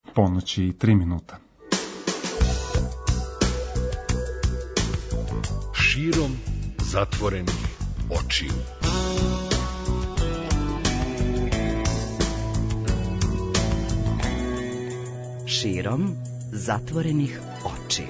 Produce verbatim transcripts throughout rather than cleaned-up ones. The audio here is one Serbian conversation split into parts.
ponoći i tri minuta. Širom zatvorenih očiju. Širom zatvorenih očiju.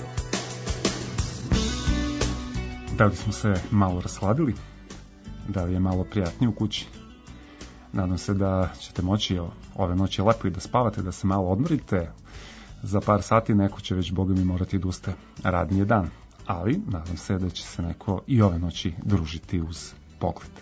Da li smo se malo rasladili? Da li je malo prijatnije u kući? Nadam se da ćete moći ove noći lepo i da spavate, da se malo odmorite. Za par sati neko će već, boga mi, morati da ustaje. Radni je dan, ali nadam se da će se neko i ove noći družiti uz pogled.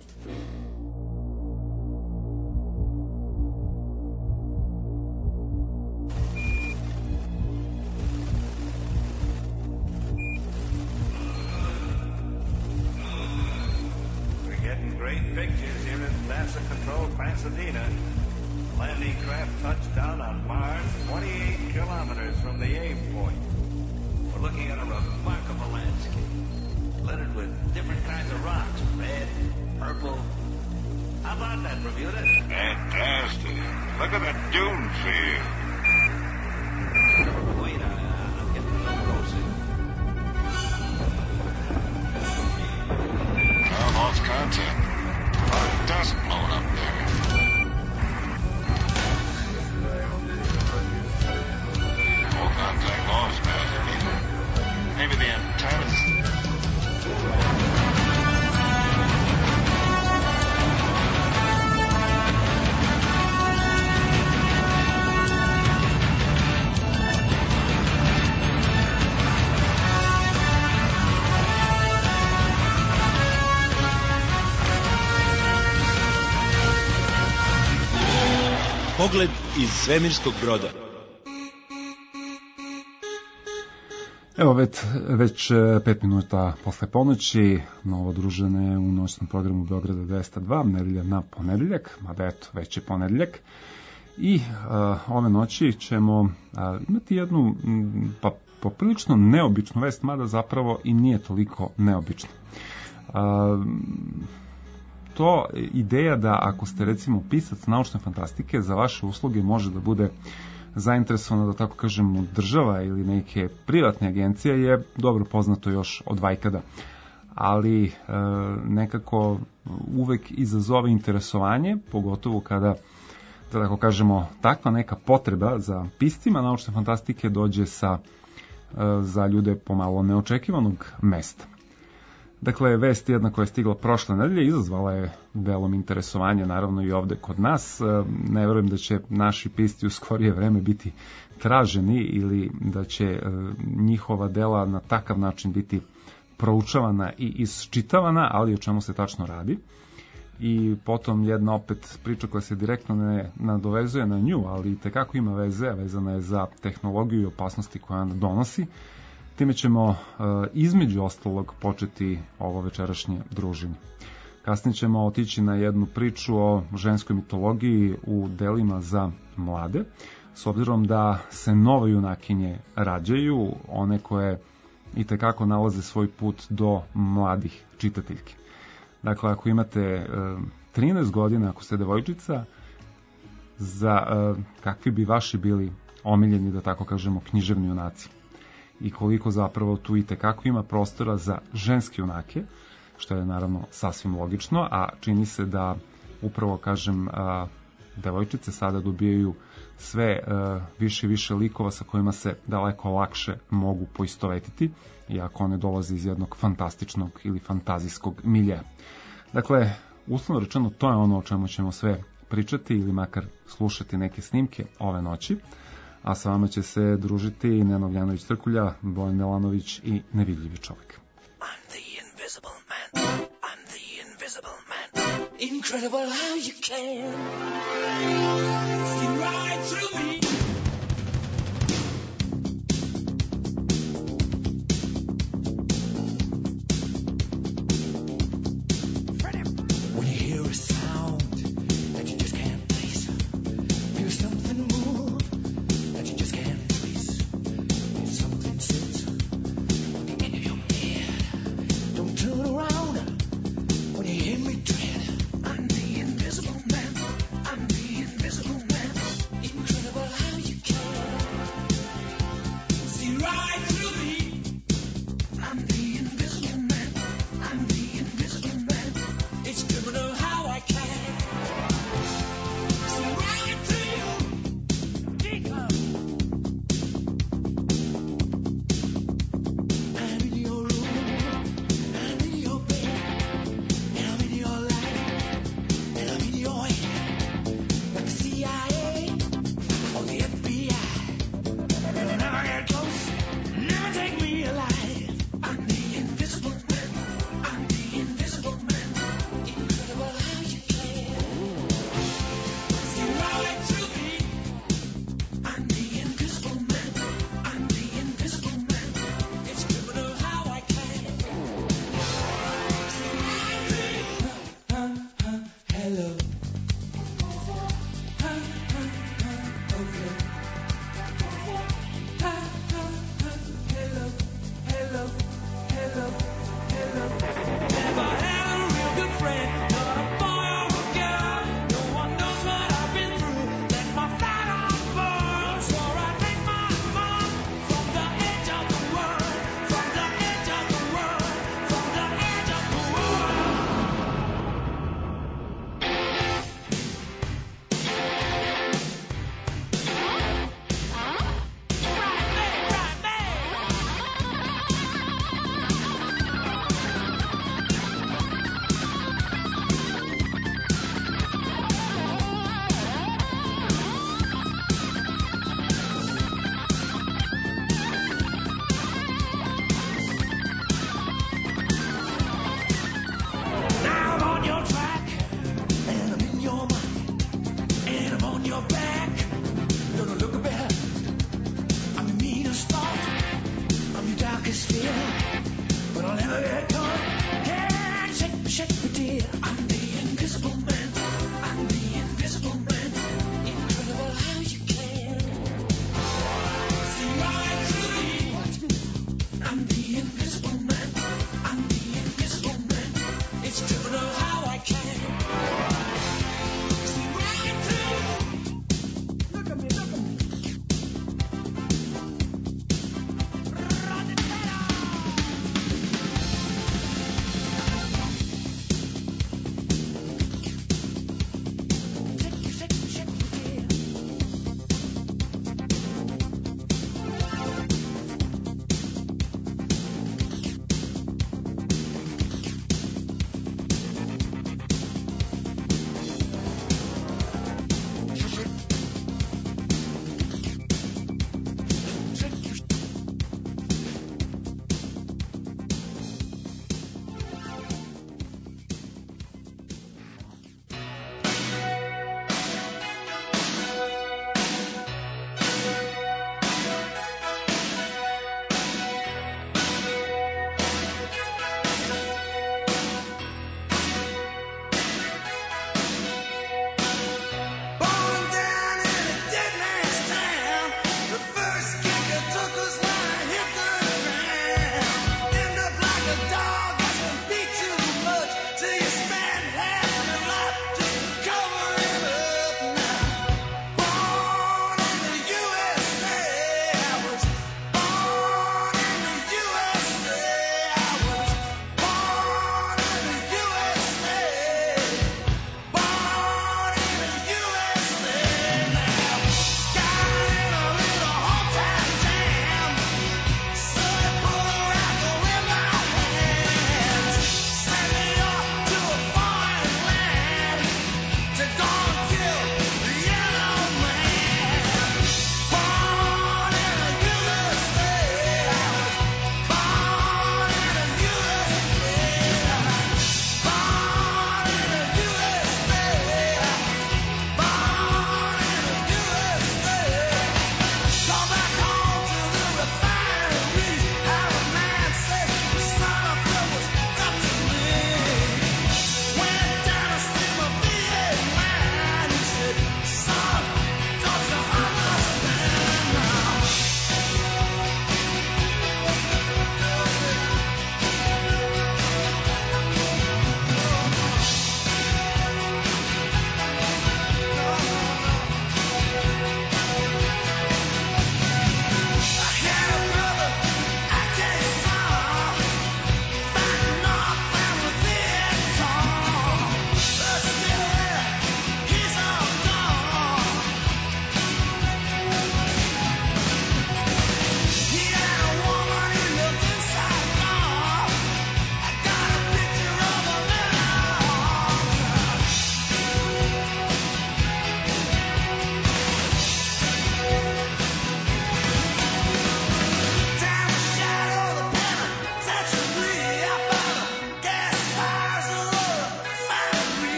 Pasadena. Landing craft touched down on Mars, twenty-eight kilometers from the aim point. We're looking at a remarkable landscape, littered with different kinds of rocks, red, purple. How about that, Bermuda? Fantastic. Look at the dune field. Wait, I, I'm getting a little closer. I lost contact. Dust blowing up there. All contact lost, Pasadena. Maybe the antennas. Pogled iz svemirskog broda. Evo već, već pet minuta posle ponoći, novo družene u noćnom programu Beograda dvesta dva, nedelja na ponedeljak, mada eto, već je ponedeljak. I uh, ove noći ćemo uh, imati jednu m, pa poprilično neobičnu vest, mada zapravo i nije toliko neobična. Uh, to ideja da ako ste recimo pisac naučne fantastike, za vaše usluge može da bude zainteresovana, da tako kažemo, država ili neke privatne agencije, je dobro poznato još od vajkada. Ali e, nekako uvek izazove interesovanje, pogotovo kada, da tako kažemo, takva neka potreba za piscima naučne fantastike dođe sa e, za ljude pomalo neočekivanog mesta. Dakle, vest jedna koja je stigla prošle nedelje izazvala je velom interesovanje, naravno i ovde kod nas. Ne verujem da će naši pisci u skorije vreme biti traženi ili da će njihova dela na takav način biti proučavana i isčitavana, ali o čemu se tačno radi. I potom jedna opet priča koja se direktno ne nadovezuje na nju, ali itekako ima veze, vezana je za tehnologiju i opasnosti koja ona donosi. Time ćemo između ostalog početi ovo večerašnje druženje. Kasnije ćemo otići na jednu priču o ženskoj mitologiji u delima za mlade, s obzirom da se nove junakinje rađaju, one koje itekako nalaze svoj put do mladih čitateljki. Dakle, ako imate trinaest godina, ako ste devojčica, za kakvi bi vaši bili omiljeni, da tako kažemo, književni junaci? I koliko zapravo tu itekako ima prostora za ženske junake, što je naravno sasvim logično, a čini se da upravo, kažem, devojčice sada dobijaju sve više i više likova sa kojima se daleko lakše mogu poistovetiti, iako one dolaze iz jednog fantastičnog ili fantazijskog miljeja. Dakle, uslovno rečeno, to je ono o čemu ćemo sve pričati ili makar slušati neke snimke ove noći. A sa vama će se družiti Nenad Ljanović-Trkulja, Bojan Milanović i Nevidljivi čovjek. I'm the invisible man. I'm the invisible man. Incredible how you can see right through me. When you hear a sound that you just can't place, feel something move that you just can't trace. Feel something sit on the end of your head. Don't turn around when you hear me tread. I'm the invisible man. I'm the invisible man. Incredible how you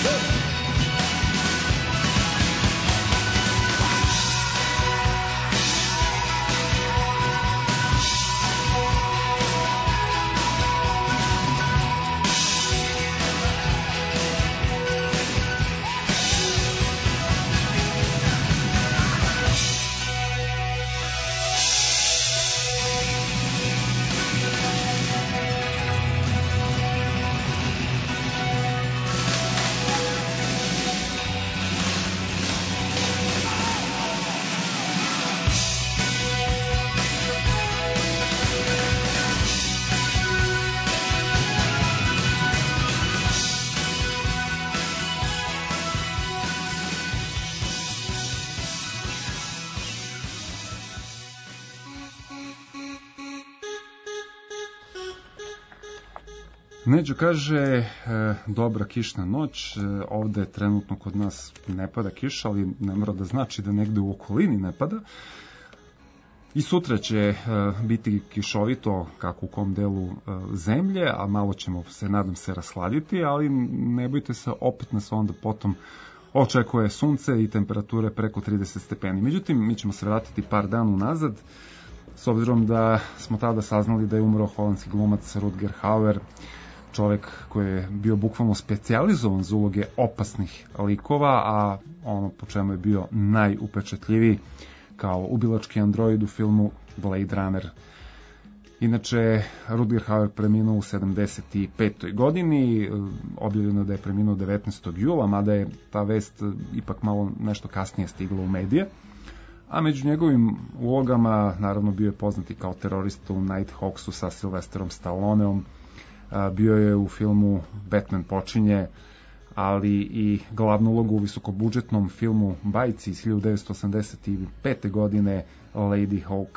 Neđo kaže, e, dobra kišna noć, e, ovde trenutno kod nas ne pada kiša, ali ne mora da znači da negde u okolini ne pada. I sutra će e, biti kišovito, kako u kom delu e, zemlje, a malo ćemo se, nadam se, rashladiti, ali ne bojte se, opet nas onda potom očekuje sunce i temperature preko trideset stepeni. Međutim, mi ćemo se vratiti par dana unazad, s obzirom da smo tada saznali da je umro holandski glumac Rutger Hauer, čovek koji je bio bukvalno specijalizovan za uloge opasnih likova, a ono po čemu je bio najupečatljiviji kao ubilački android u filmu Blade Runner. Inače, Rutger Hauer preminuo u sedamdeset petoj godini, objavljeno da je preminuo devetnaestog jula, mada je ta vest ipak malo nešto kasnije stigla u medije. A među njegovim ulogama, naravno, bio je poznati kao terorista u Nighthawksu sa Sylvesterom Stalloneom, bio je u filmu Batman počinje, ali i glavnu ulogu u visokobudžetnom filmu Bajci iz hiljadu devetsto osamdeset pete godine Lady Hawk.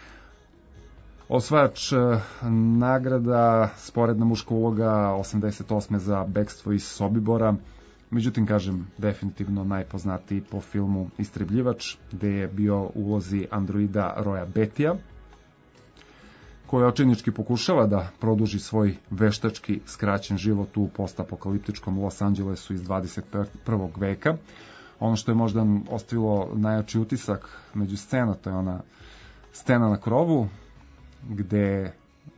Osvajač nagrada, sporedna muška uloga osamdeset osme za Bekstvo iz Sobibora, međutim, kažem, definitivno najpoznatiji po filmu Istrebljivač, gde je bio u ulozi androida Roya Bettya, koji očajnički pokušava da produži svoj veštački skraćen život u postapokaliptičkom Los Angelesu iz dvadeset prvog veka. Ono što je možda ostavilo najjači utisak među scena, to je ona scena na krovu, gde e,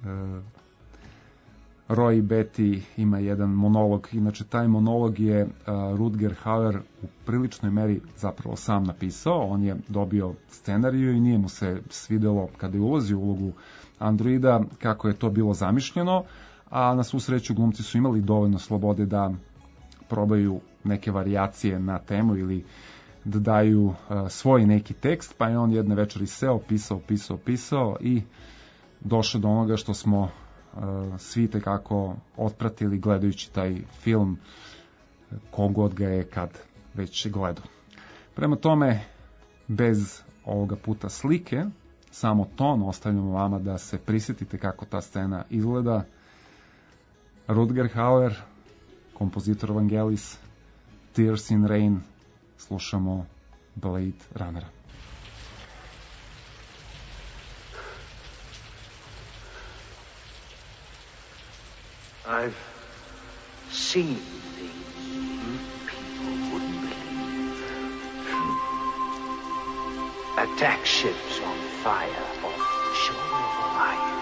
Roy i Betty ima jedan monolog. Inače, taj monolog je uh, Rutger Hauer u priličnoj meri zapravo sam napisao. On je dobio scenariju i nije mu se svidelo kada je ulazio u ulogu androida kako je to bilo zamišljeno, a na svu sreću glumci su imali dovoljno slobode da probaju neke varijacije na temu ili da daju uh, svoj neki tekst, pa je on jedne večeri seo, pisao, pisao, pisao i došao do onoga što smo svi tekako otpratili gledajući taj film, kogod ga je kad već gledao. Prema tome, bez ovoga puta slike, samo ton ostavljamo vama da se prisjetite kako ta scena izgleda. Rutger Hauer, kompozitor Vangelis, Tears in Rain, slušamo Blade Runnera. I've seen things you people wouldn't believe. Attack ships on fire off the shore of Orion.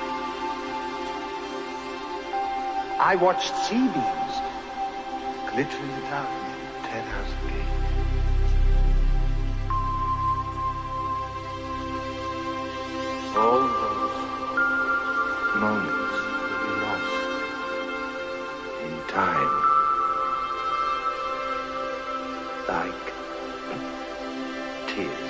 I watched sea beams glitter in the darkness of Ten House Gate. All those moments time, like tears.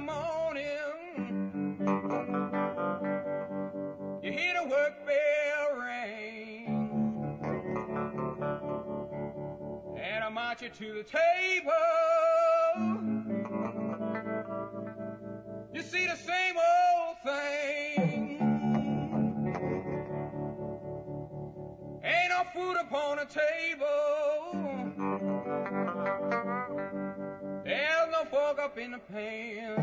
the morning, you hear the work bell ring, and I march you to the table. You see the same old thing. Ain't no food upon the table. There's no fork up in the pan.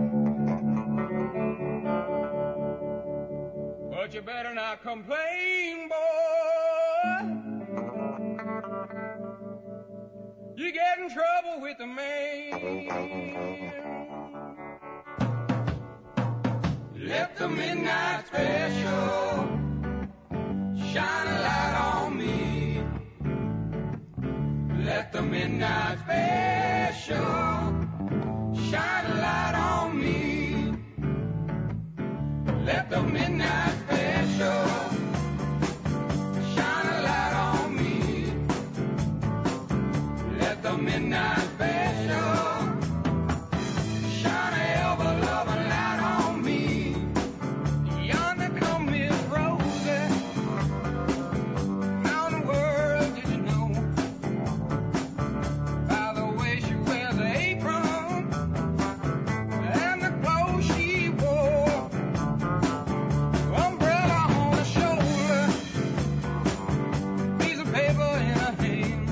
But you better not complain, boy. You get in trouble with the man. Let the midnight special shine a light on me. Let the midnight special shine a light on me. Let the midnight special shine a light on me. Let the midnight special shine a ever-loving light on me. Yonder come Miss Rosie. How in the world did you know? By the way she wears the apron and the clothes she wore. Umbrella on her shoulder, piece of paper in her hand.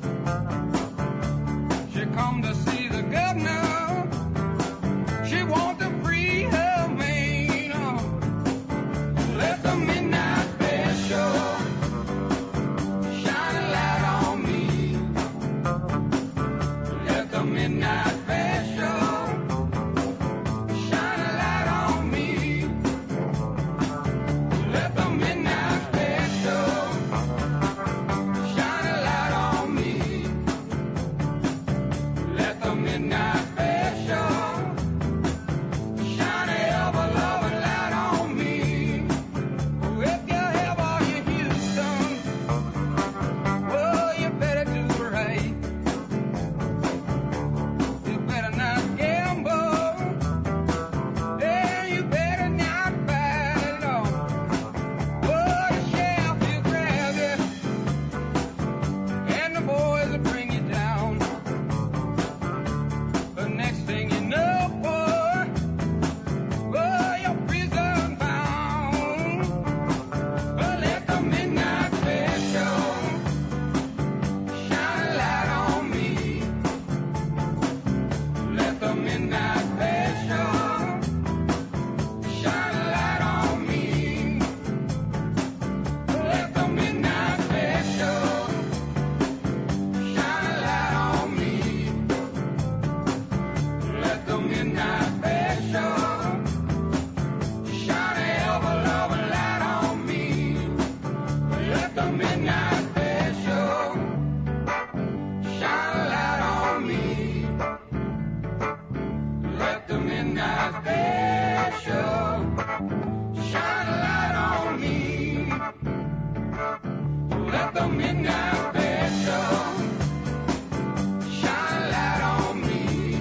She come to see the governor. She want to free her man. Oh, let the midnight special shine a light on me. Let the midnight special shine a light on me. Let the midnight special shine a light on me. Let the midnight special shine a ever-loving light on me. Oh, if you have all your Houston, well, you better do right. You better not gamble, and you better not fight it all. Oh, the sheriff will grab you, and the boys will bring you down. The next thing you know, boy, well, you're prison bound. But let the midnight special shine a light on me. Let the midnight special shine a light on me. Let the midnight special shine a light on me. Let the midnight special shine a ever-loving light on me. Let the midnight special shine a light on me. Let the midnight special shine a light on me. Let the midnight special shine a light on me.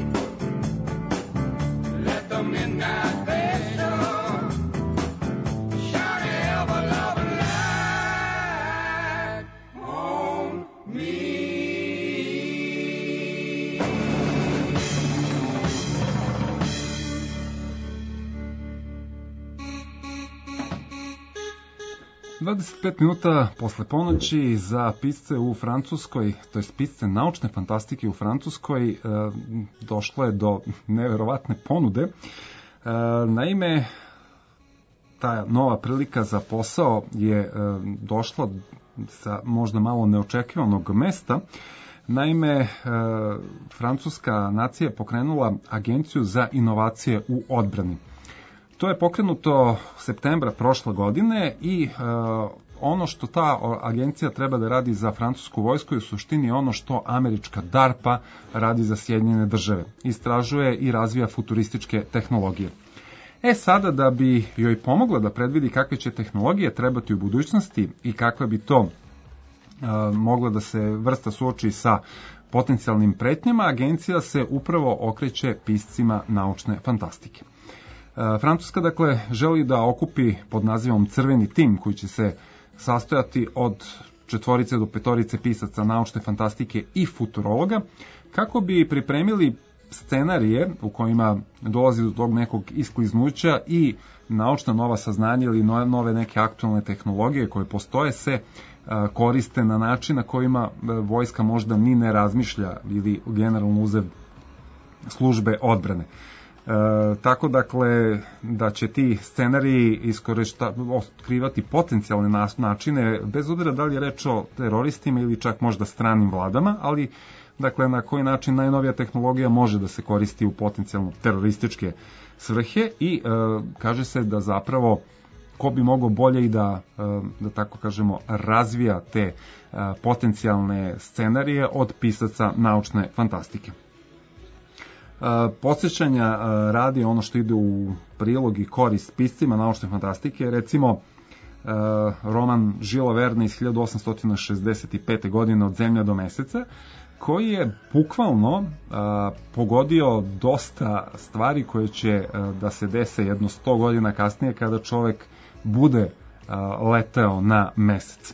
Let the midnight special shine a ever-loving light on me. dvadeset pet minuta posle ponoći za pisce u Francuskoj, to jest pisce naučne fantastike u Francuskoj, e, došlo je do neverovatne ponude. E, naime, ta nova prilika za posao je e, došla sa možda malo neočekivanog mesta. Naime, e, francuska nacija je pokrenula agenciju za inovacije u odbrani. To je pokrenuto septembra prošle godine i e, ono što ta agencija treba da radi za francusku vojsku je u suštini ono što američka DARPA radi za Sjedinjene države. Istražuje i razvija futurističke tehnologije. E sada, da bi joj pomogla da predvidi kakve će tehnologije trebati u budućnosti i kakve bi to mogla da se vrsta suoči sa potencijalnim pretnjama, agencija se upravo okreće piscima naučne fantastike. Francuska, dakle, želi da okupi pod nazivom Crveni tim, koji će se sastojati od četvorice do petorice pisaca naučne fantastike i futurologa, kako bi pripremili scenarije u kojima dolazi do tog nekog iskliznuća i naučna nova saznanja ili nove neke aktualne tehnologije koje postoje se koriste na način na kojima vojska možda ni ne razmišlja ili generalno uzev službe odbrane. E, tako dakle da će ti scenariji iskorešta, otkrivati potencijalne načine, bez obzira da li je reč o teroristima ili čak možda stranim vladama, ali dakle na koji način najnovija tehnologija može da se koristi u potencijalno terorističke svrhe i e, kaže se da zapravo ko bi mogao bolje i da, e, da tako kažemo, razvija te e, potencijalne scenarije od pisaca naučne fantastike. Podsjećanja radi ono što ide u prilog i korist piscima naučne fantastike, recimo roman Žila Verne iz hiljadu osamsto šezdeset pete. godine Od zemlja do meseca, koji je bukvalno pogodio dosta stvari koje će da se dese jedno sto godina kasnije kada čovek bude leteo na mesec.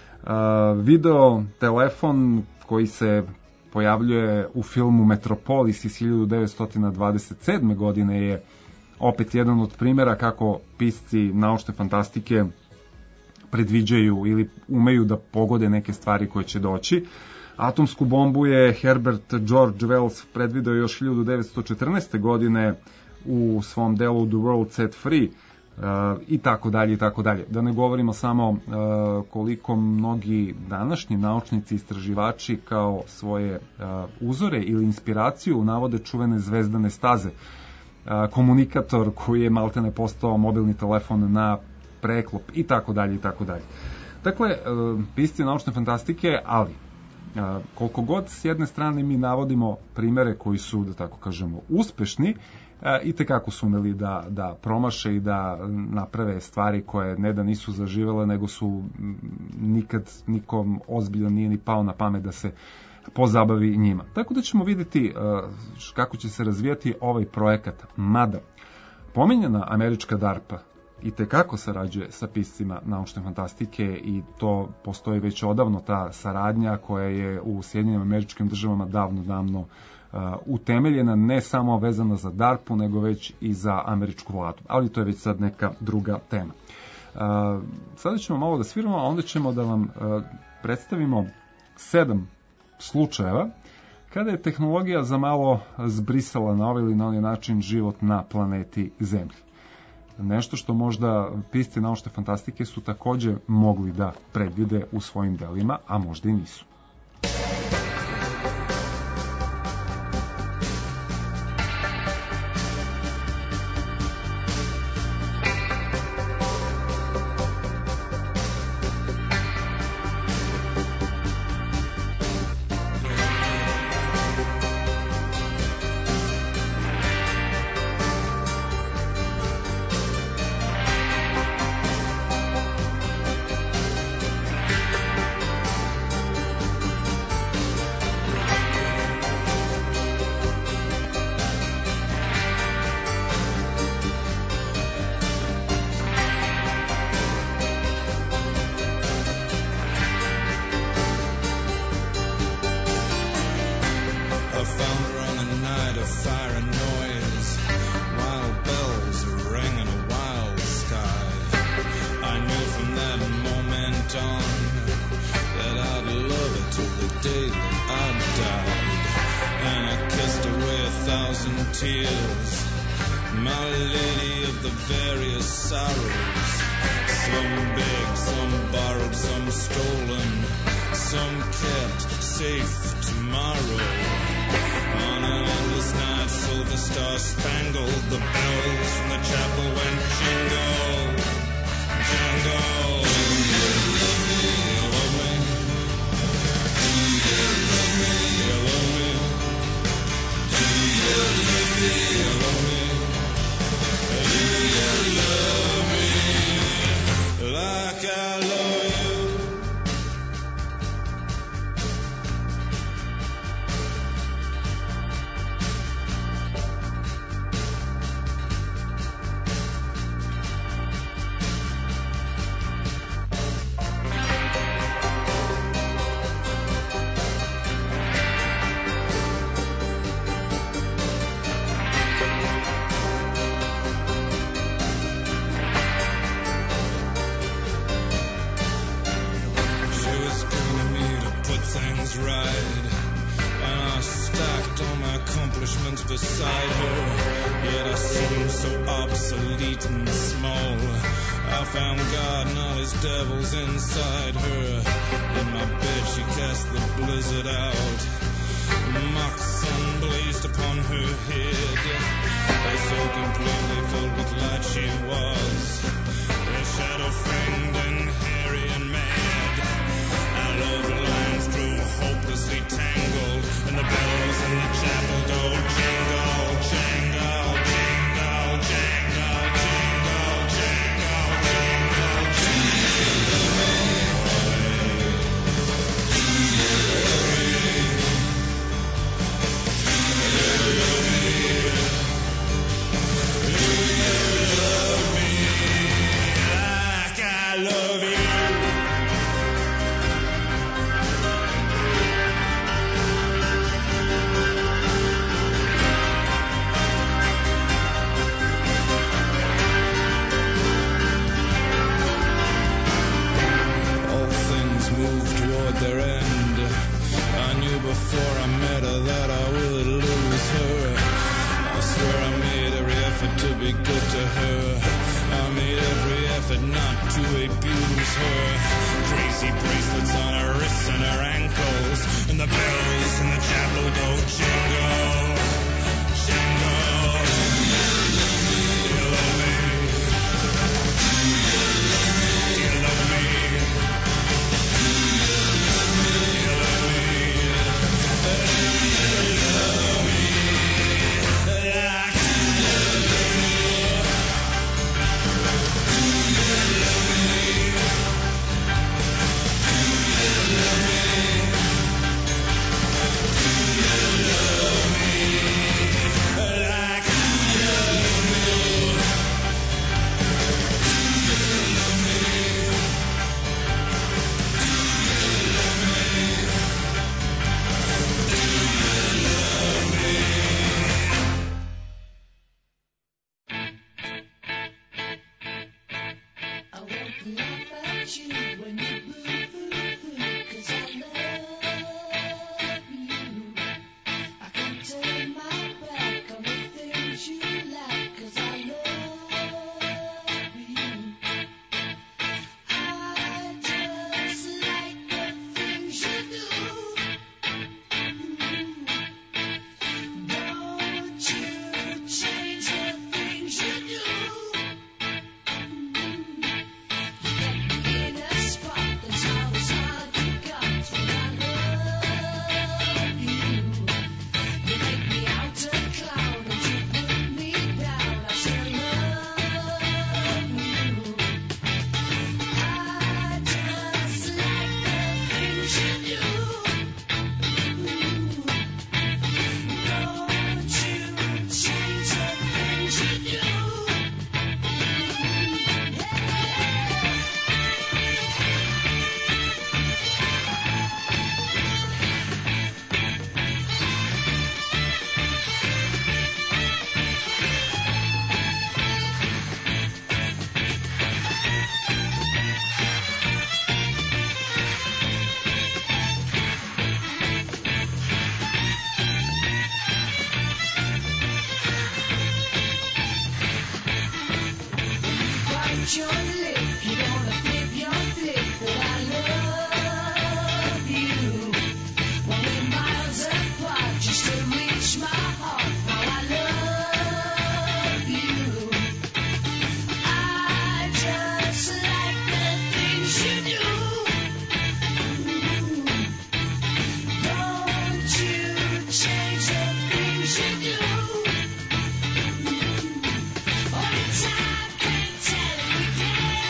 Video telefon koji se pojavljuje u filmu Metropolis iz hiljadu devetsto dvadeset sedme. godine je opet jedan od primjera kako pisci naučne fantastike predviđaju ili umeju da pogode neke stvari koje će doći. Atomsku bombu je Herbert George Wells predvideo još hiljadu devetsto četrnaeste. godine u svom delu The World Set Free, Uh, i tako dalje i tako dalje. Da ne govorimo samo uh, koliko mnogi današnji naučnici, istraživači kao svoje uh, uzore ili inspiraciju navode čuvene zvezdane staze. Uh, komunikator koji je maltene postao mobilni telefon na preklop i tako dalje i tako dalje. Dakle, uh, pisci naučne fantastike, ali uh, koliko god s jedne strane mi navodimo primere koji su, da tako kažemo, uspešni, i tekako su umeli da, da promaše i da naprave stvari koje ne da nisu zaživele, nego su nikad nikom ozbiljno nije ni pao na pamet da se pozabavi njima. Tako da ćemo vidjeti kako će se razvijati ovaj projekat. Mada, pominjena američka DARPA i tekako sarađuje sa piscima naučne fantastike i to postoji već odavno ta saradnja koja je u Sjedinjenim Američkim Državama davno, davno Uh, utemeljena, ne samo vezana za DARPu, nego već i za američku vladu. Ali to je već sad neka druga tema. Uh, sada ćemo malo da sviramo, a onda ćemo da vam uh, predstavimo sedam slučajeva kada je tehnologija za malo zbrisala na ovaj ili na onaj način život na planeti Zemlji. Nešto što možda pisci naučne fantastike su takođe mogli da predvide u svojim delima, a možda i nisu. miles ride. And I stacked all my accomplishments beside her, yet I seemed so obsolete and small. I found God and all his devils inside her. In my bed she cast the blizzard out. Mock sun blazed upon her head. So completely filled with light she was, a shadow framed and hairy and mad. Our love lines grew hopelessly tangled, and the bells in the chapel go jingle, jingle, jingle, jingle, jingle, jingle, jingle, their end. I knew before I met her that I would lose her. I swear I made every effort to be good to her. I made every effort not to abuse her. Crazy bracelets on her wrists and her ankles, and the bells in the chapel go jingle, jingle. Do you love me? Do you love me? Time can't tell if we can.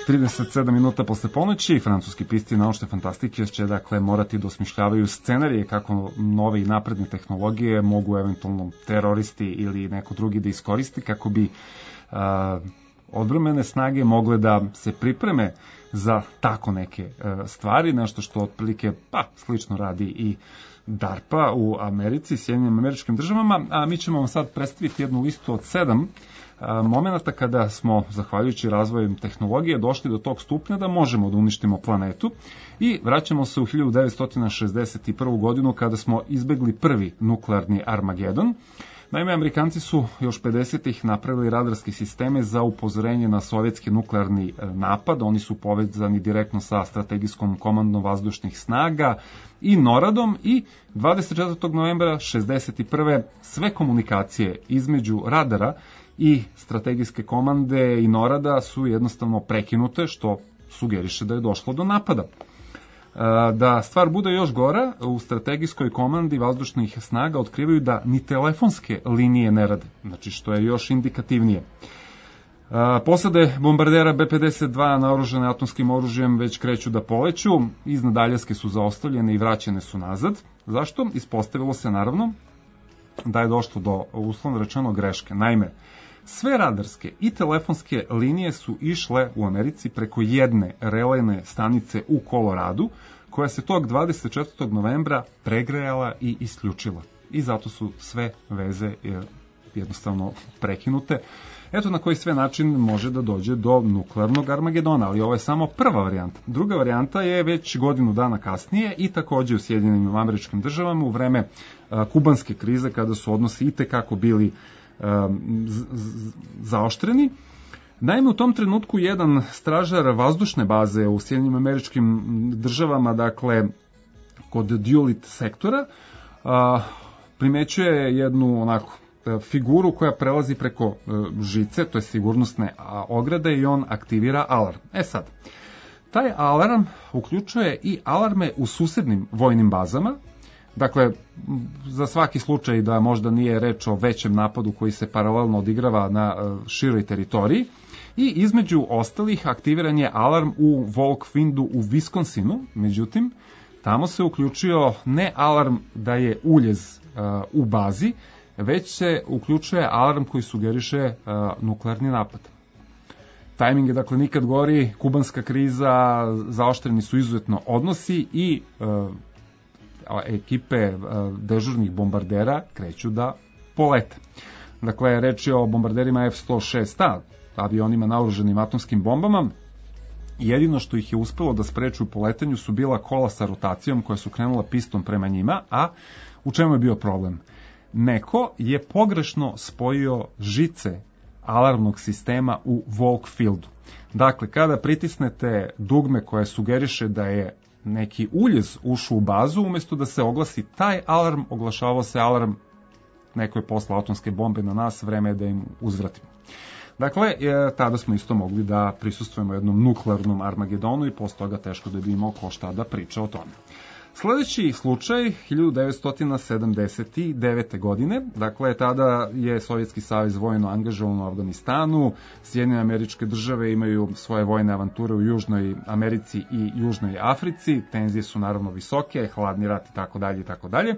trideset sedam minuta posle ponoći, francuski pisci naučne fantastike će dakle morati da osmišljavaju scenarije kako nove i napredne tehnologije mogu eventualno teroristi ili neko drugi da iskoristi kako bi a, odbrambene snage mogle da se pripreme za tako neke a, stvari, nešto što otprilike pa slično radi i DARPA u Americi, Sjedinjenim Američkim Državama, a mi ćemo vam sad predstaviti jednu listu od sedam momenata kada smo, zahvaljujući razvojem tehnologije, došli do tog stupnja da možemo da uništimo planetu i vraćamo se u hiljadu devetsto šezdeset prvu godinu kada smo izbegli prvi nuklearni Armagedon. Naime, Amerikanci su još pedesetih napravili radarske sisteme za upozorenje na sovjetski nuklearni napad. Oni su povezani direktno sa strategijskom komandom vazdušnih snaga i NORAD-om i dvadeset četvrtog novembra šezdeset prve sve komunikacije između radara i strategijske komande i NORAD-a su jednostavno prekinute, što sugeriše da je došlo do napada. Da stvar bude još gora, u strategijskoj komandi vazdušnih snaga otkrivaju da ni telefonske linije ne rade, znači što je još indikativnije. Posade bombardera be pedeset dva naoružane atomskim oružjem već kreću da poleću, iznad Aljaske su zaostavljene i vraćene su nazad. Zašto? Ispostavilo se naravno da je došlo do uslovno rečeno greške. Naime, sve radarske i telefonske linije su išle u Americi preko jedne relejne stanice u Koloradu, koja se tog dvadeset četvrtog novembra pregrejala i isključila. I zato su sve veze jednostavno prekinute. Eto na koji sve način može da dođe do nuklearnog Armagedona, ali ovo je samo prva varijanta. Druga varijanta je već godinu dana kasnije i takođe u Sjedinjenim Američkim Državama u vreme a, kubanske krize, kada su odnosi itekako bili a, z, z, zaoštreni. Naime, u tom trenutku jedan stražar vazdušne baze u Sjedinjenim Američkim Državama, dakle kod Dulit sektora, a, primećuje jednu onako figuru koja prelazi preko žice, to je sigurnosne ograde, i on aktivira alarm. E sad, taj alarm uključuje i alarme u susednim vojnim bazama, dakle, za svaki slučaj da možda nije reč o većem napadu koji se paralelno odigrava na široj teritoriji, i između ostalih aktiviran je alarm u Volkwindu u Viskonsinu, međutim, tamo se uključio ne alarm da je uljez uh, u bazi, već se uključuje alarm koji sugeriše uh, nuklearni napad. Tajming je dakle nikad gori, kubanska kriza, zaoštreni su izuzetno odnosi i uh, ekipe uh, dežurnih bombardera kreću da polete. Dakle, reč je o bombarderima F sto šest A, avionima naoružanim atomskim bombama. Jedino što ih je uspelo da spreču u poletanju su bila kola sa rotacijom koja su krenula pistom prema njima, a u čemu je bio problem? Neko je pogrešno spojio žice alarmnog sistema u Volkfieldu. Dakle, kada pritisnete dugme koje sugeriše da je neki uljez ušao u bazu, umjesto da se oglasi taj alarm, oglašavao se alarm neko je poslao atomske bombe na nas, vreme je da im uzvratimo. Dakle, tada smo isto mogli da prisustvujemo jednom nuklearnom Armagedonu i posle toga teško da bi imao ko šta da priča o tome. Sledeći slučaj, hiljadu devetsto sedamdeset devete. godine, dakle, tada je Sovjetski savez vojno angažovan u Afganistanu, Sjedinjene Američke Države imaju svoje vojne avanture u Južnoj Americi i Južnoj Africi, tenzije su naravno visoke, hladni rat i tako dalje i tako dalje.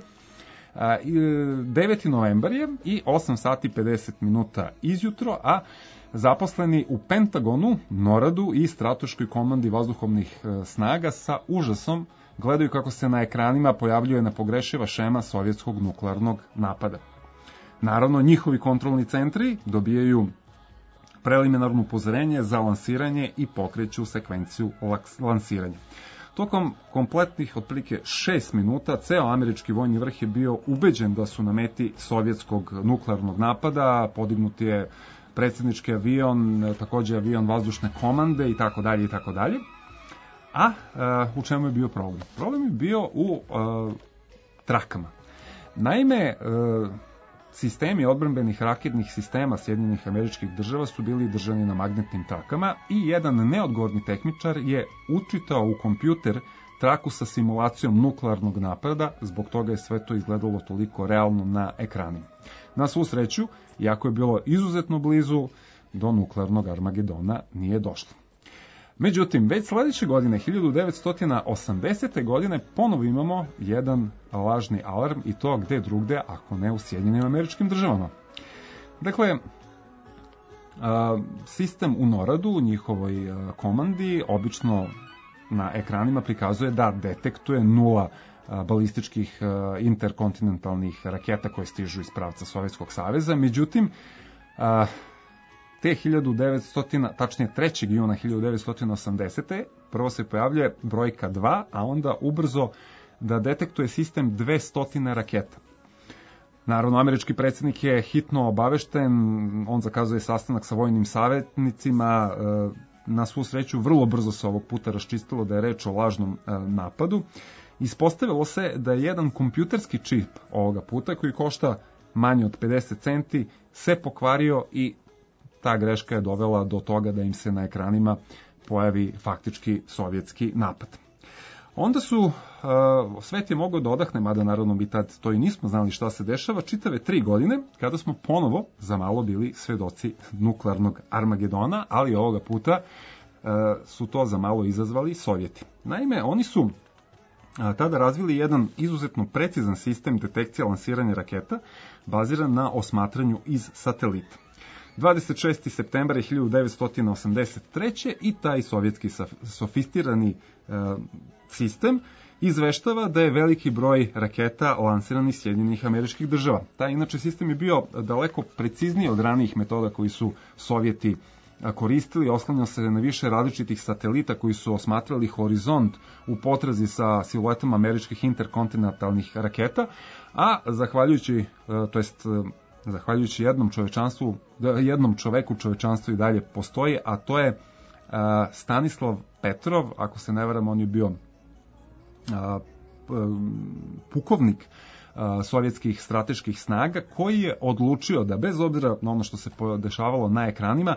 deveti novembar je i osam sati pedeset minuta izjutro, a zaposleni u Pentagonu, NORAD-u i strateškoj komandi vazduhovnih snaga sa užasom gledaju kako se na ekranima pojavljuje nepogrešiva šema sovjetskog nuklearnog napada. Naravno, njihovi kontrolni centri dobijaju preliminarno upozorenje za lansiranje i pokreću sekvenciju lansiranja. Tokom kompletnih otprilike šest minuta ceo američki vojni vrh je bio ubeđen da su na meti sovjetskog nuklearnog napada, podignut je predsjednički avion, takođe avion vazdušne komande i tako dalje i tako dalje. A uh, u čemu je bio problem? Problem je bio u uh, trakama. Naime, uh, sistemi odbrambenih raketnih sistema Sjedinjenih Američkih Država su bili držani na magnetnim trakama i jedan neodgovorni tehničar je učitao u kompjuter traku sa simulacijom nuklearnog napada, zbog toga je sve to izgledalo toliko realno na ekranima. Na svu sreću, iako je bilo izuzetno blizu, do nuklearnog Armagedona nije došlo. Međutim, već sledeće godine, hiljadu devetsto osamdesete. godine, ponovo imamo jedan lažni alarm i to gde drugde, ako ne u Sjedinjenim Američkim Državama. Dakle, sistem u NORAD-u, u njihovoj komandi, obično na ekranima prikazuje da detektuje nula balističkih interkontinentalnih raketa koje stižu iz pravca Sovjetskog saveza. Međutim, te hiljadu devetsto, tačnije trećeg juna hiljadu devetsto osamdesete. prvo se pojavljuje brojka dva, a onda ubrzo da detektuje sistem dvesta raketa. Naravno, američki predsjednik je hitno obavešten, on zakazuje sastanak sa vojnim savjetnicima, na svu sreću vrlo brzo se ovog puta raščistilo da je reč o lažnom napadu. Ispostavilo se da je jedan kompjuterski čip ovoga puta, koji košta manje od pedeset centi, se pokvario i ta greška je dovela do toga da im se na ekranima pojavi faktički sovjetski napad. Onda su, uh, svet je mogao da odahne, mada naravno mi tad to i nismo znali šta se dešava, čitave tri godine, kada smo ponovo za malo bili svedoci nuklearnog Armagedona, ali ovoga puta uh, su to za malo izazvali Sovjeti. Naime, oni su uh, tada razvili jedan izuzetno precizan sistem detekcije lansiranja raketa, baziran na osmatranju iz satelita. dvadeset šestog septembra hiljadu devetsto osamdeset treće. i taj sovjetski sofistirani e, sistem izveštava da je veliki broj raketa lansiran iz Sjedinjenih Američkih Država. Taj inače sistem je bio daleko precizniji od ranijih metoda koji su Sovjeti koristili, oslanjao se na više različitih satelita koji su osmatrali horizont u potrazi sa siluetom američkih interkontinentalnih raketa, a zahvaljujući, to jest zahvaljujući jednom čovečanstvu, jednom čoveku čovečanstvo i dalje postoji, a to je Stanislav Petrov, ako se ne varam, on je bio pukovnik sovjetskih strateških snaga, koji je odlučio da bez obzira na ono što se dešavalo na ekranima,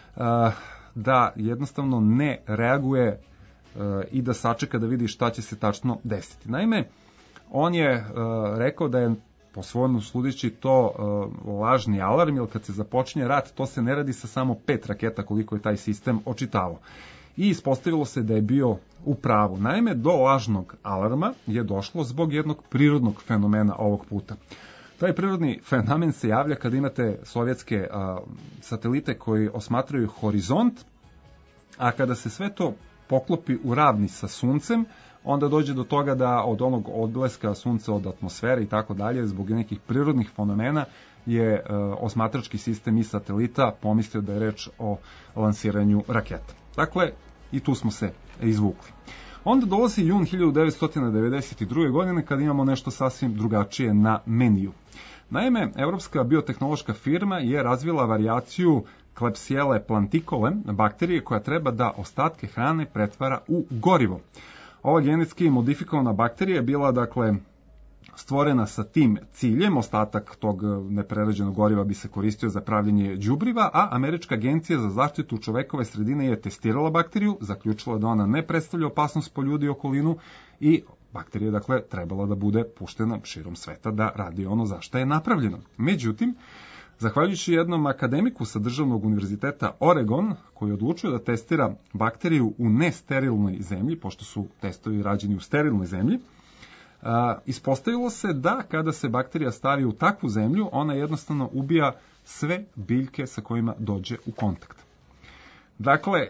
da jednostavno ne reaguje i da sačeka da vidi šta će se tačno desiti. Naime, on je rekao da je po svojom sudeći to uh, lažni alarm, jer kad se započinje rat, to se ne radi sa samo pet raketa koliko je taj sistem očitavao. I ispostavilo se da je bio u pravu. Naime, do lažnog alarma je došlo zbog jednog prirodnog fenomena ovog puta. Taj prirodni fenomen se javlja kada imate sovjetske uh, satelite koji osmatraju horizont, a kada se sve to poklopi u ravni sa suncem, onda dođe do toga da od onog odbleska sunca, od atmosfere i tako dalje, zbog nekih prirodnih fenomena je e, osmatrački sistem i satelita pomislio da je reč o lansiranju raketa. Dakle, i tu smo se izvukli. Onda dolazi jun hiljadu devetsto devedeset druge. godine kad imamo nešto sasvim drugačije na meniju. Naime, evropska biotehnološka firma je razvila varijaciju Klebsiella planticola, bakterije koja treba da ostatke hrane pretvara u gorivo. Ova genetski modifikovana bakterija je bila, dakle, stvorena sa tim ciljem, ostatak tog neprerađenog goriva bi se koristio za pravljenje đubriva, a Američka agencija za zaštitu čovekove sredine je testirala bakteriju, zaključila da ona ne predstavlja opasnost po ljudi i okolinu i bakterija, dakle, trebala da bude puštena širom sveta da radi ono za što je napravljeno. Međutim, zahvaljujući jednom akademiku sa državnog univerziteta Oregon, koji je odlučio da testira bakteriju u nesterilnoj zemlji, pošto su testovi rađeni u sterilnoj zemlji, a, ispostavilo se da kada se bakterija stavi u takvu zemlju, ona jednostavno ubija sve biljke sa kojima dođe u kontakt. Dakle,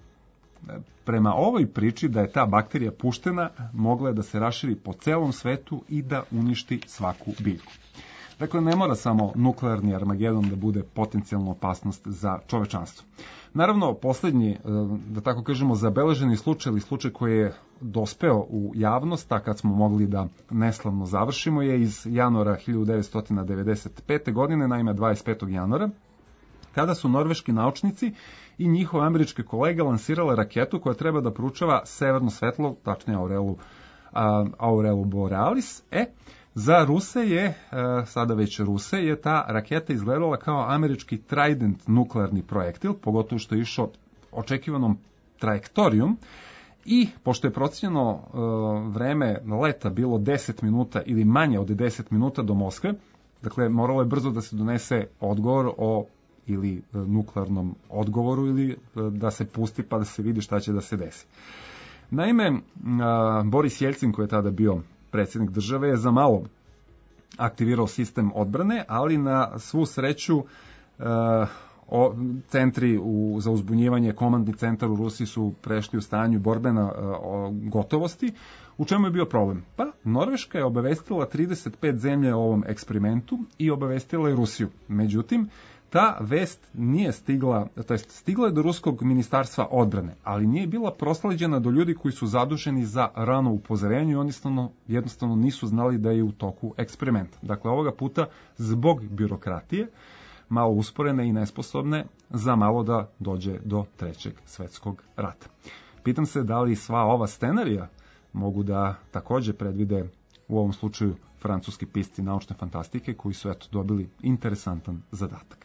prema ovoj priči da je ta bakterija puštena, mogla je da se raširi po celom svetu i da uništi svaku biljku. Dakle, ne mora samo nuklearni Armagedon da bude potencijalna opasnost za čovečanstvo. Naravno, poslednji, da tako kažemo, zabeleženi slučaj ili slučaj koji je dospeo u javnost, a kad smo mogli da neslavno završimo, je iz januara hiljadu devetsto devedeset pete. godine, naime dvadeset petog januara, kada su norveški naučnici i njihove američke kolege lansirale raketu koja treba da proučava severno svetlo, tačnije Aurelu, Aurelu Borealis. E, za Ruse je, sada već Ruse, je ta raketa izgledala kao američki Trident nuklearni projektil, pogotovo što je išao očekivanom trajektorijom, i pošto je procenjeno vreme leta bilo deset minuta ili manje od deset minuta do Moskve, dakle moralo je brzo da se donese odgovor o ili nuklearnom odgovoru ili da se pusti pa da se vidi šta će da se desi. Naime, Boris Jeljcin, koji je tada bio predsjednik države, je za malo aktivirao sistem odbrane, ali na svu sreću o, centri u, za uzbunjivanje, komandni centar u Rusiji su prešli u stanju borbena o, gotovosti. U čemu je bio problem? Pa, Norveška je obavestila trideset pet zemlje o ovom eksperimentu i obavestila je Rusiju. Međutim, ta vest nije stigla, to jest stigla je do ruskog ministarstva odbrane, ali nije bila prosleđena do ljudi koji su zaduženi za rano upozorenje i oni jednostavno, jednostavno nisu znali da je u toku eksperiment. Dakle, ovoga puta zbog birokratije, malo usporene i nesposobne, za malo da dođe do trećeg svetskog rata. Pitam se da li sva ova scenarija mogu da takođe predvide u ovom slučaju francuski pisci naučne fantastike koji su eto dobili interesantan zadatak.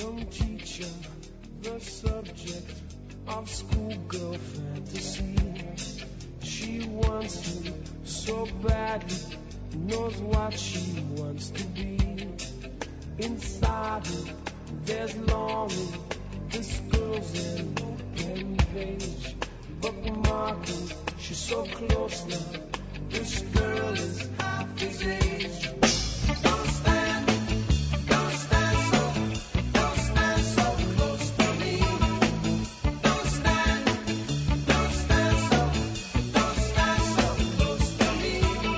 young teacher, the subject of schoolgirl fantasy. She wants him so badly, knows what she wants to be. Inside her, there's longing. This girl's an open page, bookmarking. She's so close now. This girl is half his age. Don't stand, don't stand so, don't stand so close to me. Don't stand, don't stand so, don't stand so close to me.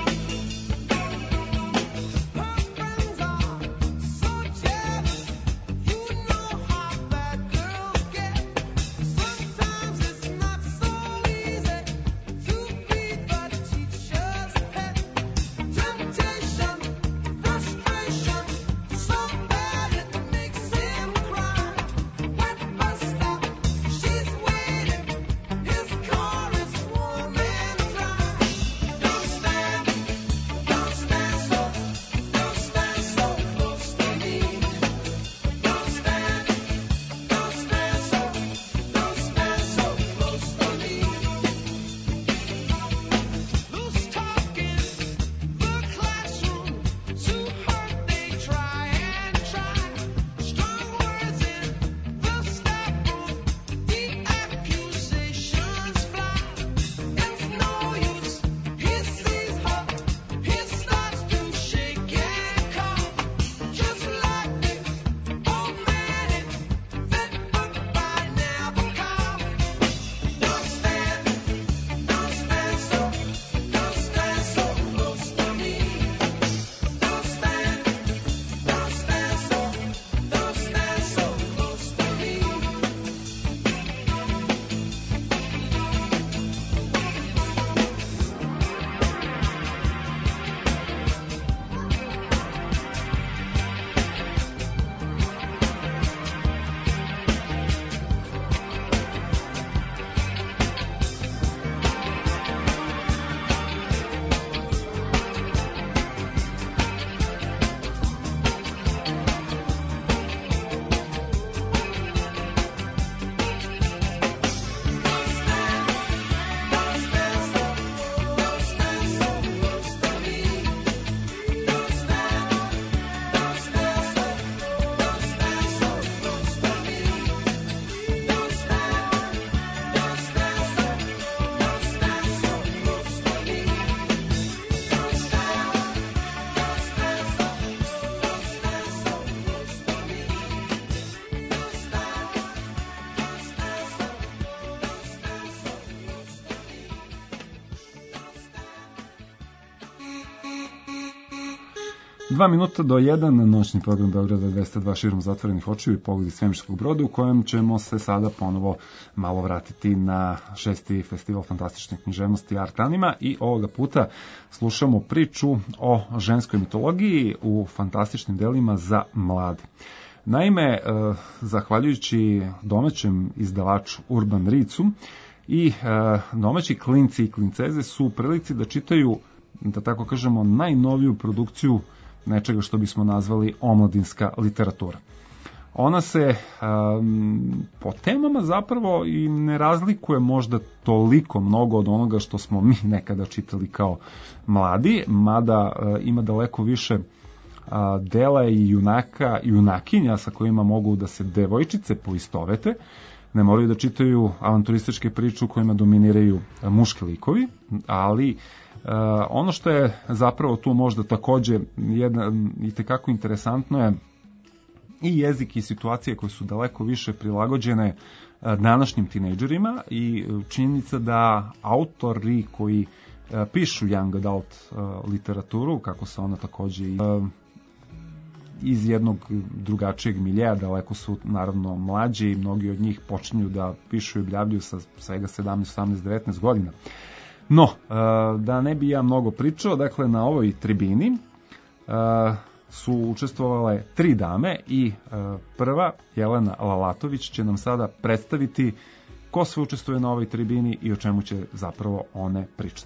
Her friends are so jealous. You know how bad girls get. Sometimes it's not so easy to be the teacher's pet. Temptation, frustration, so bad it makes him cry. At bus stop, she's waiting. His car is warm and dry. Don't stand, don't stand so, don't stand so close to me. Don't stand, don't stand so, don't stand so close to me. Loose talking, the classroom, to hurt they try and try. Strong words in the staff room, the accusations fly. It's no use, he sees her, he starts to shake and cough. Just like this old man in that book by Nabokov. Don't stand, don't stand so, don't stand so close to me. Don't stand, don't stand so, don't stand so close to me. Dva minuta do jedan, noćni program Beograda dvesta dva širom zatvorenih očiju i pogledi svemirskog broda, u kojem ćemo se sada ponovo malo vratiti na šesti festival fantastične književnosti Art Anima i ovoga puta slušamo priču o ženskoj mitologiji u fantastičnim delima za mlade. Naime, zahvaljujući domaćem izdavaču Urban Ricu i domaći klinci i klinceze su u prilici da čitaju, da tako kažemo, najnoviju produkciju nečega što bismo nazvali omladinska literatura. Ona se um, po temama zapravo i ne razlikuje možda toliko mnogo od onoga što smo mi nekada čitali kao mladi, mada uh, ima daleko više uh, dela i junaka i junakinja sa kojima mogu da se devojčice poistovete. Ne moraju da čitaju avanturističke priče u kojima dominiraju uh, muški likovi, ali Uh, ono što je zapravo tu možda takođe jedna, i tekako interesantno je i jezik i situacije koje su daleko više prilagođene uh, današnjim tinejdžerima i činjenica da autori koji uh, pišu young adult uh, literaturu, kako se ona takođe uh, iz jednog drugačijeg miljeja, daleko su naravno mlađi i mnogi od njih počinju da pišu i objavljuju sa svega sedamnaest, osamnaest, devetnaest godina. No, da ne bi ja mnogo pričao, dakle na ovoj tribini su učestvovale tri dame i prva, Jelena Lalatović, će nam sada predstaviti ko sve učestvuje na ovoj tribini i o čemu će zapravo one pričati.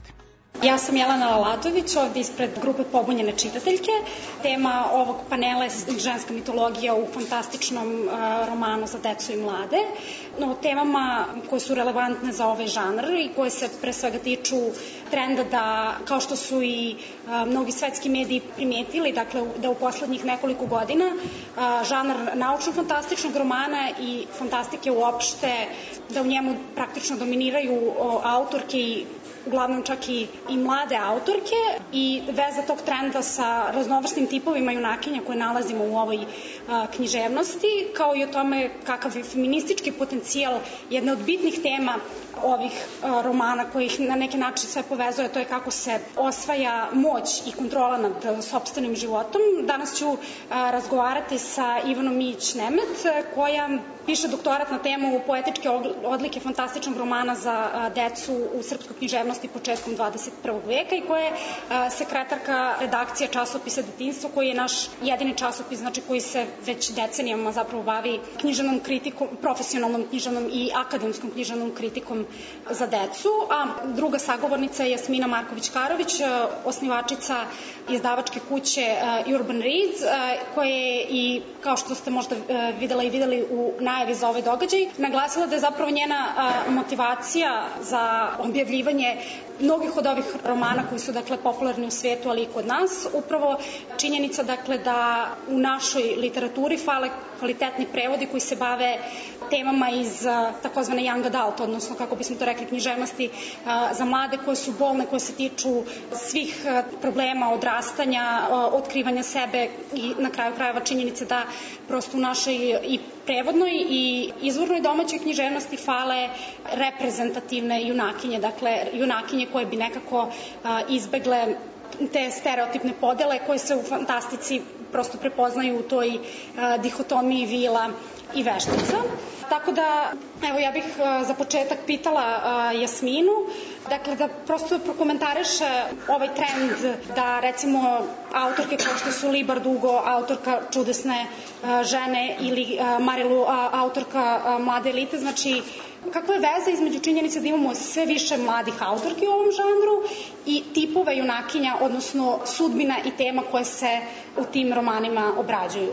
Ja sam Jelena Lalatović, ovdje ispred grupe Pobunjene čitateljke. Tema ovog panela je ženska mitologija u fantastičnom uh, romanu za decu i mlade. No, temama koje su relevantne za ovaj žanr i koje se pre svega tiču trenda da, kao što su i uh, mnogi svetski mediji primijetili, dakle da u poslednjih nekoliko godina uh, žanr naučno-fantastičnog romana i fantastike uopšte, da u njemu praktično dominiraju uh, autorke i uglavnom čak i, i mlade autorke, i veza tog trenda sa raznovrsnim tipovima junakinja koje nalazimo u ovoj a, književnosti, kao i o tome kakav je feministički potencijal jedna od bitnih tema ovih a, romana koji ih na neki način sve povezuje, to je kako se osvaja moć i kontrola nad sopstvenim životom. Danas ću a, razgovarati sa Ivanom Mijić-Nemet, koja piše doktorat na temu poetičke odlike fantastičnog romana za a, decu u srpskoj književnosti početkom dvadeset prvog veka i koja je a, sekretarka redakcije časopisa Detinjstvo, koji je naš jedini časopis, znači koji se već decenijama zapravo bavi književnom kritikom, profesionalnom književnom i akademskom književnom kritikom za decu. A druga sagovornica je Jasmina Marković-Karović, osnivačica izdavačke kuće Urban Reads, koja je i, kao što ste možda videla i videli u najavi za ovaj događaj, naglasila da je zapravo njena motivacija za objavljivanje mnogih od ovih romana koji su dakle popularni u svetu, ali i kod nas, upravo činjenica dakle da u našoj literaturi fale kvalitetni prevodi koji se bave temama iz takozvane young adult, odnosno kako bismo to rekli književnosti za mlade, koje su bolne, koje se tiču svih problema odrastanja, otkrivanja sebe i na kraju krajeva činjenice da prosto u našoj i prevodnoj i izvornoj domaćoj književnosti fale reprezentativne junakinje, dakle junakinje koje bi nekako a, izbegle te stereotipne podele koje se u fantastici prosto prepoznaju u toj a, dihotomiji vila i veštica. Tako da, evo, ja bih a, za početak pitala a, Jasminu, dakle, da prosto prokomentariše ovaj trend da, recimo, autorke kao što su Libar Dugo, autorka Čudesne a, žene, ili a, Marilu, a, autorka a, Mlade elite, znači, kakva je veza između činjenice da imamo sve više mladih autorki u ovom žanru i tipove junakinja, odnosno sudbina i tema koje se u tim romanima obrađuju?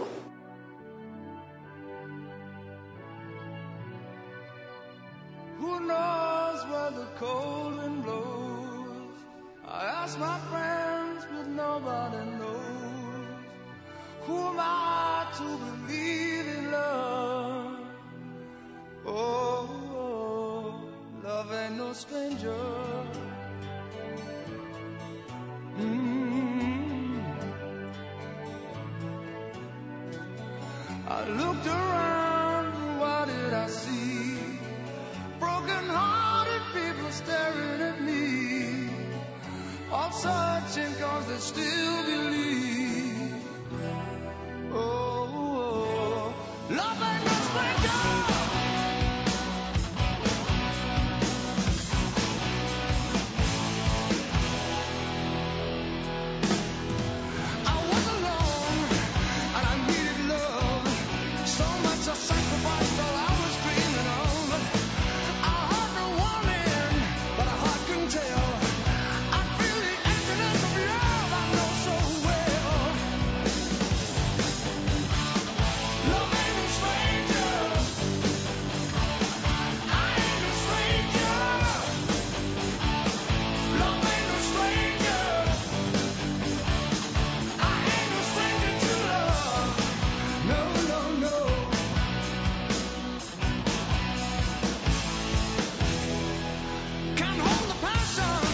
Who knows where the cold wind blows? I ask my friends, but nobody knows. Who am I to believe in love? Oh, oh, love ain't no stranger. Mm-hmm. I looked around, and what did I see? Broken-hearted people staring at me, all searching cause they still believe. Oh, oh, love ain't no stranger. Can't hold the passion.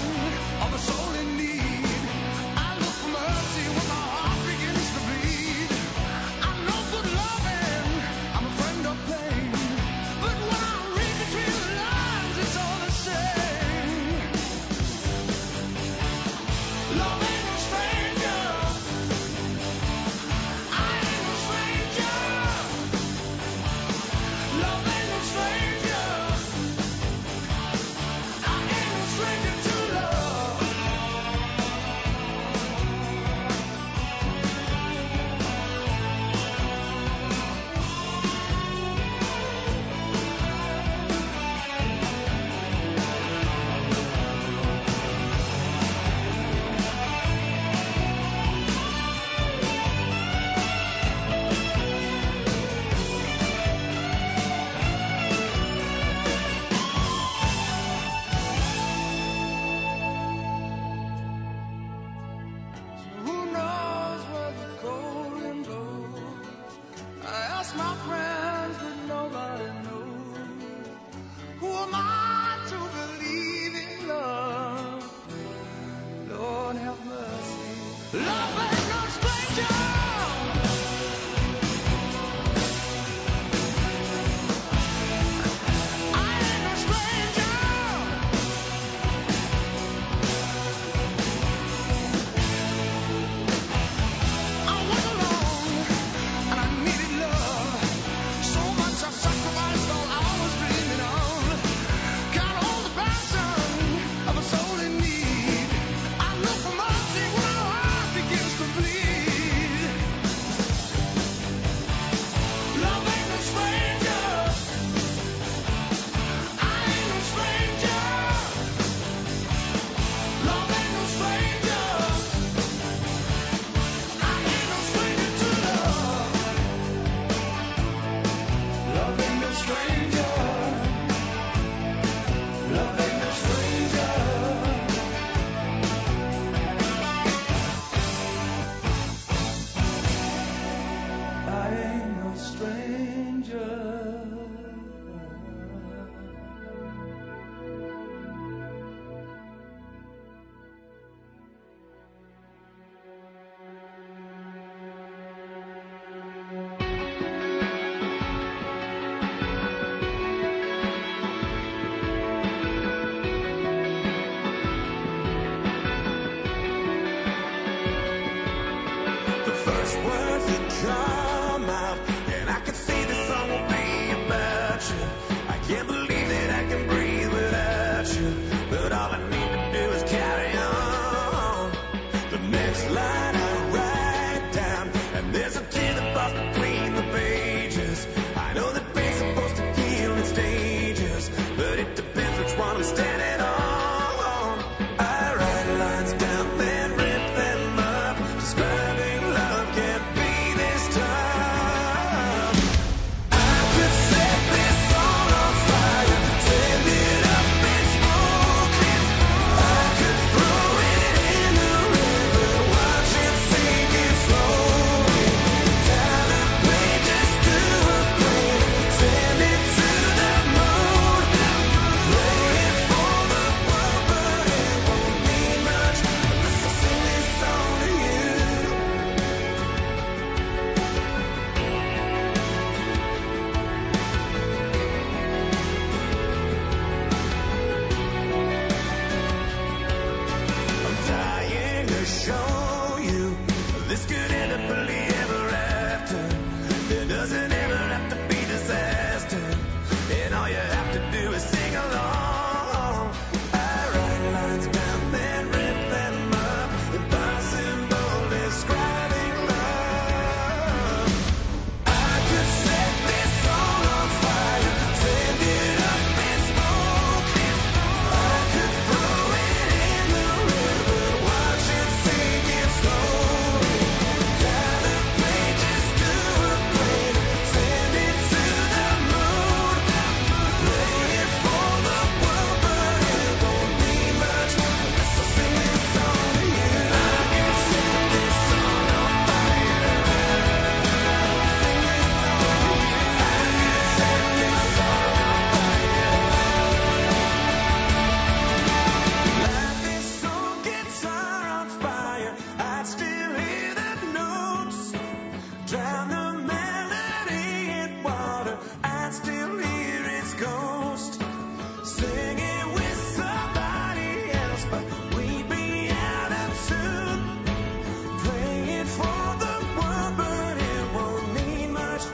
it's worth it, come out. And I can see this song will be about you. I can't believe that I can breathe without you. But all I need to do is carry on. The next line I write down, and there's a tear that falls between the pages. I know that pain's supposed to heal in stages, but it depends which one I'm standing on. I write lines down, then rip them up. Describing love can't be this tough. I could set this song on fire, send it up and smoke it. I could throw it in the river, watch it sink in slowly. Tie the pages to a plane, send it to the moon. Play it for the world, but it won't mean much unless I sing this song to you. I'm dying to show you this could end up happily ever after. There doesn't ever have to be disaster, and all you have to do is sing along. I write lines down, then rip them up. Impossible describing love. I could set this song on fire, send it up and smoke it. I could throw it in the river, watch it sink in slowly. Tie the pages to a plane, send it to the moon. Play it for the world, but it won't mean much unless I sing this song to you. I can set this song on fire. Sing this song to you. I can set this song on fire. Like this old guitar on fire, I'd still hear the notes. Drown the melody in water, I'd still hear its ghost. Singing with somebody else, but we'd be out of tune. Playing for the world, but it won't mean much.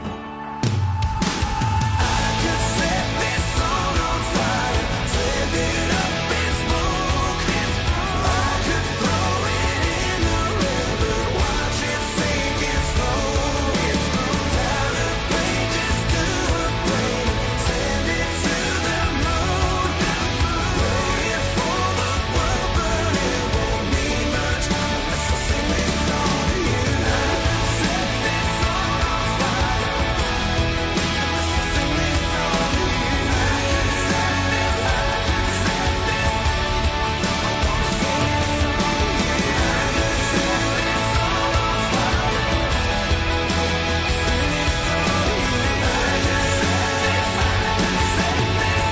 I could set this song on fire, send it up and smoke it. I could throw it in the river, watch it sink in slowly. Tie the pages to a plane, send it to the moon. Play it for the world, but it won't mean much unless I sing this song to you. I set this song on fire. Unless I sing this song to you. I could set this, I could set this. I wanna sing this song to you. I could set this song on fire. Sing this song to you. I could set this, I could set this.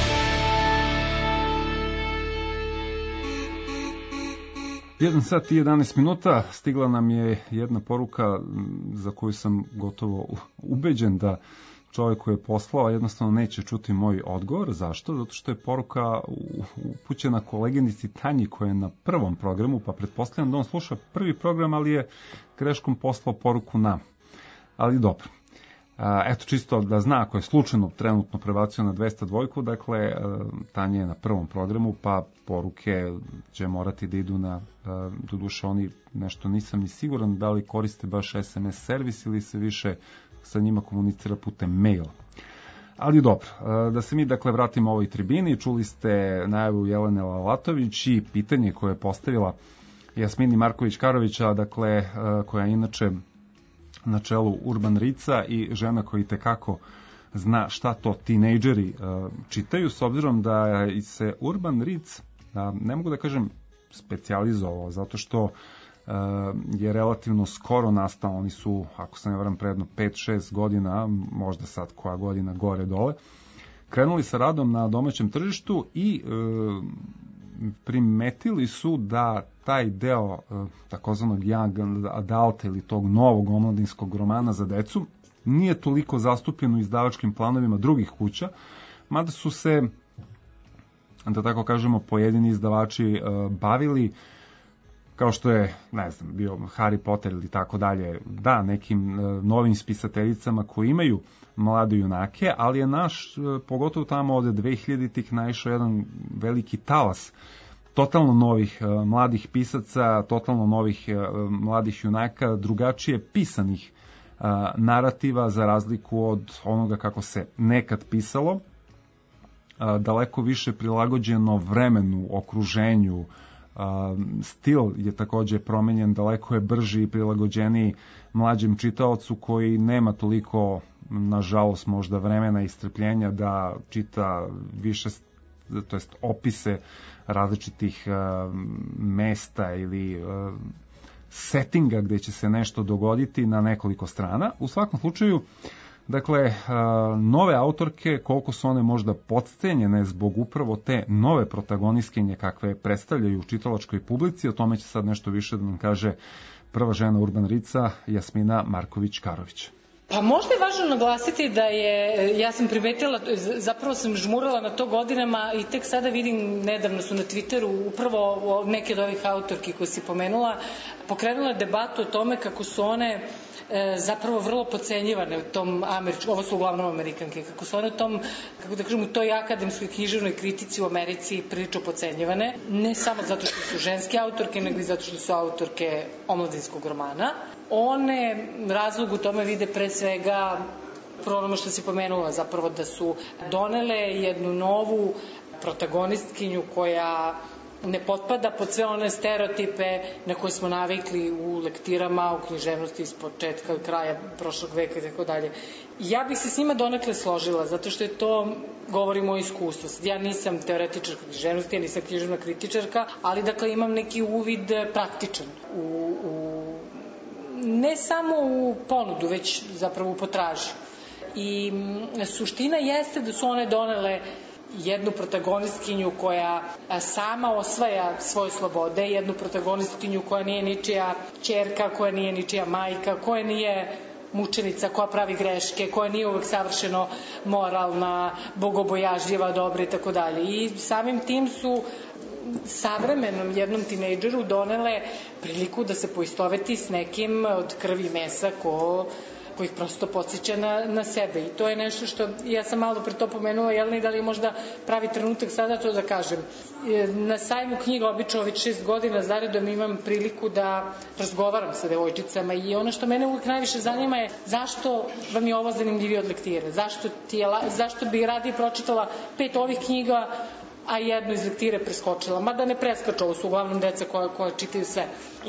Jedan sat i jedanaest minuta, stigla nam je jedna poruka za koju sam gotovo ubeđen da čovjek koji je poslao jednostavno neće čuti moj odgovor. Zašto? Zato što je poruka upućena koleginici Tanji koja je na prvom programu, pa pretpostavljam da on sluša prvi program, ali je greškom poslao poruku nam. Ali dobro. Eto, čisto da zna, ako je slučajno trenutno prebacio na dvesta dva, dakle, Tanja je na prvom programu, pa poruke će morati da idu na, doduše oni, nešto nisam ni siguran da li koriste baš es em es servis ili se više sa njima komunicira putem maila. Ali dobro, da se mi dakle vratimo ovoj tribini, čuli ste najavu Jelene Lalatović i pitanje koje je postavila Jasmini Marković-Karovića, dakle, koja je inače na čelu Urban Ritza i žena koja i tekako zna šta to tinejdžeri uh, čitaju, s obzirom da se Urban Ritz, uh, ne mogu da kažem specijalizovao, zato što uh, je relativno skoro nastao. Oni su, ako se ne varam, pre jedno pet šest godina, možda sad koja godina gore dole, krenuli sa radom na domaćem tržištu i uh, primetili su da taj deo takozvanog young adult ili tog novog omladinskog romana za decu nije toliko zastupljen u izdavačkim planovima drugih kuća, mada su se, da tako kažemo, pojedini izdavači bavili kao što je, ne znam, bio Harry Potter ili tako dalje, da, nekim novim spisateljicama koji imaju mlade junake, ali je naš, pogotovo tamo od dvehiljaditih naišao jedan veliki talas totalno novih mladih pisaca, totalno novih mladih junaka, drugačije pisanih narativa za razliku od onoga kako se nekad pisalo, daleko više prilagođeno vremenu, okruženju, stil je takođe promenjen, daleko je brži i prilagođeniji mlađem čitaocu koji nema toliko, nažalost, možda vremena i strpljenja da čita više, to jest opise različitih mesta ili settinga gde će se nešto dogoditi na nekoliko strana. U svakom slučaju, dakle, nove autorke, koliko su one možda podcenjene zbog upravo te nove protagonistkinje kakve predstavljaju u čitalačkoj publici, o tome će sad nešto više da nam kaže prva žena Urban Rica, Jasmina Marković-Karović. Pa možda je važno naglasiti da je, ja sam primetila, zapravo sam žmurala na to godinama i tek sada vidim, nedavno su na Twitteru upravo neke od ovih autorki koje si pomenula, pokrenula debatu o tome kako su one e, zapravo vrlo pocenjivane u tom američkom, ovo su uglavnom Amerikanke, kako su one u tom, kako da kažem, u toj akademskoj književnoj kritici u Americi prilično pocenjivane, ne samo zato što su ženske autorke, nego i zato što su autorke omladinskog romana. One razlog u tome vide pre svega pro ono što si pomenula, zapravo da su donele jednu novu protagonistkinju koja ne potpada pod sve one stereotipe na koje smo navikli u lektirama, u književnosti iz početka i kraja prošlog veka i tako dalje. Ja bih se s njima donekle složila, zato što je to, govorimo o iskustvu. Ja nisam teoretičarka književnosti, ja nisam književna kritičarka, ali dakle imam neki uvid praktičan u, u ne samo u ponudu, već zapravo u potraži. I suština jeste da su one donele jednu protagonistkinju koja sama osvaja svoje slobode, jednu protagonistkinju koja nije ničija ćerka, koja nije ničija majka, koja nije mučenica, koja pravi greške, koja nije uvek savršeno moralna, bogobojažljiva, dobra i tako dalje. I samim tim su savremenom jednom tinejdžeru donele priliku da se poistoveti s nekim od krvi i mesa ko, ko ih prosto podsjeća na, na sebe. I to je nešto što, ja sam malo pre to pomenula, Jelena, i da li je možda pravi trenutak sada to da kažem. Na sajmu knjiga, obično ovih šest godina zaredom imam priliku da razgovaram sa devojčicama i ono što mene uvijek najviše zanima je zašto vam je ovo zanimljivije od lektire, zašto, ti je, zašto bi radije pročitala pet ovih knjiga, a jednu iz lektire preskočila, mada ne preskaču, ovo su uglavnom deca koja, koja čitaju sve.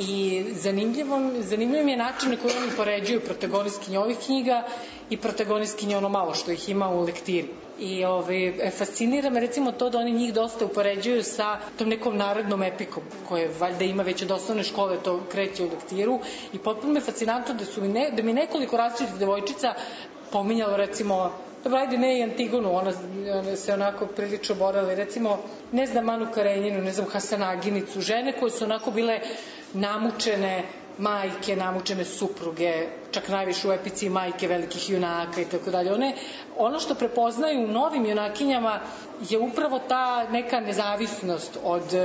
I zanimljivo, zanimljivo je način na koji oni poređuju protagonistkinje ovih knjiga i protagonistkinje ono malo što ih ima u lektiri. I ovaj, fascinira me recimo to da oni njih dosta upoređuju sa tom nekom narodnom epikom, koje valjda ima već od osnovne škole, to kreće u lektiru. I potpuno me fascinantno da, su mi ne, da mi nekoliko različitih devojčica pominjalo recimo, dobro, ajde, ne i Antigonu, ona, ona se onako prilično borala, recimo, ne znam Anu Karenjinu, ne znam Hasanaginicu, žene koje su onako bile namučene majke, namučene supruge, čak najviše u epici majke velikih junaka i tako dalje. One, ono što prepoznaju u novim junakinjama je upravo ta neka nezavisnost od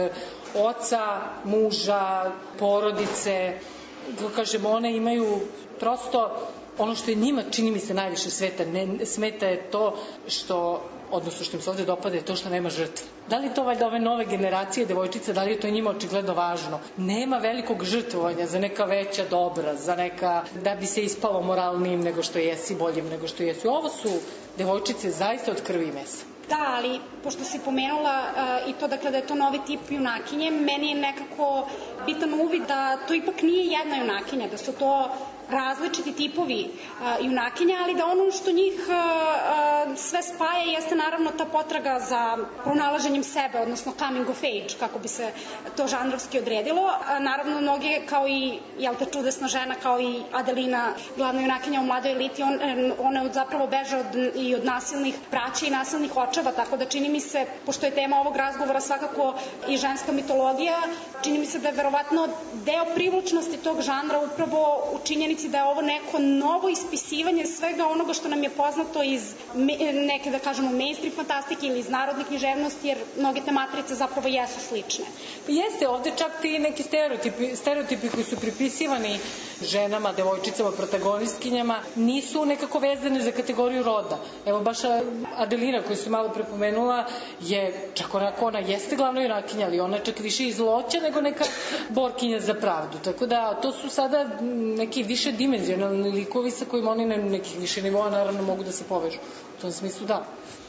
oca, muža, porodice, kažemo, one imaju prosto ono što je njima, čini mi se, najviše sveta, ne, smeta je to što, odnosno što im se ovde dopada je to što nema žrtve. Da li to valjda ove nove generacije devojčica, da li je to njima očigledno važno? Nema velikog žrtvovanja za neka veća dobra, za neka, da bi se ispalo moralnijim nego što jesi, boljim nego što jesi. Ovo su devojčice zaista od krvi i mesa. Da, ali pošto si pomenula uh, i to dakle da je to novi tip junakinje, meni je nekako bitan uvid da to ipak nije jedna junakinja, da su to različiti tipovi uh, junakinja, ali da ono što njih uh, uh, sve spaja jeste naravno ta potraga za pronalaženjem sebe, odnosno coming of age, kako bi se to žanrovski odredilo. Uh, naravno, mnoge, kao i jel te čudesna žena, kao i Adelina, glavna junakinja u Mladoj eliti, on, one zapravo beže od, i od nasilnih braća i nasilnih očeva, tako da čini mi se, pošto je tema ovog razgovora svakako i ženska mitologija, čini mi se da je verovatno deo privlačnosti tog žanra upravo u činjenici činjenici da je ovo neko novo ispisivanje svega onoga što nam je poznato iz neke, da kažemo, mainstream fantastike ili iz narodne književnosti, jer mnoge te matrice zapravo jesu slične. Pa jeste, ovde čak ti neki stereotipi, stereotipi koji su pripisivani ženama, devojčicama, protagonistkinjama, nisu nekako vezane za kategoriju roda. Evo, baš Adelina, koju su malo prepomenula, je čak onako, ona jeste glavna junakinja, ali ona čak više iz zloća nego neka borkinja za pravdu. Tako da, to su sada neki više dimenzionalni likovi sa kojima oni na nekih više nivoa naravno mogu da se povežu. U tom smislu da.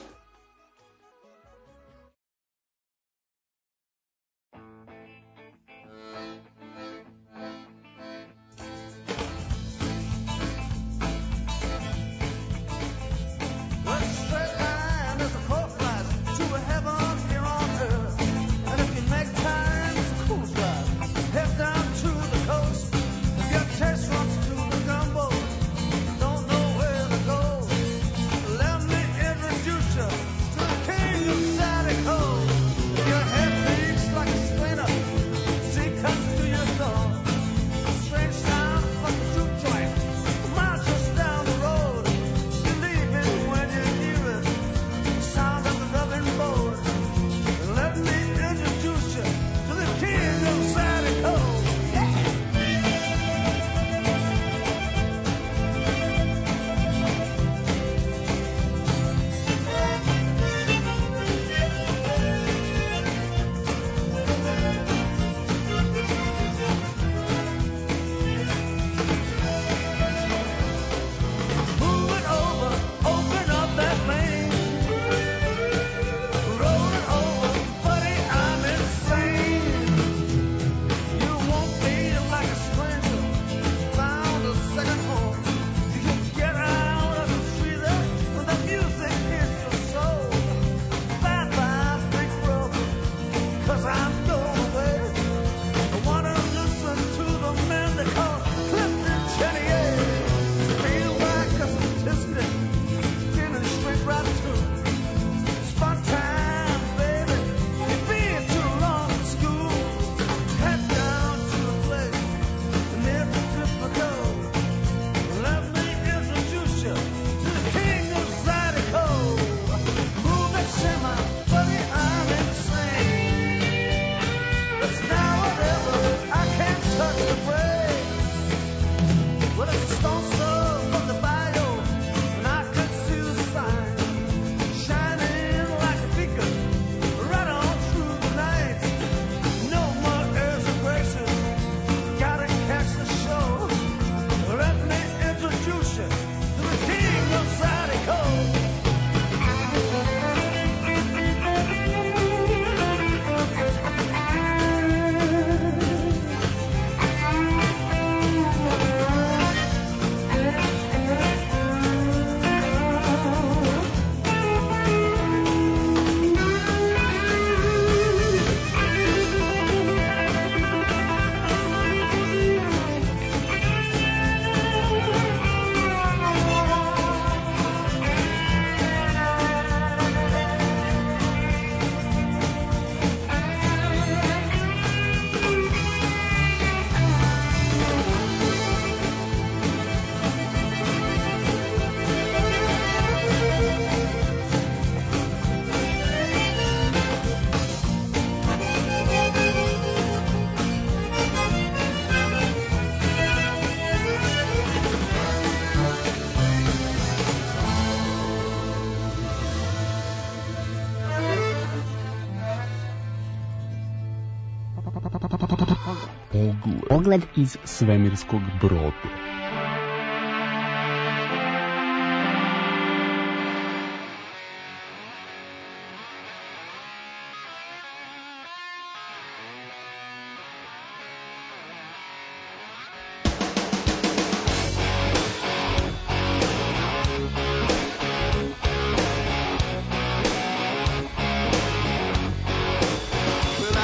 Pogled iz svemirskog broda.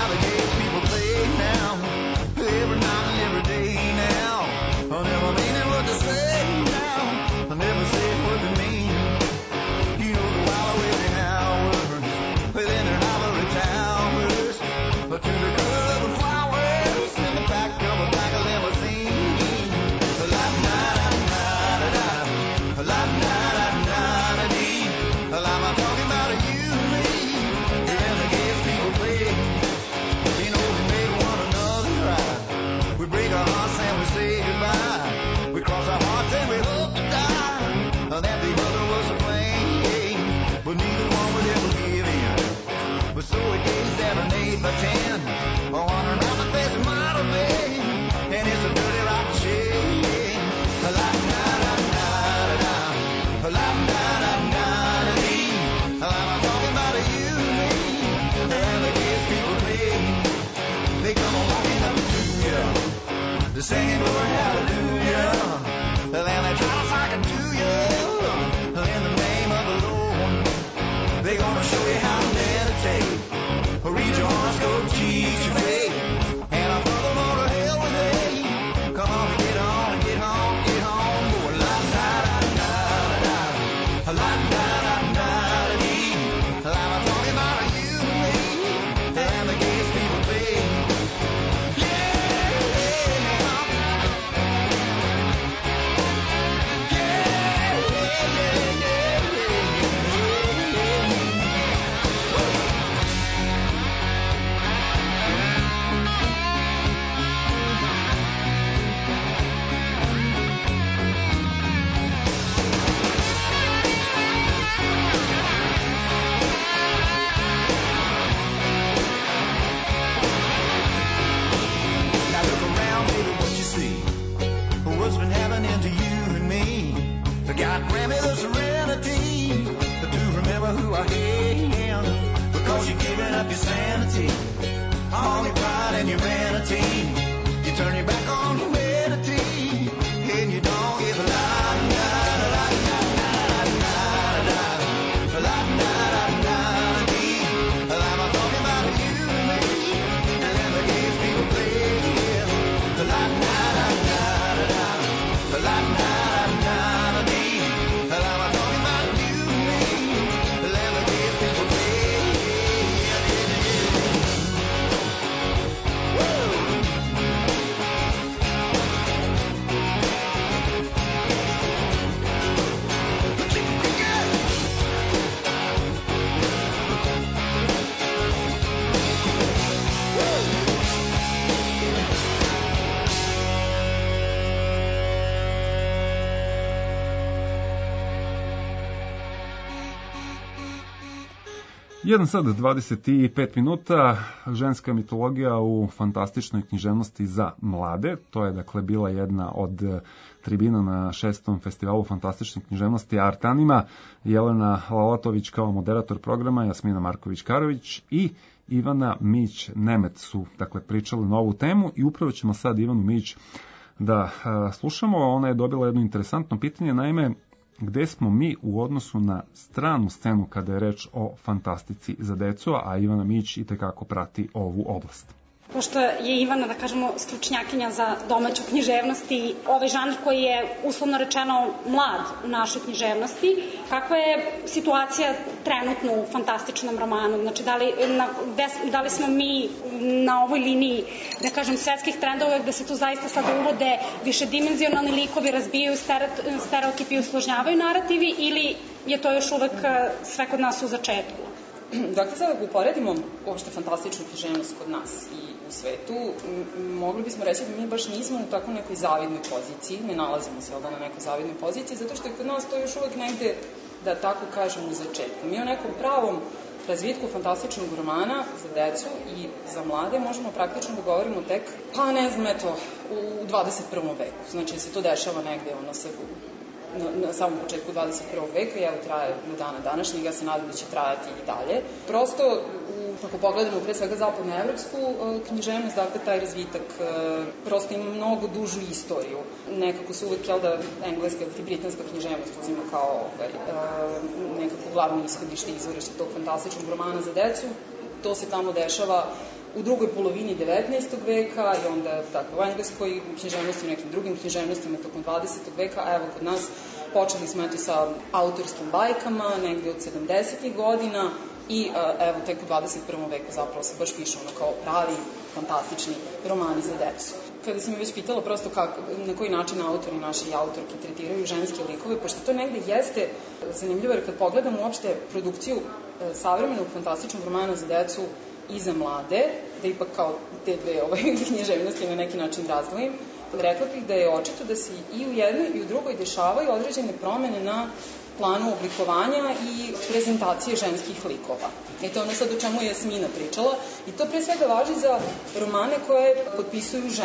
Every night and every day now, I never mean it. They're singing glory, hallelujah. And they try to sock it to you. In the name of the Lord, they're gonna show you how to meditate. Read your horoscope, teach your faith. And I'll throw them all to hell with hate. Come on and get on and get on, get on. Going la da da da da da, la da da da da dee. I'm talking about you and me, and the games people play. What's been happening to you and me? God grant me the serenity to remember who I am. Because you're giving up your sanity, all your pride and your vanity. You turn your back on humanity, and you don't give a la la la la la la la la la la dee. I'm talking about you and me, and the games people play. La la la la. La la la la dee. I'm talking about you and me. Let me give people play. Woo! jedan sat dvadeset pet minuta, ženska mitologija u fantastičnoj književnosti za mlade. To je dakle bila jedna od tribina na šestom festivalu fantastične književnosti Artanima. Jelena Lalatović kao moderator programa, Jasmina Marković-Karović i Ivana Mić-Nemet su dakle pričali na ovu temu i upravo ćemo sad Ivanu Mić da a, slušamo. Ona je dobila jedno interesantno pitanje, naime, gde smo mi u odnosu na stranu scenu kada je reč o fantastici za decu, a Ivana Mić itekako prati ovu oblast. Pošto je Ivana, da kažemo, stručnjakinja za domaću književnost i ovaj žanr koji je uslovno rečeno mlad u našoj književnosti, kakva je situacija trenutno u fantastičnom romanu? Znači, da li, na, da li smo mi na ovoj liniji, da kažem, svetskih trendova gde se tu zaista sada uvode višedimenzionalni likovi, razbijaju stereotipi i usložnjavaju narativi, ili je to još uvek sve kod nas u začetku? Dakle, sada ako uporedimo uopšte fantastičnu književnost kod nas i u svetu, mogli bismo reći da mi baš nismo u tako nekoj zavidnoj poziciji, ne nalazimo se ovdje na nekoj zavidnoj poziciji, zato što je kod nas to još uvek negde, da tako kažem, u začetku. Mi o nekom pravom razvitku fantastičnog romana za decu i za mlade možemo praktično da govorimo tek, pa ne znam, eto, u dvadeset prvom veku. Znači, se to dešava negde, ono se na, na samom početku dvadeset prvog veka i evo traje do dana današnjeg, ja se nadam da će trajati i dalje. Prosto, u, ako pogledamo pre svega zapadnoevropsku književnost, dakle taj razvitak prosto ima mnogo dužu istoriju. Nekako se uvek, jel da, engleska i britanska književnost uzima kao ovaj, nekako glavno ishodište izvorište tog fantastičnog romana za decu. To se tamo dešava u drugoj polovini devetnaestog veka i onda tako, u engleskoj književnosti i nekim drugim književnostima tokom dvadesetog veka, a evo kod nas počeli smo eto sa autorskim bajkama negde od sedamdesetih godina i evo tek u dvadeset prvom veku zapravo se baš piše ono kao pravi fantastični romani za decu. Kada sam me već pitala prosto kako, na koji način autori naši i autorke tretiraju ženske likove, pošto to negde jeste zanimljivo jer kad pogledamo uopšte produkciju savremenog fantastičnog romana za decu i za mlade, da ipak kao te dve ovaj, književnosti na neki način razdvojim, rekla bih da je očito da se i u jednoj i u drugoj dešavaju određene promene na planu oblikovanja i prezentacije ženskih likova. I to ono sad o čemu je Jasmina pričala. I to pre svega važi za romane koje potpisuju žene.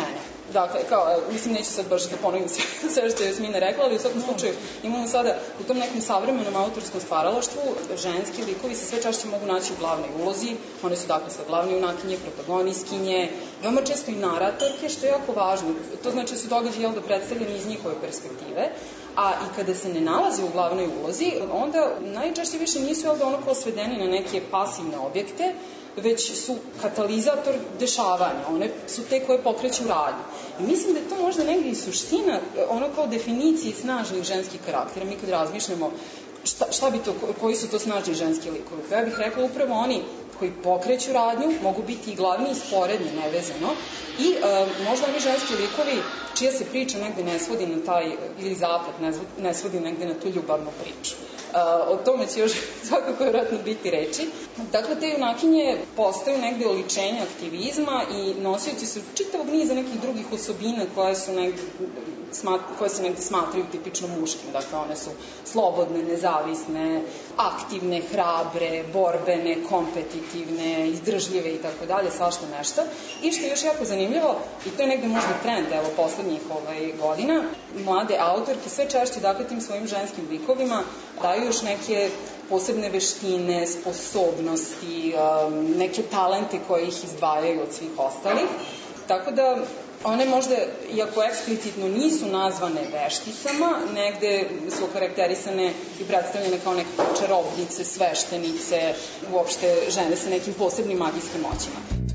Dakle, kao, mislim, neću sad baš da ponovim sve, sve što je Jasmina rekla, ali u svakom slučaju imamo sada u tom nekom savremenom autorskom stvaralaštvu ženski likovi se sve češće mogu naći u glavnoj ulozi, one su dakle sve glavne junakinje, protagonistkinje, veoma često i naratorke, što je jako važno. To znači da su događaji, jel da, predstavljeni iz njihove perspektive, a i kada se ne nalaze u glavnoj ulozi, onda najčešće više nisu, jel da, ono kao svedeni na neke pasivne objekte, već su katalizator dešavanja, one su te koje pokreću radnju. I mislim da je to možda negdje i suština, ono kao definicije snažnih ženskih karaktera. Mi kad razmišljamo šta, šta bi to, koji su to snažni ženski likovi, ja bih rekla upravo oni koji pokreću radnju, mogu biti i glavni i sporedni, nevezano, i e, možda oni ženski likovi čija se priča negde ne svodi na taj, ili zaplet ne, ne svodi negde na tu ljubavnu priču. Uh, o tome će još svakako vjerojatno biti reči. Dakle, te junakinje postaju negde oličenje aktivizma i nosioci su čitavog niza nekih drugih osobina koje su negde, smat, koje se negde smatraju tipično muškim. Dakle, one su slobodne, nezavisne, aktivne, hrabre, borbene, kompetitivne, izdržljive i tako dalje, svašta nešto. I što je još jako zanimljivo, i to je negde možda trend, evo, poslednjih ovaj, godina, mlade autorke sve češće, dakle, tim svojim ženskim likovima daju još neke posebne veštine, sposobnosti, um, neke talente koje ih izdvajaju od svih ostalih. Tako da one možda, iako eksplicitno nisu nazvane vešticama, negde su karakterisane i predstavljene kao neke čarobnice, sveštenice, uopšte žene sa nekim posebnim magijskim moćima.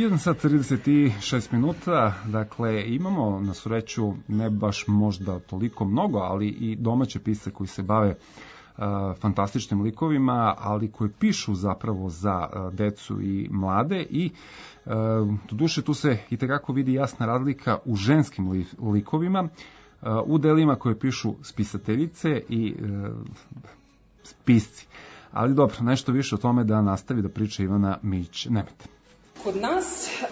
jedan sat trideset šest minuta, dakle imamo na sreću ne baš možda toliko mnogo, ali i domaće pisce koji se bave uh, fantastičnim likovima, ali koji pišu zapravo za uh, decu i mlade i uh, do duše tu se i tekako vidi jasna razlika u ženskim li, likovima, uh, u delima koje pišu spisateljice i uh, pisci. Ali dobro, nešto više o tome da nastavi da priča Ivana Mijić-Nemet. Kod nas,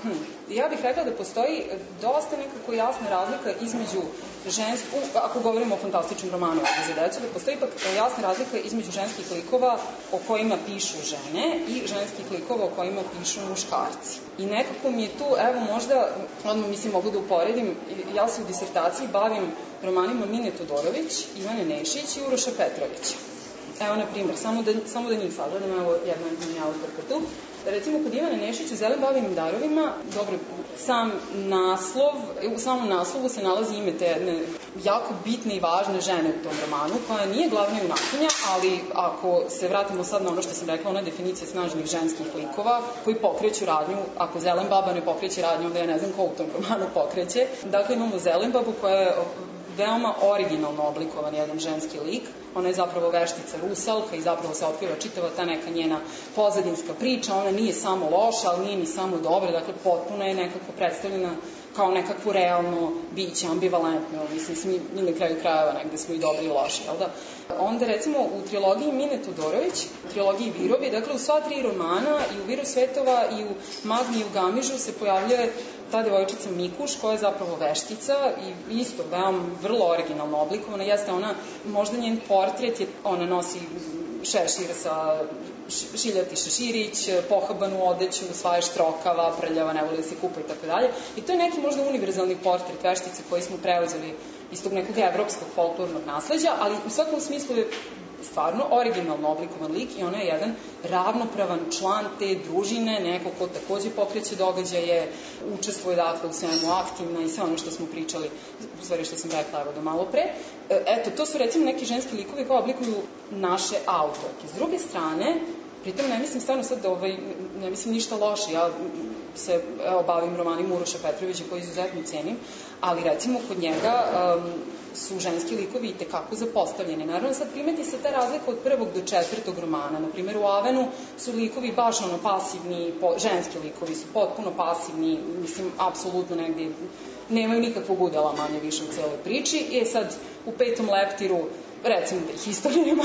ja bih rekla da postoji dosta nekako jasna razlika između ženskih, ako govorimo o fantastičnom romanu za decu, da postoji ipak jasna razlika između ženskih likova o kojima pišu žene i ženskih likova o kojima pišu muškarci. I nekako mi je tu, evo možda, odmah mislim mogu da uporedim, ja se u disertaciji bavim romanima Mine Todorović, Ivane Nešić i Uroša Petrovića. Evo, na primjer, samo da, samo da njih sagledam, evo jedna mi autorka tu. Recimo, kod Ivane Nešić u Zelenbavinim darovima, dobro, sam naslov, u samom naslovu se nalazi ime te jedne jako bitne i važne žene u tom romanu, koja nije glavna junakinja, ali ako se vratimo sad na ono što sam rekla, ona definicija snažnih ženskih likova, koji pokreću radnju, ako Zelenbaba ne pokreće radnju, onda ja ne znam ko u tom romanu pokreće. Dakle, imamo Zelenbabu koja je veoma originalno oblikovan jedan ženski lik. Ona je zapravo veštica rusalka i zapravo se otkriva čitava ta neka njena pozadinska priča. Ona nije samo loša, ali nije ni samo dobra. Dakle, potpuno je nekako predstavljena kao nekakvo realno biće, ambivalentno. Mislim, smi, mi na kraju krajeva negde smo i dobri i loši, jel da? Onda, recimo, u trilogiji Mine Todorović, u trilogiji Virovi, dakle, u sva tri romana, i u Viru svetova, i u Magni i u Gamižu se pojavljuje ta devojčica Mikuš, koja je zapravo veštica i isto veoma vrlo originalno oblikovana. Jeste ona, možda njen portret je, ona nosi šešir sa šiljati šeširić, pohabanu odeću, svaje štrokava, prljava, ne voli da se kupa i tako dalje. I to je neki možda univerzalni portret veštice koji smo preuzeli iz tog nekog evropskog folklornog nasleđa, ali u svakom smislu je stvarno originalno oblikovan lik i ona je jedan ravnopravan član te družine, neko ko takođe pokreće događaje, učestvuje dakle u svemu aktivna i sve ono što smo pričali, u stvari što sam rekla evo do malo pre. Eto, to su recimo neki ženski likovi koji oblikuju naše autorke. S druge strane, pritom ne mislim stvarno sad da ovaj, ne mislim ništa loše, ja se evo, bavim romanima Uroša Petrovića koji izuzetno cenim, ali recimo kod njega um, su ženski likovi i tekako zapostavljeni. Naravno sad primeti se ta razlika od prvog do četvrtog romana. Naprimjer u Avenu su likovi baš ono pasivni, po, ženski likovi su potpuno pasivni, mislim apsolutno negdje nemaju nikakvog udela manje više u celoj priči. I sad u petom leptiru recimo da ih istorijima,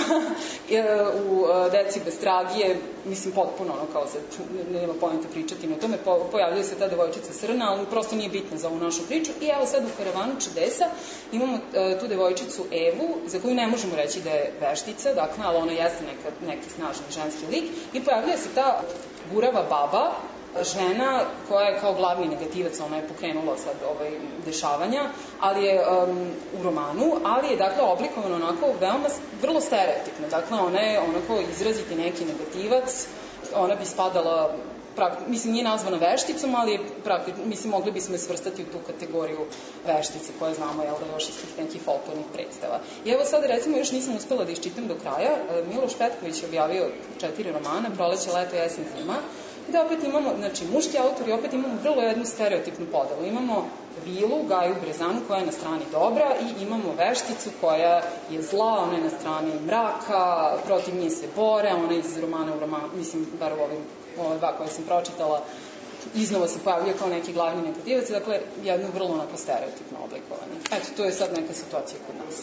u Deci bez tragije, mislim potpuno ono kao sad, nema pojenta pričati na tome, pojavljuje se ta devojčica Srna, ali prosto nije bitna za ovu našu priču. I evo sad u Karavanu čudesa imamo tu devojčicu Evu, za koju ne možemo reći da je veštica, dakle, ali ona jeste neka, neki snažni ženski lik, i pojavljuje se ta gurava baba, žena koja je kao glavni negativac, ona je pokrenula sad ovaj dešavanja, ali je um, u romanu, ali je dakle oblikovano onako veoma vrlo stereotipno. Dakle, ona je onako izraziti neki negativac, ona bi spadala, prakti, mislim nije nazvana vešticom, ali je prakti, mislim mogli bismo je svrstati u tu kategoriju veštice koje znamo, jel da, još iz tih nekih folklornih predstava. I evo sad recimo još nisam uspela da iščitam do kraja, Miloš Petković je objavio četiri romana, Proleće, leto, jesen, zima, da opet imamo, znači, muški autori, opet imamo vrlo jednu stereotipnu podelu. Imamo Vilu, Gaju Brezanu, koja je na strani dobra, i imamo vešticu koja je zla, ona je na strani mraka, protiv nje se bore, ona iz romana u romanu, mislim, bar u ovim, ove dva koje sam pročitala, iznova se pojavljuje kao neki glavni negativac, dakle, jedno vrlo onako stereotipno oblikovanje. Eto, to je sad neka situacija kod nas.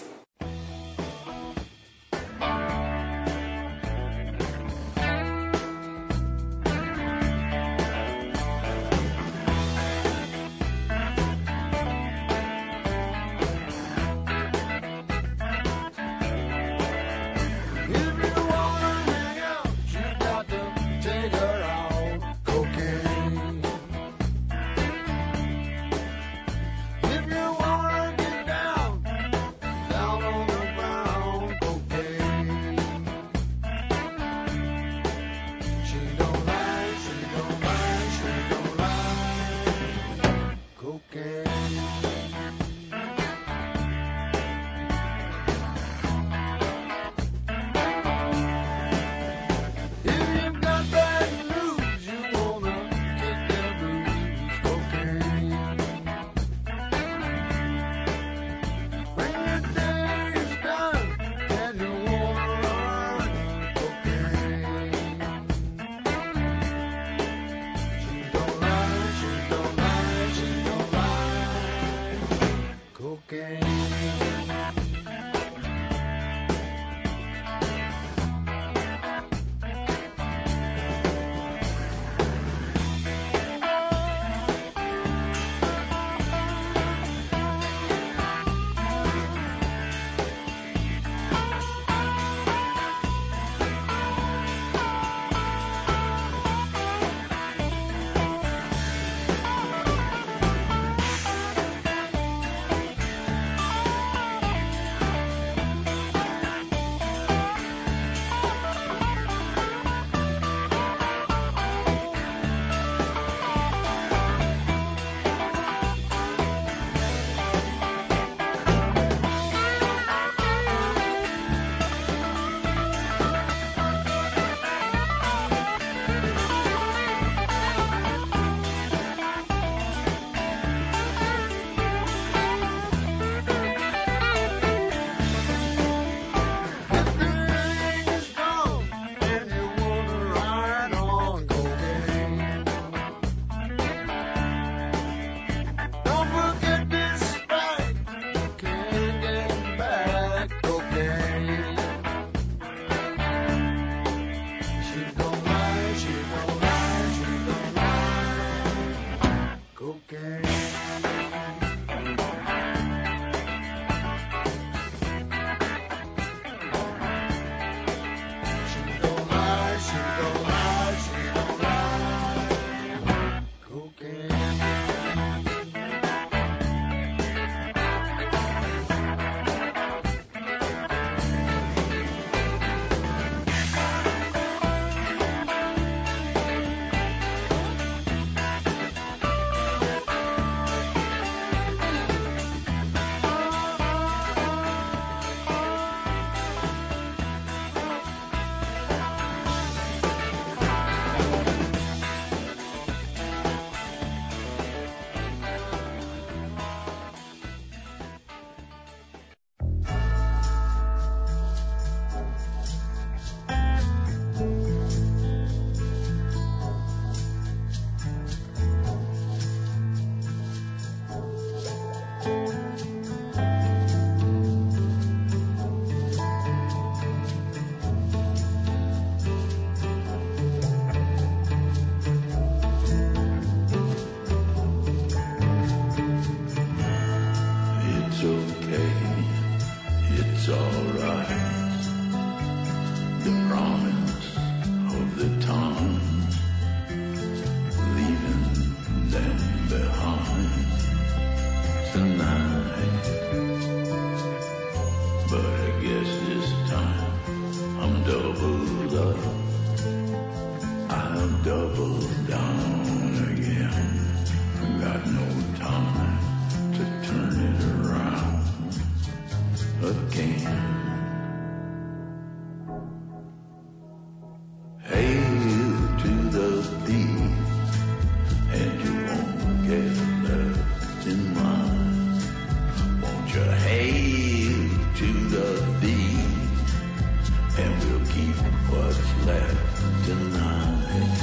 okay, it's alright. The promise of the time, leaving them behind tonight. But I guess this time I'm doubled up. I'll double down again. I got no time to turn it around again. Hail to the thief, and you won't get left in line. Won't you hail to the thief, and we'll keep what's left tonight.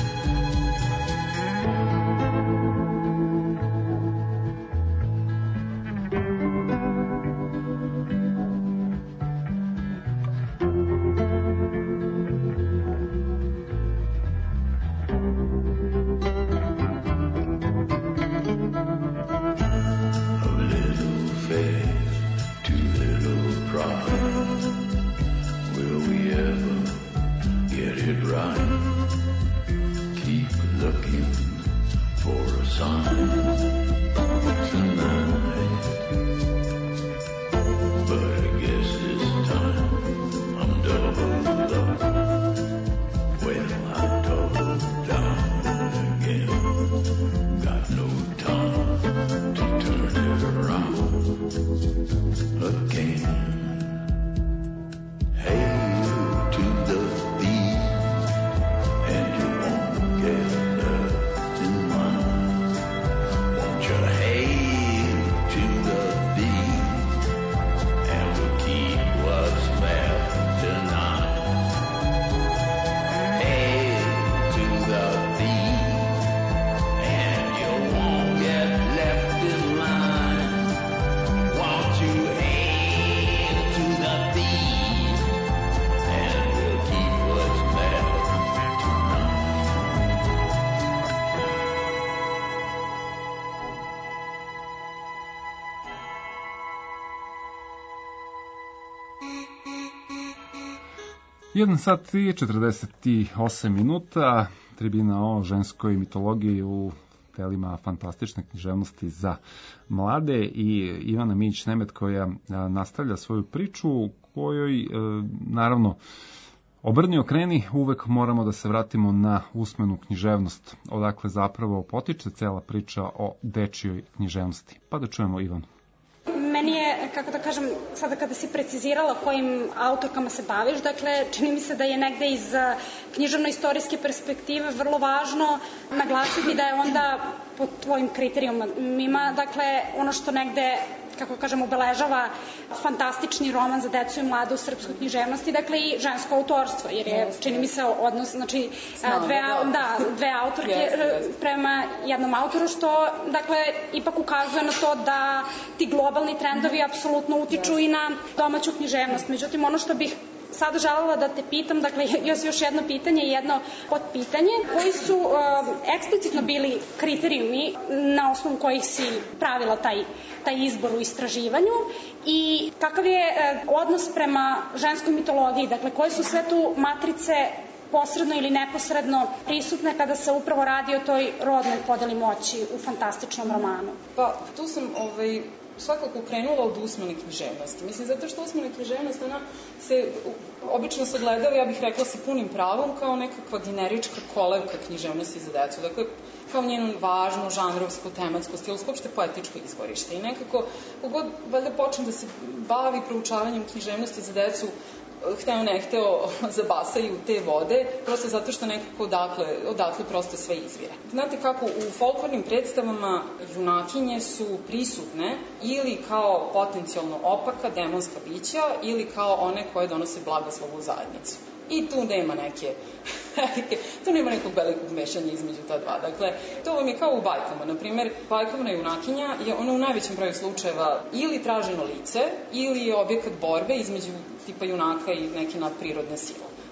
jedan sat i četrdeset osam minuta, tribina o ženskoj mitologiji u telima fantastične književnosti za mlade i Ivana Mijić-Nemet koja nastavlja svoju priču u kojoj, naravno, obrni okreni, uvek moramo da se vratimo na usmenu književnost, odakle zapravo potiče cela priča o dečijoj književnosti. Pa da čujemo Ivanu. Meni je, kako da kažem, sada kada si precizirala kojim autorkama se baviš, dakle, čini mi se da je negde iz književno-istorijske perspektive vrlo važno naglasiti da je onda po tvojim kriterijumima, dakle, ono što negde, kako kažem, obeležava fantastični roman za decu i mlade u srpskoj književnosti, dakle i žensko autorstvo, jer je, čini mi se, odnos, znači, dve, da, dve autorke prema jednom autoru, što, dakle, ipak ukazuje na to da ti globalni trendovi apsolutno utiču i na domaću književnost. Međutim, ono što bih sada želela da te pitam, dakle, još, još jedno pitanje i jedno podpitanje, koji su uh, eksplicitno bili kriterijumi na osnovu kojih si pravila taj, taj izbor u istraživanju i kakav je uh, odnos prema ženskoj mitologiji, dakle, koje su sve tu matrice posredno ili neposredno prisutne kada se upravo radi o toj rodnoj podeli moći u fantastičnom romanu? Pa, tu sam ovaj, svakako krenula od usmene književnosti. Mislim, zato što usmena književnost, ona se obično sagledava, ja bih rekla sa punim pravom, kao nekakva generička kolevka književnosti za decu. Dakle, kao njeno važno, žanrovsko, tematsko, stilsko, uopšte poetičko izvorište. I nekako, kogod valjda počne da se bavi proučavanjem književnosti za decu, hteo ne hteo zabasaju te vode, prosto zato što nekako odatle, odatle prosto sve izvire. Znate kako u folklornim predstavama junakinje su prisutne ili kao potencijalno opaka demonska bića ili kao one koje donose blagoslov u zajednicu. I tu nema neke, tu nema nekog velikog mešanja između ta dva. Dakle, to vam je kao u bajkama. Naprimer, bajkovna junakinja je ona u najvećem broju slučajeva ili traženo lice, ili je objekat borbe između tipa junaka i neke nadprirodne sile.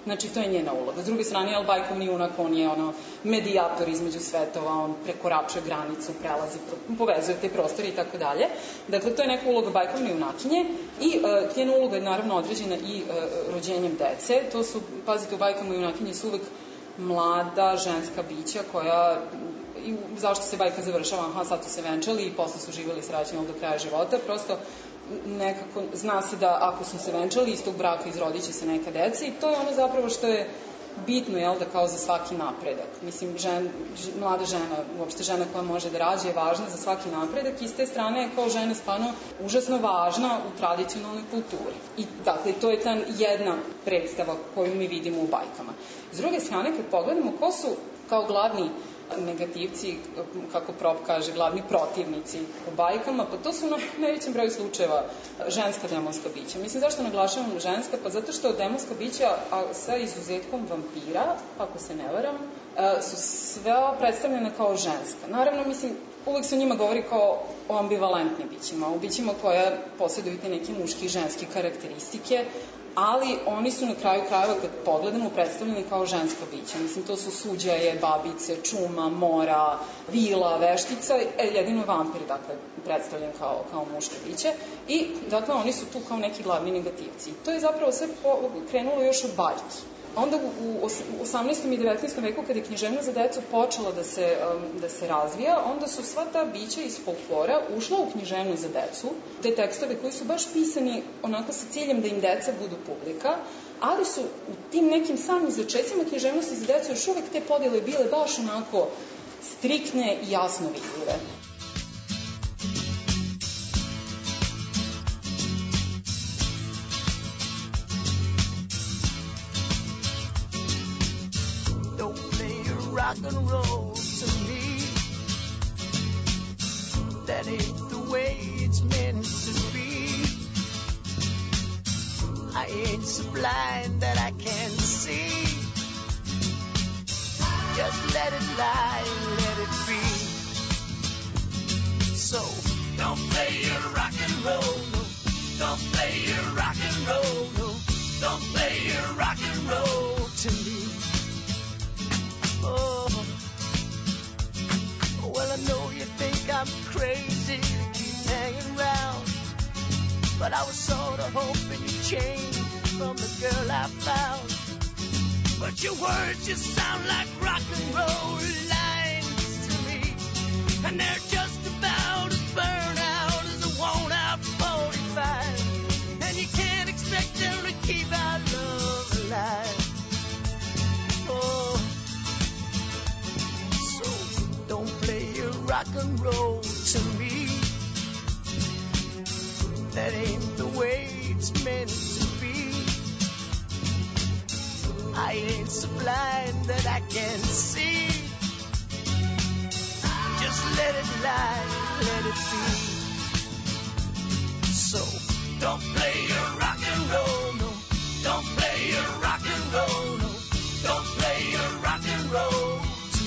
Znači, to je njena uloga. S druge strane, Al bajkovni junak, on je ono medijator između svetova, on prekoračuje granicu, prelazi, povezuje te prostore i tako dalje. Dakle, to je neka uloga bajkovne junakinje i uh, njena uloga je naravno određena i uh, rođenjem dece. To su, pazite, u bajkovnoj junakinji su uvek mlada ženska bića koja, i zašto se bajka završava, aha, sad su se venčali i posle su živjeli srećno do kraja života, prosto nekako zna se da ako su se venčali iz tog braka izrodit će se neka deca i to je ono zapravo što je bitno, jel, da kao za svaki napredak. Mislim, žen, mlada žena, uopšte žena koja može da rađe je važna za svaki napredak i s te strane je kao žena stvarno užasno važna u tradicionalnoj kulturi. I dakle, to je ta jedna predstava koju mi vidimo u bajkama. S druge strane, kad pogledamo ko su kao glavni negativci, kako Prop kaže, glavni protivnici u bajkama, pa to su na najvećem broju slučajeva ženska demonska bića. Mislim, zašto naglašavam ženska? Pa zato što demonska bića, a sa izuzetkom vampira, ako se ne varam, su sve predstavljene kao ženska. Naravno, mislim, uvek se o njima govori kao o ambivalentnim bićima, o bićima koja posjeduju te neke muške i ženske karakteristike, ali oni su na kraju krajeva, kad pogledamo, predstavljeni kao ženska bića. Mislim, to su suđaje, babice, čuma, mora, vila, veštica, jedino vampir, dakle, predstavljen kao, kao muško biće. I, dakle, oni su tu kao neki glavni negativci. To je zapravo sve po, krenulo još od bajki. Onda u osamnaestom i devetnaestom veku, kada je književnost za decu počela da se, da se razvija, onda su sva ta bića iz folklora ušla u književnost za decu, te tekstove koji su baš pisani onako sa ciljem da im deca budu publika, ali su u tim nekim samim začecima književnosti za decu još uvek te podjele bile baš onako striktne i jasno vidljive. Rock and roll to me. That ain't the way it's meant to be. I ain't so blind that I can't see. Just let it lie, let it be. So don't play your rock and roll, no. Don't play your rock and roll, no. Don't play your rock and roll to me. Oh, well, I know you think I'm crazy to keep hanging around, but I was sort of hoping you'd change from the girl I found. But your words just sound like rock and roll lines to me, and they're just about as burned out as a worn-out forty-five, and you can't expect them to keep our love alive. Oh, don't play your rock and roll to me. That ain't the way it's meant to be. I ain't so blind that I can't see. Just let it lie, let it be. So don't play your rock and roll, no. Don't play your rock and roll, no. Don't play your rock and roll.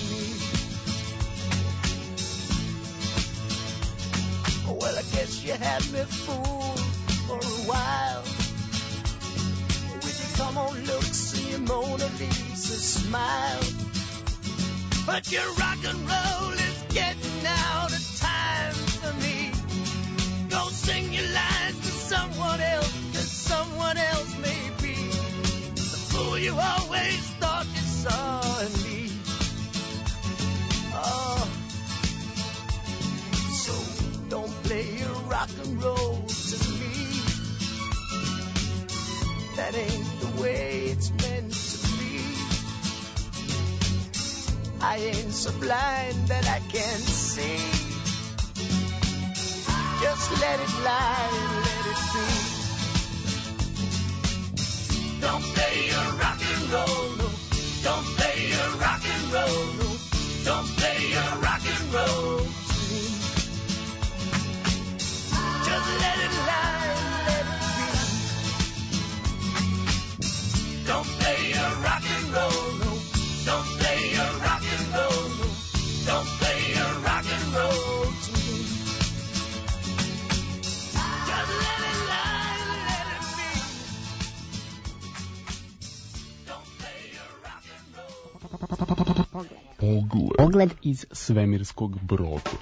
Well, I guess you had me fooled for a while with your come-on looks and your Mona Lisa smile. But your rock and roll is getting out of time for me. Go sing your lines to someone else, 'cause someone else may be the fool you always thought you saw in me. Oh, don't play your rock and roll to me. That ain't the way it's meant to be. I ain't so blind that I can't see. Just let it lie, let it be. Don't play your rock and roll, no. Don't play your rock and roll, no. Don't play your rock and roll to me. Just let it lie, let it be. Don't play your rock and roll, no. Don't play your rock and roll, no. Don't play your rock and roll to me. Just let it lie, let it be. Don't Pogled. Pogled iz svemirskog broda.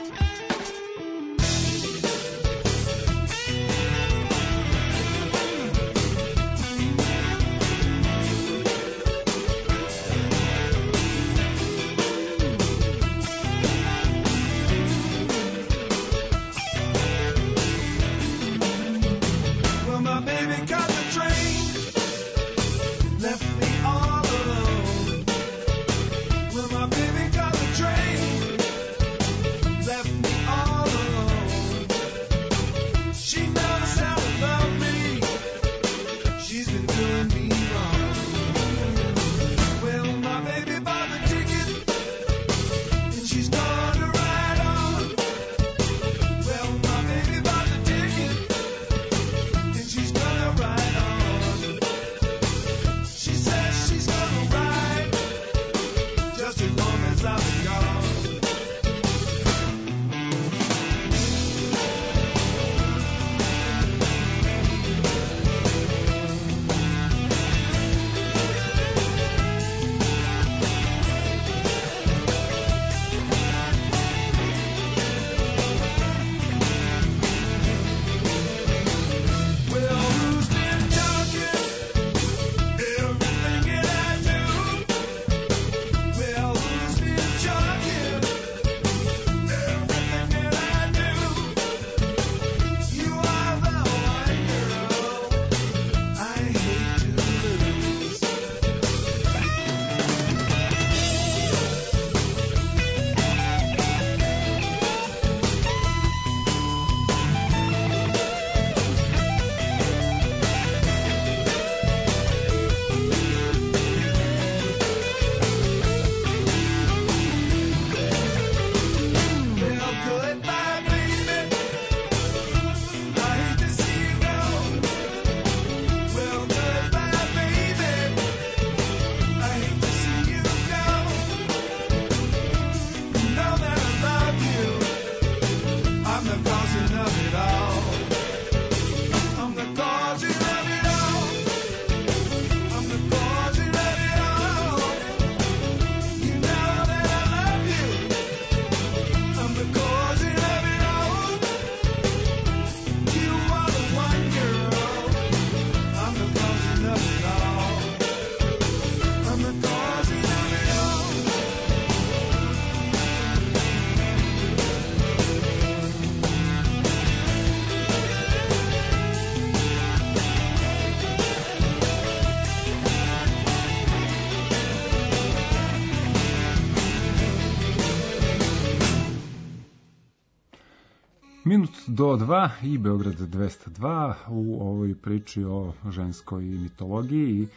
Minut do dva i Beograd dvesta dva u ovoj priči o ženskoj mitologiji i,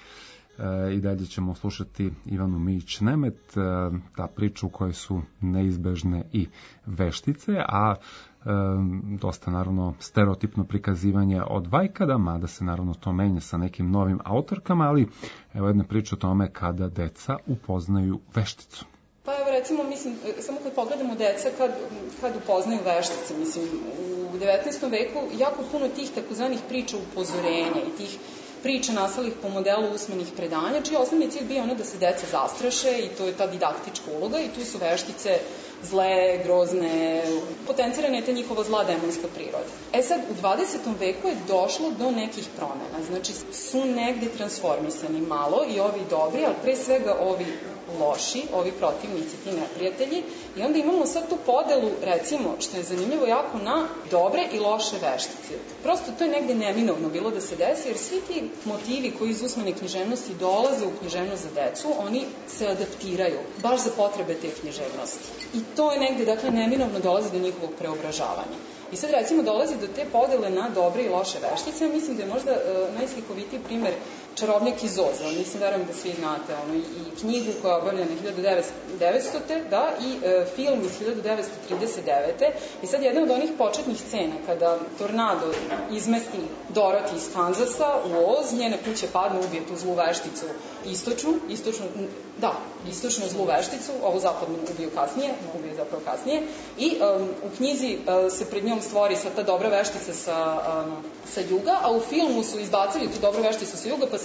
e, i dalje ćemo slušati Ivanu Mijić-Nemet, e, ta priča u kojoj su neizbežne i veštice, a e, dosta naravno stereotipno prikazivanje od Vajkada, mada se naravno to menja sa nekim novim autorkama, ali evo jedna priča o tome kada deca upoznaju vešticu. Pa evo recimo, mislim, samo kad pogledamo deca, kad, kad upoznaju veštice, mislim, u devetnaestom veku jako puno tih takozvanih priča upozorenja i tih priča nastalih po modelu usmenih predanja, čiji osnovni cilj bio ono da se deca zastraše i to je ta didaktička uloga i tu su veštice zle, grozne, potencirana je ta njihova zla demonska priroda. E sad, u dvadesetom veku je došlo do nekih promena, znači su negde transformisani malo i ovi dobri, ali pre svega ovi loši, ovi protivnici, ti neprijatelji, i onda imamo sad tu podelu, recimo, što je zanimljivo jako, na dobre i loše veštice. Prosto to je negde neminovno bilo da se desi, jer svi ti motivi koji iz usmene književnosti dolaze u književnost za decu, oni se adaptiraju, baš za potrebe te književnosti. I to je negde, dakle, neminovno dolazi do njihovog preobražavanja. I sad, recimo, dolazi do te podele na dobre i loše veštice. Mislim da je možda uh, najslikovitiji primer Čarobnjak iz Oza. Mislim, verujem da svi znate, ono, i knjigu koja je obavljena hiljadu devetsto. da, i uh, film iz hiljadu devetsto trideset devete. I sad jedna od onih početnih scena, kada tornado izmesti Dorothy iz Kanzasa u Oz, njene kuće padnu, ubije tu zlu vešticu istočnu, istočnu, da, istočnu zlu vešticu, ovu zapadnu ubiju kasnije, ubiju zapravo kasnije, i um, u knjizi uh, se pred njom stvori sa ta dobra veštica sa, um, sa juga, a u filmu su izbacili tu dobru vešticu sa juga, pa se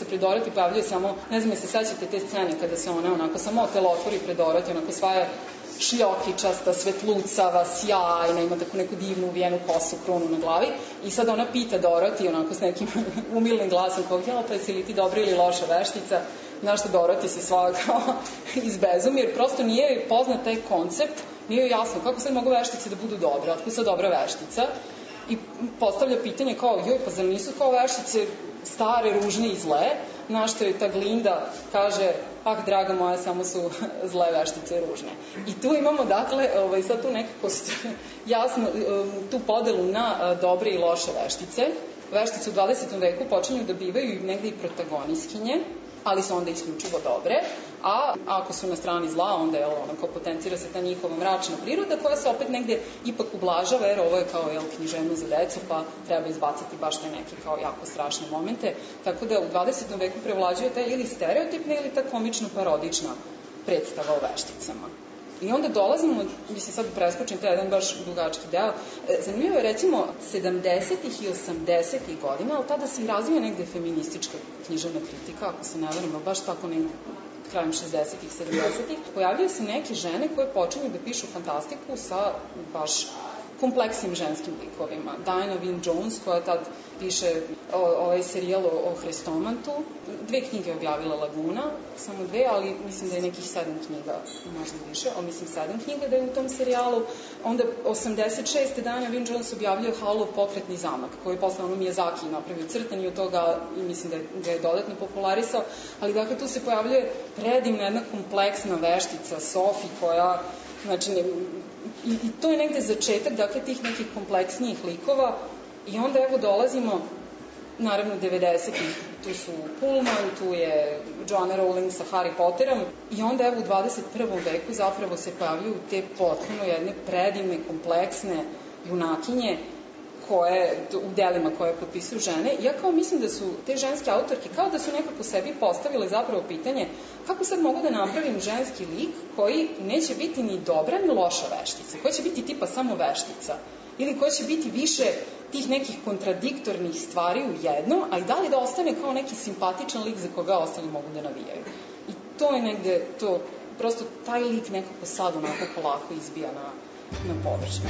se pred Dorothy pojavljuje samo, ne znam, se sećate te scene kada se ona onako samo otvori pred Dorothy, onako sva je šljokičasta, svetlucava, sjajna, ima tako neku divnu uvijenu kosu, kronu na glavi i sada ona pita Dorothy onako s nekim umilnim glasom kao, jel, pa jesi li ti dobra ili loša veštica, znaš što Dorothy se sva kao izbezumi, jer prosto nije poznat taj koncept, nije joj jasno kako sad mogu veštice da budu dobre, otko sad dobra veštica, i postavlja pitanje kao, joj, pa zar nisu kao veštice stare, ružne i zle, na što je ta Glinda kaže, ah, draga moja, samo su zle veštice i ružne. I tu imamo, dakle, ovaj, sad tu nekako jasno tu podelu na dobre i loše veštice. Veštice u dvadesetom veku počinju da bivaju negde i protagonistkinje, ali su onda isključivo dobre, a ako su na strani zla, onda je onako potencira se ta njihova mračna priroda koja se opet negde ipak ublažava, jer ovo je kao jel, književno za decu, pa treba izbaciti baš te neke kao jako strašne momente, tako da u dvadesetom veku prevlađuje ta ili stereotipna ili ta komično-parodična predstava o vešticama. I onda dolazimo, mislim sad preskočim taj jedan baš dugački deo, zanimljivo je recimo sedamdesetih i osamdesetih godina, ali tada se i razvija negde feministička književna kritika, ako se ne verimo, baš tako negde krajem šezdesetih, sedamdesetih, pojavljaju se neke žene koje počinju da pišu fantastiku sa baš kompleksnim ženskim likovima. Diana Wynne Jones, koja tad piše o, ovaj serijal o, o Hrestomantu. Dve knjige je objavila Laguna, samo dve, ali mislim da je nekih sedam knjiga, možda više, ali mislim sedam knjiga da je u tom serijalu. Onda osamdeset šeste Diana Wynne Jones objavljuje Howlov pokretni zamak, koji je posle ono Miyazaki napravio crtan i od toga i mislim da je, da je dodatno popularisao. Ali dakle tu se pojavljuje predivna jedna kompleksna veštica Sophie koja, znači, ne, I, i to je negde začetak, dakle, tih nekih kompleksnijih likova i onda evo dolazimo, naravno, devedesetih, tu su Pullman, tu je Joanna Rowling sa Harry Potterom i onda evo u dvadeset prvom veku zapravo se pojavljuju te potpuno jedne predivne, kompleksne junakinje koje, u delima koje potpisuju žene. Ja kao mislim da su te ženske autorke kao da su nekako sebi postavile zapravo pitanje kako sad mogu da napravim ženski lik koji neće biti ni dobra ni loša veštica, koja će biti tipa samo veštica ili koja će biti više tih nekih kontradiktornih stvari u jedno, a i da li da ostane kao neki simpatičan lik za koga ostali mogu da navijaju. I to je negde, to, prosto taj lik nekako sad onako polako izbija na, na površinu.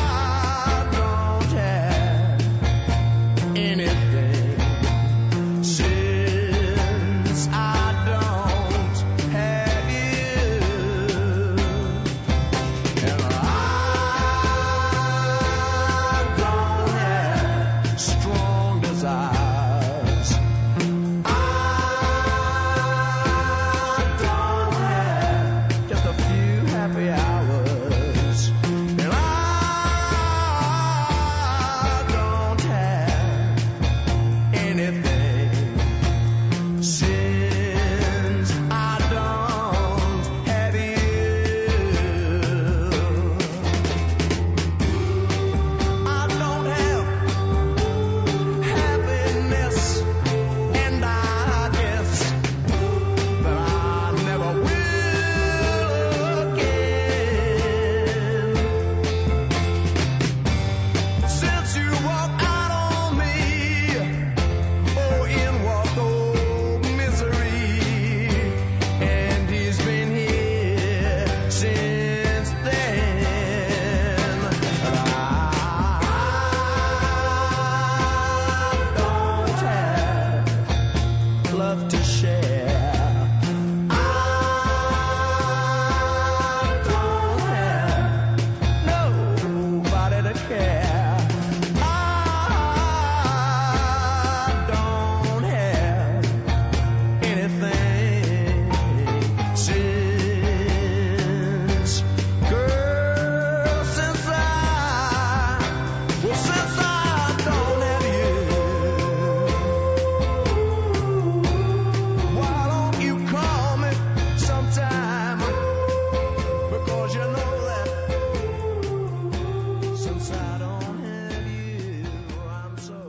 Anything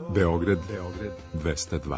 Beograd, Beograd dvesta dva.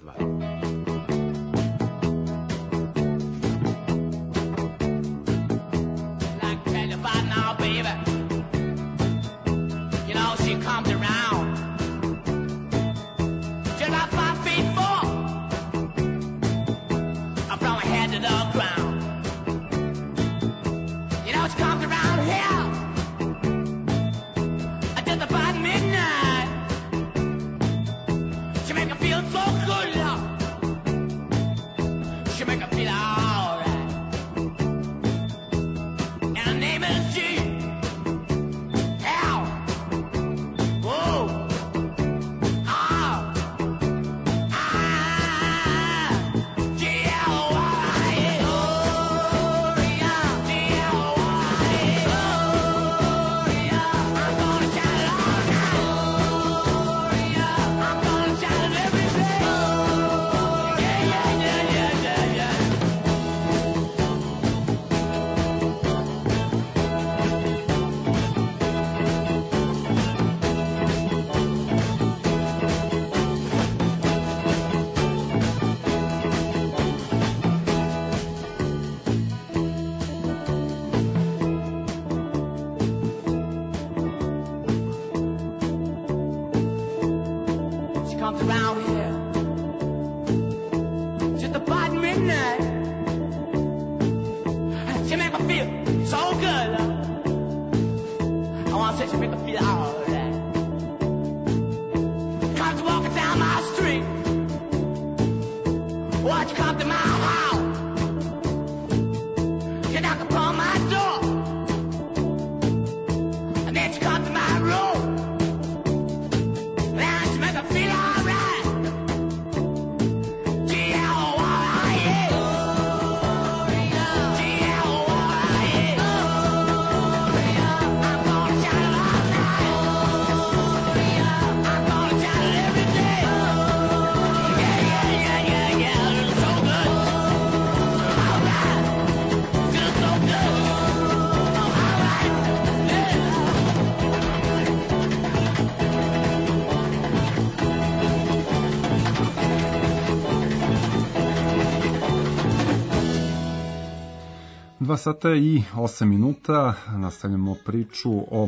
Dva sata i osam minuta, nastavljamo priču o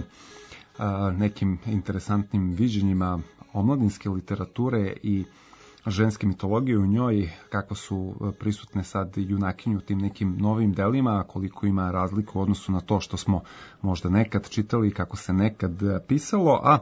a, nekim interesantnim viđenjima omladinske literature i ženske mitologije u njoj, kako su prisutne sad junakinju u tim nekim novim delima, koliko ima razliku u odnosu na to što smo možda nekad čitali i kako se nekad pisalo, a,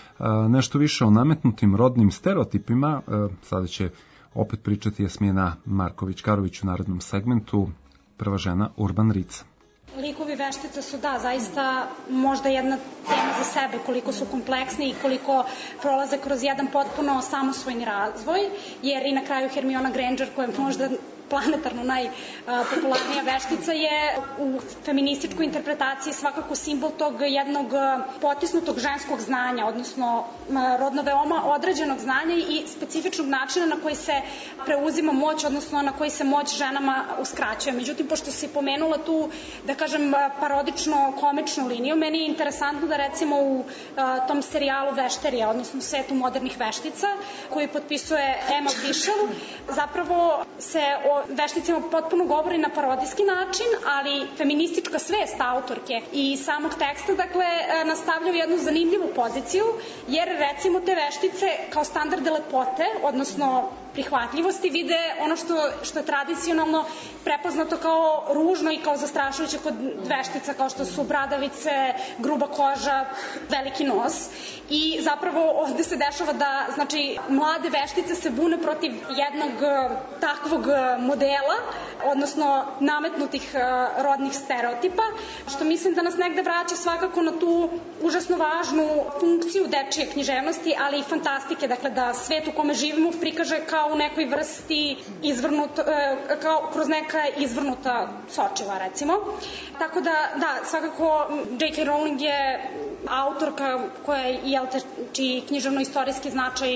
a nešto više o nametnutim rodnim stereotipima a, sada će opet pričati Jasmina Marković-Karović u narednom segmentu. Prva žena, Urban Rica. Likovi veštica su, da, zaista možda jedna tema za sebe, koliko su kompleksni i koliko prolaze kroz jedan potpuno samosvojni razvoj, jer i na kraju Hermiona Granger, koja je možda planetarno najpopularnija veštica, je u feminističkoj interpretaciji svakako simbol tog jednog potisnutog ženskog znanja, odnosno rodno veoma određenog znanja i specifičnog načina na koji se preuzima moć, odnosno na koji se moć ženama uskraćuje. Međutim, pošto si pomenula tu, da kažem, parodično-komičnu liniju, meni je interesantno da recimo u tom serijalu Vešterija, odnosno Svetu modernih veštica, koji potpisuje Emma Bishel, zapravo se o vešticima potpuno govori na parodijski način, ali feministička svest autorke i samog teksta, dakle, nastavljaju jednu zanimljivu poziciju, jer recimo te veštice kao standarde lepote, odnosno prihvatljivosti, vide ono što, što je tradicionalno prepoznato kao ružno i kao zastrašujuće kod veštica, kao što su bradavice, gruba koža, veliki nos. I zapravo ovde se dešava da, znači, mlade veštice se bune protiv jednog takvog modela, odnosno nametnutih rodnih stereotipa, što mislim da nas negde vraća svakako na tu užasno važnu funkciju dečije književnosti, ali i fantastike, dakle da svet u kome živimo prikaže kao u nekoj vrsti izvrnut, kao kroz neka izvrnuta sočiva, recimo. Tako da, da, svakako J K. Rowling je autorka koja je, jel te, čiji književno-istorijski značaj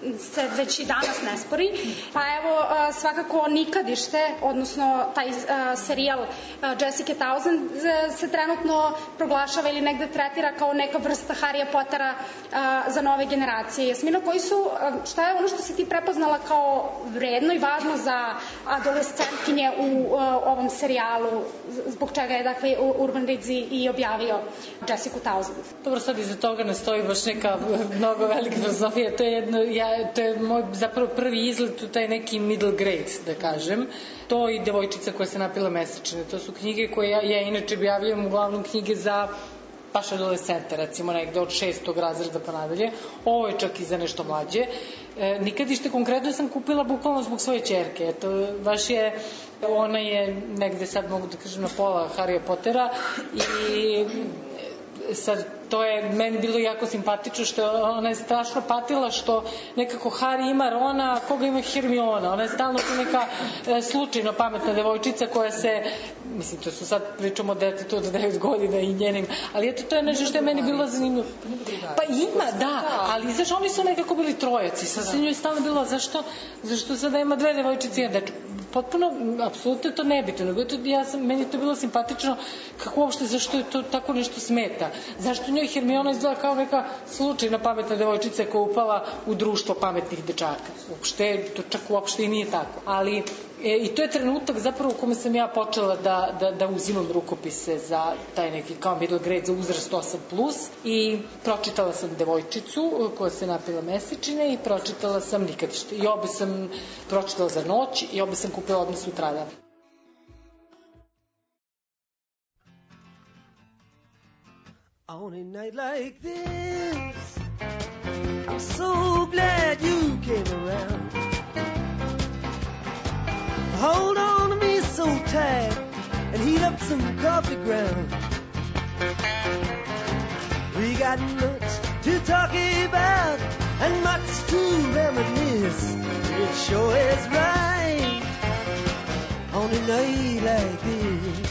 se već i danas ne spori. Pa evo, svakako Nikadište, odnosno taj serijal Jessica Townsend se trenutno proglašava ili negde tretira kao neka vrsta Harrya Pottera za nove generacije. Jasmina, koji su, šta je ono što si ti prepoznala kao vredno i važno za adolescentkinje u ovom serijalu, zbog čega je dakle Urban Reads i objavio Jessica Townsend? Dobro, sad iza toga ne stoji baš neka mnogo velika filozofija, to je, jedno, ja, to je moj zapravo prvi izlet u taj neki middle grade, da kažem. To i Devojčica koja se napila mesečine, to su knjige koje ja, ja inače objavljam uglavnom knjige za baš adolescente, recimo negde od šestog razreda pa nadalje. Ovo je čak i za nešto mlađe. E, Nikadište konkretno sam kupila bukvalno zbog svoje ćerke. Eto, baš je, ona je negde sad mogu da kažem na pola Harrya Pottera i sad to je meni bilo jako simpatično što ona je strašno patila što nekako Harry ima Rona, a koga ima Hermiona. Ona je stalno tu neka e, slučajno pametna devojčica koja se, mislim, to su sad pričamo o detetu od devet godina i njenim, ali eto, to je nešto što je meni bilo zanimljivo. Pa ima, da, ali znaš, oni su nekako bili trojaci, sa sve njoj stalno bilo, zašto, zašto sada ima dve devojčice i jedan dečko? Potpuno, apsolutno to nebitno, nego to, ja sam, meni je to bilo simpatično kako uopšte, zašto je to tako nešto smeta, zašto njoj Hermiona izgleda kao neka slučajna pametna devojčica koja je upala u društvo pametnih dečaka. Uopšte, to čak uopšte i nije tako. Ali, e, i to je trenutak zapravo u kome sam ja počela da, da, da uzimam rukopise za taj neki kao middle grade za uzrast osam plus i pročitala sam Devojčicu koja se napila mesečine i pročitala sam Nikadište. I obe sam pročitala za noć i obe sam kupila odmah sutradan. On a night like this, I'm so glad you came around. Hold on to me so tight and heat up some coffee ground. We got much to talk about and much to reminisce. It sure is right on a night like this.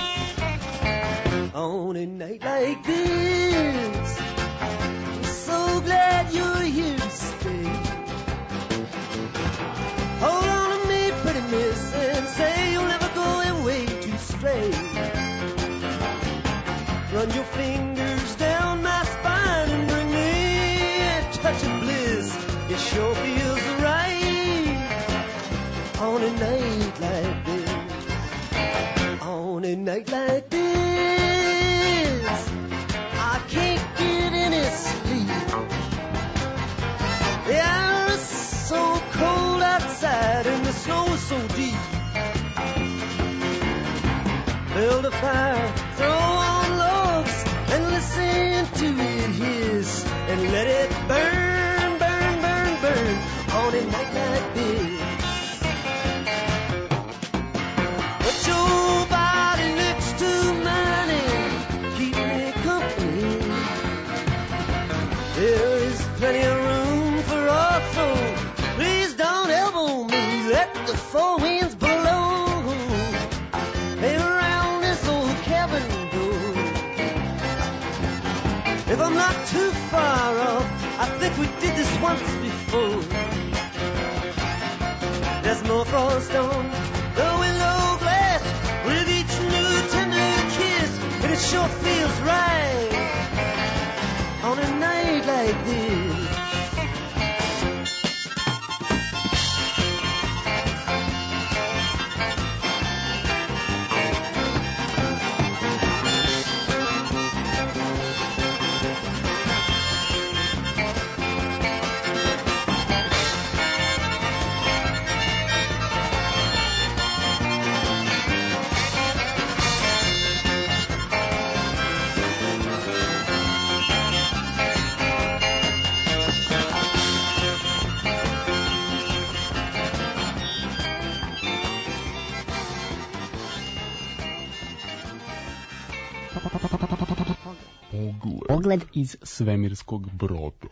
On a night like this, I'm so glad you're here to stay. Hold on to me, pretty miss, and say you'll never go away to stray. Run your fingers down my spine and bring me a touch of bliss. It sure feels right on a night like this. On a night like this, I can't get any sleep. The air is so cold outside and the snow is so deep. Build a fire, throw on logs, and listen to it hiss, and let it burn, burn, burn, burn on a night like this. Put your body next to mine and keep me company. There is plenty of room for all, so please don't elbow me. Let the four winds blow. Hey, around this old cabin door. If I'm not too far off, I think we did this once before. There's more frost on the window glass with each new tender kiss, and it sure feels right on a night like this. Pogled iz svemirskog broda.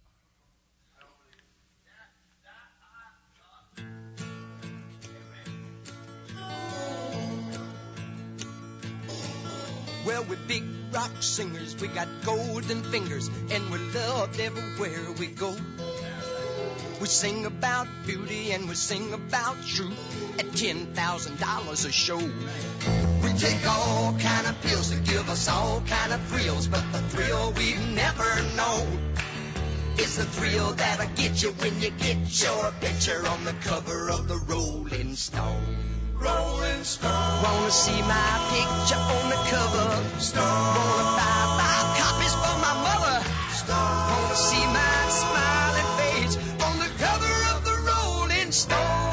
Well, we're big rock singers, we got golden fingers, and we're loved everywhere we go. We sing about beauty and we sing about truth at ten thousand dollars a show. We take all kind of pills to give us all kind of thrills, but the thrill we never know is the thrill that'll get you when you get your picture on the cover of the Rolling Stone. Rolling Stone. Wanna see my picture on the cover? Stone. Wanna buy five copies for my mother? Stone. Wanna see my smiling face on the cover of the Rolling Stone?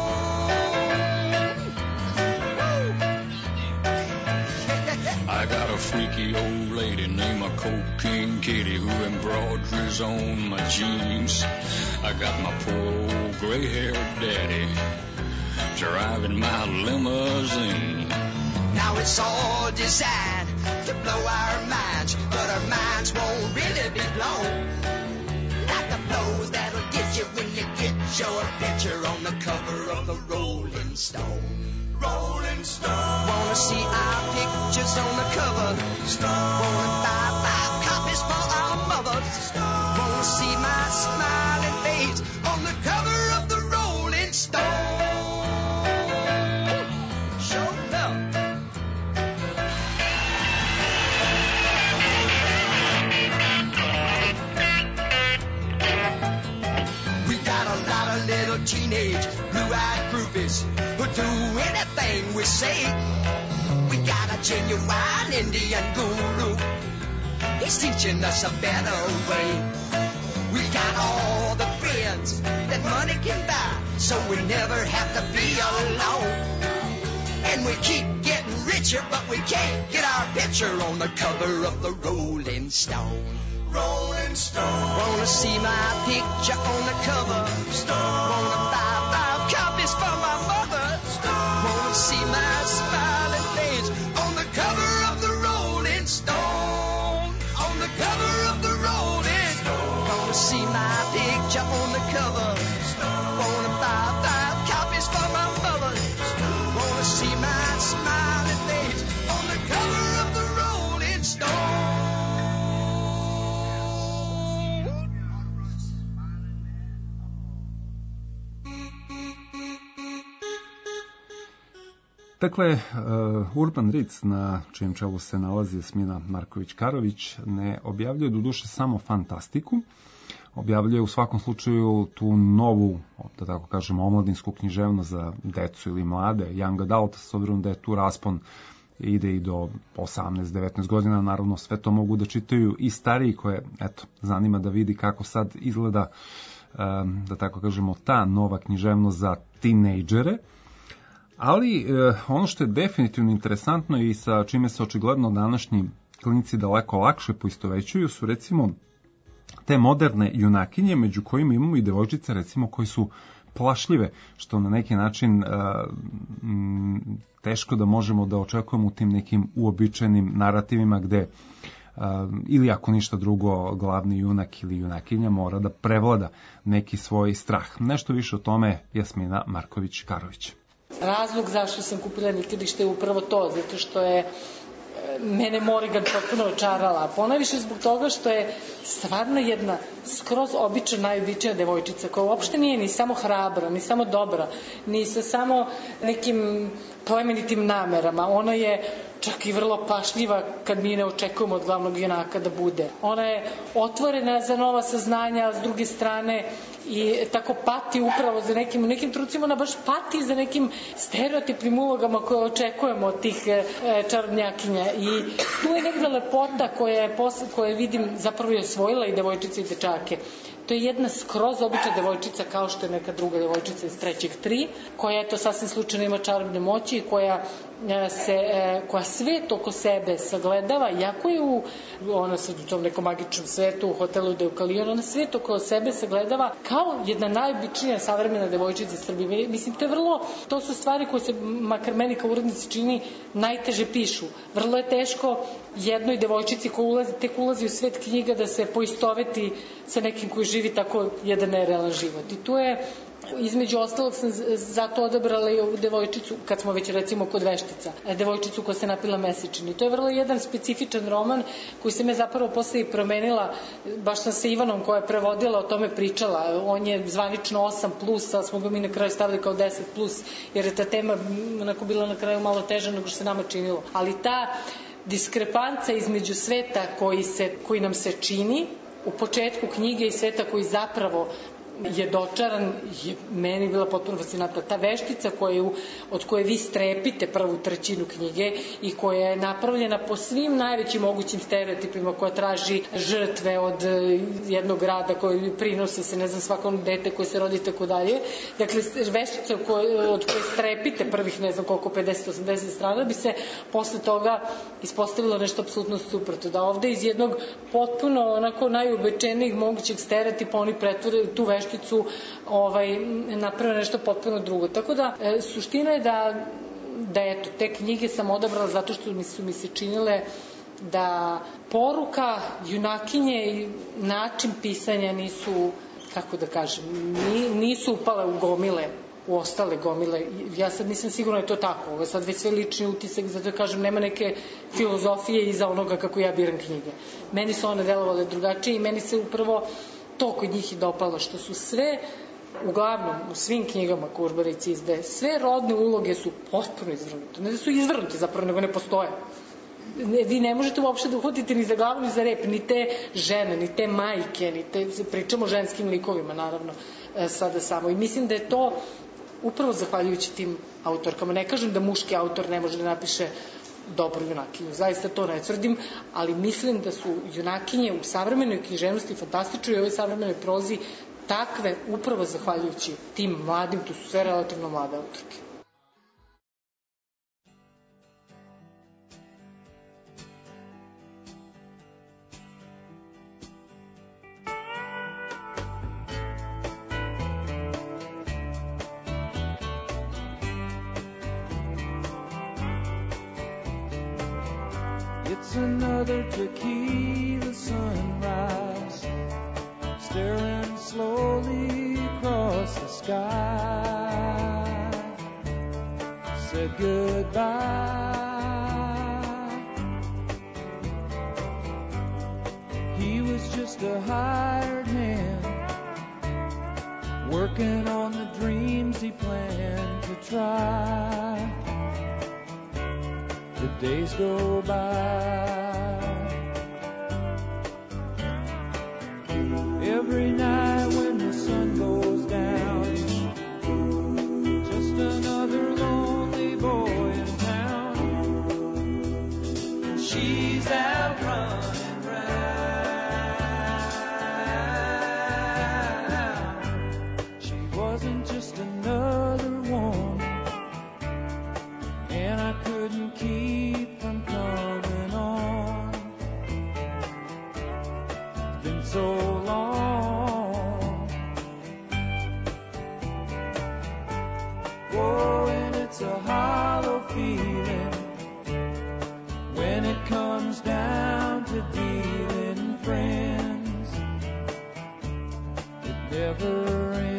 I got a freaky old lady named a Cocaine Kitty who embroideries on my jeans. I got my poor old gray-haired daddy driving my limousine. Now it's all designed to blow our minds, but our minds won't really be blown like the blows that'll get you when you get your picture on the cover of the Rolling Stone. Rolling Stone. Wanna see our pictures on the cover? Stone. Wanna buy five copies for our mothers? Stone. Wanna see my smiling face on the cover of the Rolling Stone? Show love. We got a lot of little teenage blue-eyed groupies who'll do anything we say. We got a genuine Indian guru. He's teaching us a better way. We got all the friends that money can buy, so we never have to be alone. And we keep getting richer, but we can't get our picture on the cover of the Rolling Stone. Rolling Stone. Wanna see my picture on the cover? Stone. Wanna buy five copies for my mother? Stone. Wanna see my smiling face on the cover of the Rolling Stone? On the cover of the Rolling Stone. Wanna see my picture on the cover? Stone. Wanna buy five copies for my mother? Stone. Wanna see my smiling face on the cover of the Rolling Stone? Dakle, uh, Urban Ritz, na čijem čelu se nalazi Jasmina Marković-Karović, ne objavljuje doduše samo fantastiku, objavljuje u svakom slučaju tu novu, da tako kažemo, omladinsku književnost za decu ili mlade, young adult, s obzirom da je tu raspon ide i do osamnaest devetnaest godina, naravno sve to mogu da čitaju i stariji koje, eto, zanima da vidi kako sad izgleda, um, da tako kažemo, ta nova književnost za tinejdžere. Ali eh, ono što je definitivno interesantno i sa čime se očigledno današnji klinici daleko lakše poistovećuju su recimo te moderne junakinje, među kojima imamo i devojčice recimo koji su plašljive, što na neki način eh, m, teško da možemo da očekujemo u tim nekim uobičajenim narativima gde eh, ili ako ništa drugo glavni junak ili junakinja mora da prevlada neki svoj strah. Nešto više o tome Jasmina Marković-Karović. Razlog zašto sam kupila nikadište je upravo to, zato što je mene Morrigan potpuno očarala. Ponajviše zbog toga što je stvarno jedna skroz obična, najobičnija devojčica koja uopšte nije ni samo hrabra, ni samo dobra, ni sa samo nekim plemenitim namerama. Ona je čak i vrlo pašljiva kad mi ne očekujemo od glavnog junaka da bude. Ona je otvorena za nova saznanja, a s druge strane i tako pati upravo za nekim, u nekim trucima ona baš pati za nekim stereotipnim ulogama koje očekujemo od tih e, čarobnjakinja. I tu je negde lepota koja je, posle, koja je vidim zapravo je osvojila i devojčice i dečake. To je jedna skroz obična devojčica kao što je neka druga devojčica iz trećeg tri, koja je to sasvim slučajno ima čarobne moći i koja se, koja svet oko sebe sagledava, jako je u, ona se u tom nekom magičnom svetu, u hotelu Deukalion, ona svet oko sebe sagledava kao jedna najobičnija savremena devojčica iz Srbije. Mislim, to je vrlo, to su stvari koje se, makar meni kao urednici čini, najteže pišu. Vrlo je teško jednoj devojčici koja ulazi, tek ulazi u svet knjiga da se poistoveti sa nekim koji živi tako jedan nerealan život. I tu je Između ostalog sam zato odabrala i ovu devojčicu, kad smo već recimo kod Veštica, devojčicu koja se napila mesečini. To je vrlo jedan specifičan roman koji se me zapravo posle i promenila, baš sam sa Ivanom koja je prevodila o tome pričala. On je zvanično osam plus, ali smo ga mi na kraju stavili kao deset plus, jer je ta tema onako bila na kraju malo teža nego što se nama činilo. Ali ta diskrepanca između sveta koji, se, koji nam se čini u početku knjige i sveta koji zapravo je dočaran, je meni bila potpuno fascinantna. Ta veštica koju, od koje vi strepite prvu trećinu knjige i koja je napravljena po svim najvećim mogućim stereotipima, koja traži žrtve od jednog grada koji prinosi se, ne znam, svakom dete koje se rodi i tako dalje. Dakle, veštica od koje strepite prvih, ne znam koliko, pedeset osamdeset strana, bi se posle toga ispostavilo nešto apsolutno suprotno. Da ovde iz jednog potpuno onako najubečenijih mogućeg stereotipa oni pretvore tu vešticu ovaj, naprave nešto potpuno drugo. Tako da, e, suština je da, da eto, te knjige sam odabrala zato što mi su mi se činile da poruka, junakinje i način pisanja nisu, kako da kažem, nisu upale u gomile, u ostale gomile. Ja sad nisam sigurna da je to tako. Ovo je sad već sve lični utisak, zato kažem, nema neke filozofije iza onoga kako ja biram knjige. Meni su one delovale drugačije i meni se upravo to kod njih i dopalo, što su sve, uglavnom, u svim knjigama Kurbera i Cizbe, sve rodne uloge su potpuno izvrnute. Ne da su izvrnute zapravo, nego ne postoje. Vi ne možete uopšte da uhvatite ni za glavu ni za rep, ni te žene, ni te majke, ni te, pričamo o ženskim likovima, naravno, sada samo. I mislim da je to upravo zahvaljujući tim autorkama. Ne kažem da muški autor ne može da napiše dobru junakinju. Zaista to ne tvrdim, ali mislim da su junakinje u savremenoj književnosti fantastičnoj i ovoj savremenoj prozi takve upravo zahvaljujući tim mladim, tu su sve relativno mlade autorke. It's another tequila sunrise, staring slowly across the sky. Said goodbye. He was just a hired hand, working on the dreams he planned to try. The days go by. Every night when the sun goes down, just another lonely boy in town. She's out running round. She wasn't just another one, and I couldn't keep from coming on. It's been so long. Whoa, and it's a hollow feeling when it comes down to dealing friends. It never ends.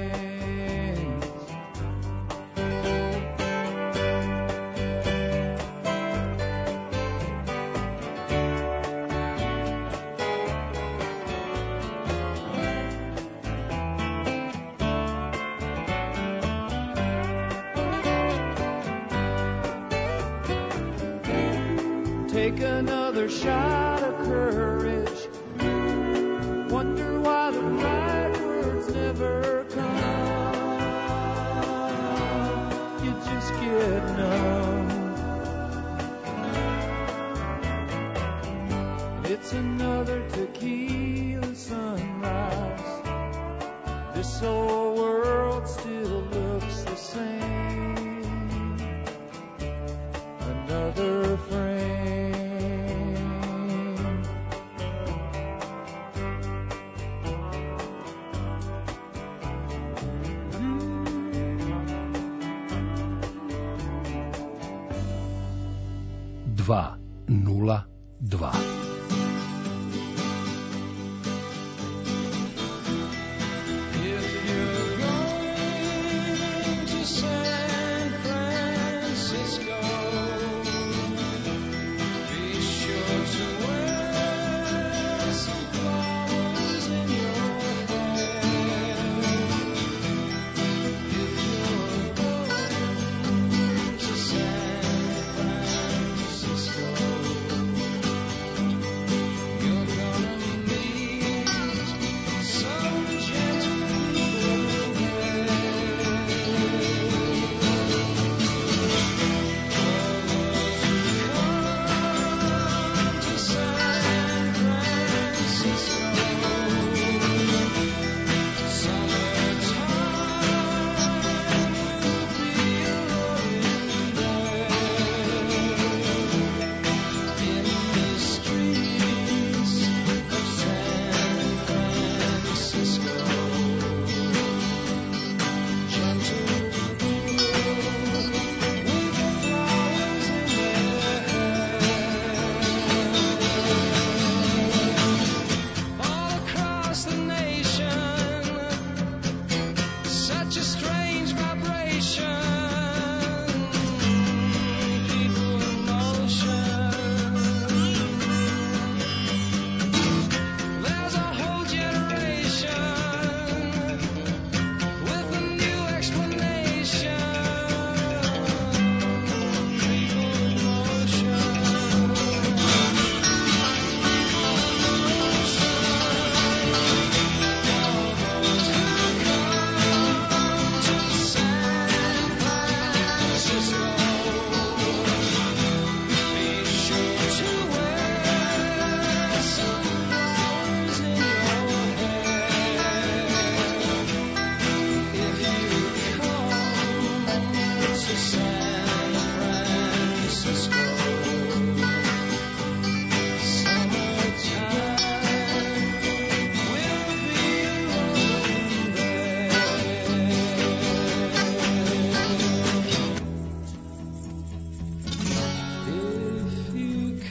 Take another shot of courage. Wonder why the right words never come. You just get numb. It's another tequila sunrise. This whole world still looks the same. Another frame. dva nula dva. If you're going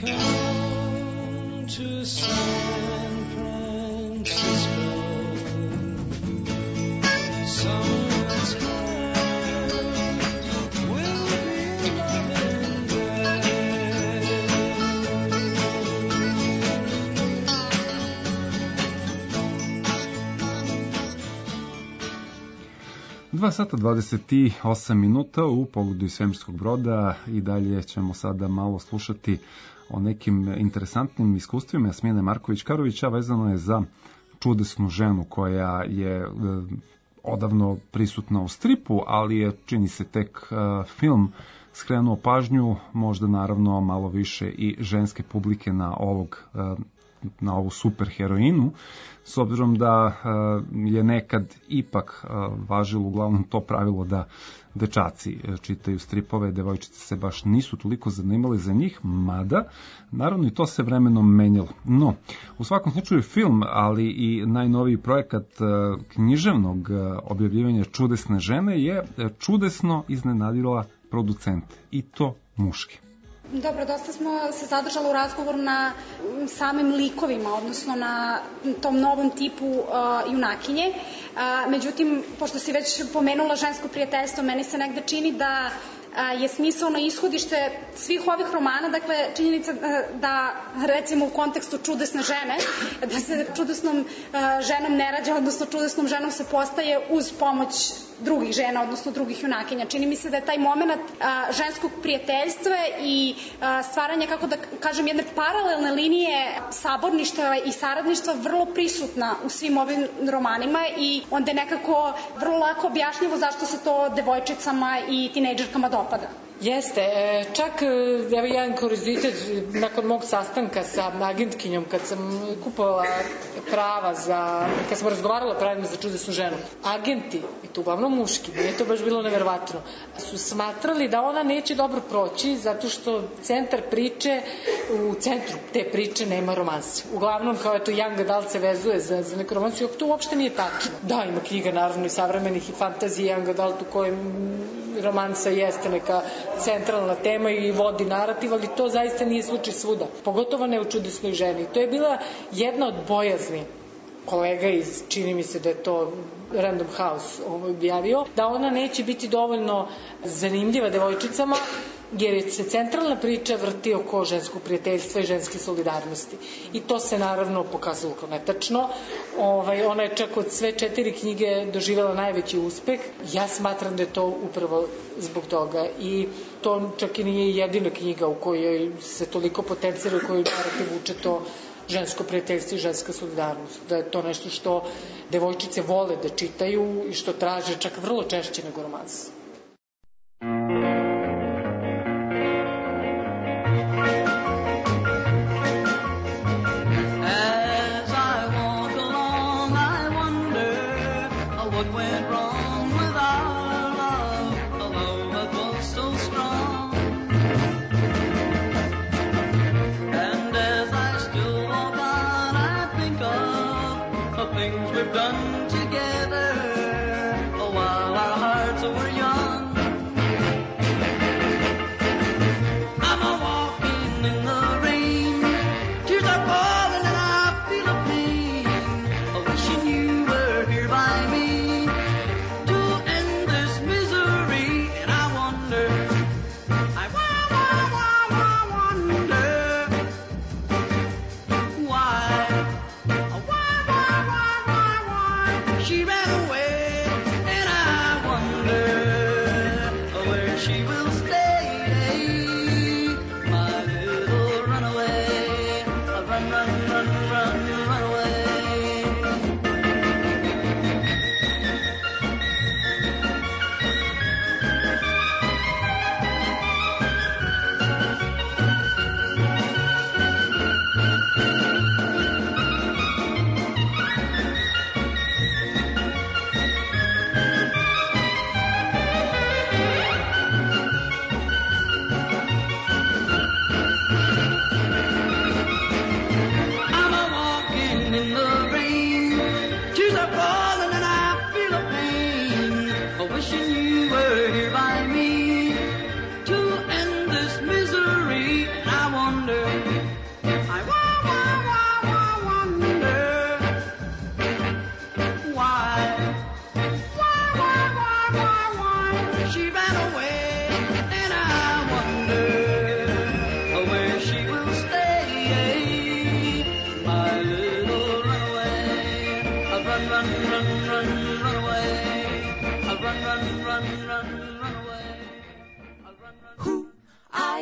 come to San Francisco summertime will be loving there. dva sata dvadeset osam minuta u pogledu iz svemirskog broda i dalje ćemo sada malo slušati o nekim interesantnim iskustvima Jasmine Marković-Karović, a vezano je za čudesnu ženu koja je e, odavno prisutna u stripu, ali je, čini se, tek e, film skrenuo pažnju, možda naravno malo više i ženske publike na ovog e, na ovu super heroinu, s obzirom da e, je nekad ipak e, važilo uglavnom to pravilo da dečaci čitaju stripove, devojčice se baš nisu toliko zanimale za njih, mada naravno i to se vremenom menjalo. No, u svakom slučaju film, ali i najnoviji projekat književnog objavljivanja čudesne žene je čudesno iznenadila producente, i to muške. Dobro, dosta smo se zadržali u razgovoru na samim likovima, odnosno na tom novom tipu uh, junakinje. Uh, međutim, pošto si već pomenula žensko prijateljstvo, meni se negde čini da uh, je smisaono ishodište svih ovih romana, dakle, činjenica uh, da, recimo, u kontekstu čudesne žene, da se čudesnom uh, ženom ne rađa, odnosno čudesnom ženom se postaje uz pomoć drugih žena, odnosno drugih junakinja. Čini mi se da je taj moment a, ženskog prijateljstva i a, stvaranja, kako da kažem, jedne paralelne linije saborništva i saradništva vrlo prisutna u svim ovim romanima i onda je nekako vrlo lako objašnjivo zašto se to devojčicama i tinejdžerkama dopada. Jeste, čak evo jedan kuriozitet nakon mog sastanka sa agentkinjom kad sam kupovala prava za, kad sam razgovarala pravima za čudesnu ženu, agenti, i to uglavnom muški, nije to baš bilo neverovatno, su smatrali da ona neće dobro proći zato što centar priče, u centru te priče nema romanse. Uglavnom kao je to young adult se vezuje za, za neku romansu, to uopšte nije tačno. Da, ima knjiga naravno i savremenih i fantazije young adult u kojem romansa jeste neka centralna tema i vodi narativ, ali to zaista nije slučaj svuda. Pogotovo ne u čudesnoj ženi. To je bila jedna od bojazni kolega iz, čini mi se da je to Random House objavio, da ona neće biti dovoljno zanimljiva devojčicama, jer se centralna priča vrti oko ženskog prijateljstva i ženske solidarnosti. I to se naravno pokazalo kao netačno. Ovaj, ona je čak od sve četiri knjige doživjela najveći uspeh. Ja smatram da je to upravo zbog toga. I to čak i nije jedina knjiga u kojoj se toliko potencira, u kojoj narativ vuče to žensko prijateljstvo i ženska solidarnost. Da je to nešto što devojčice vole da čitaju i što traže čak vrlo češće nego romans. Done together while our hearts were young.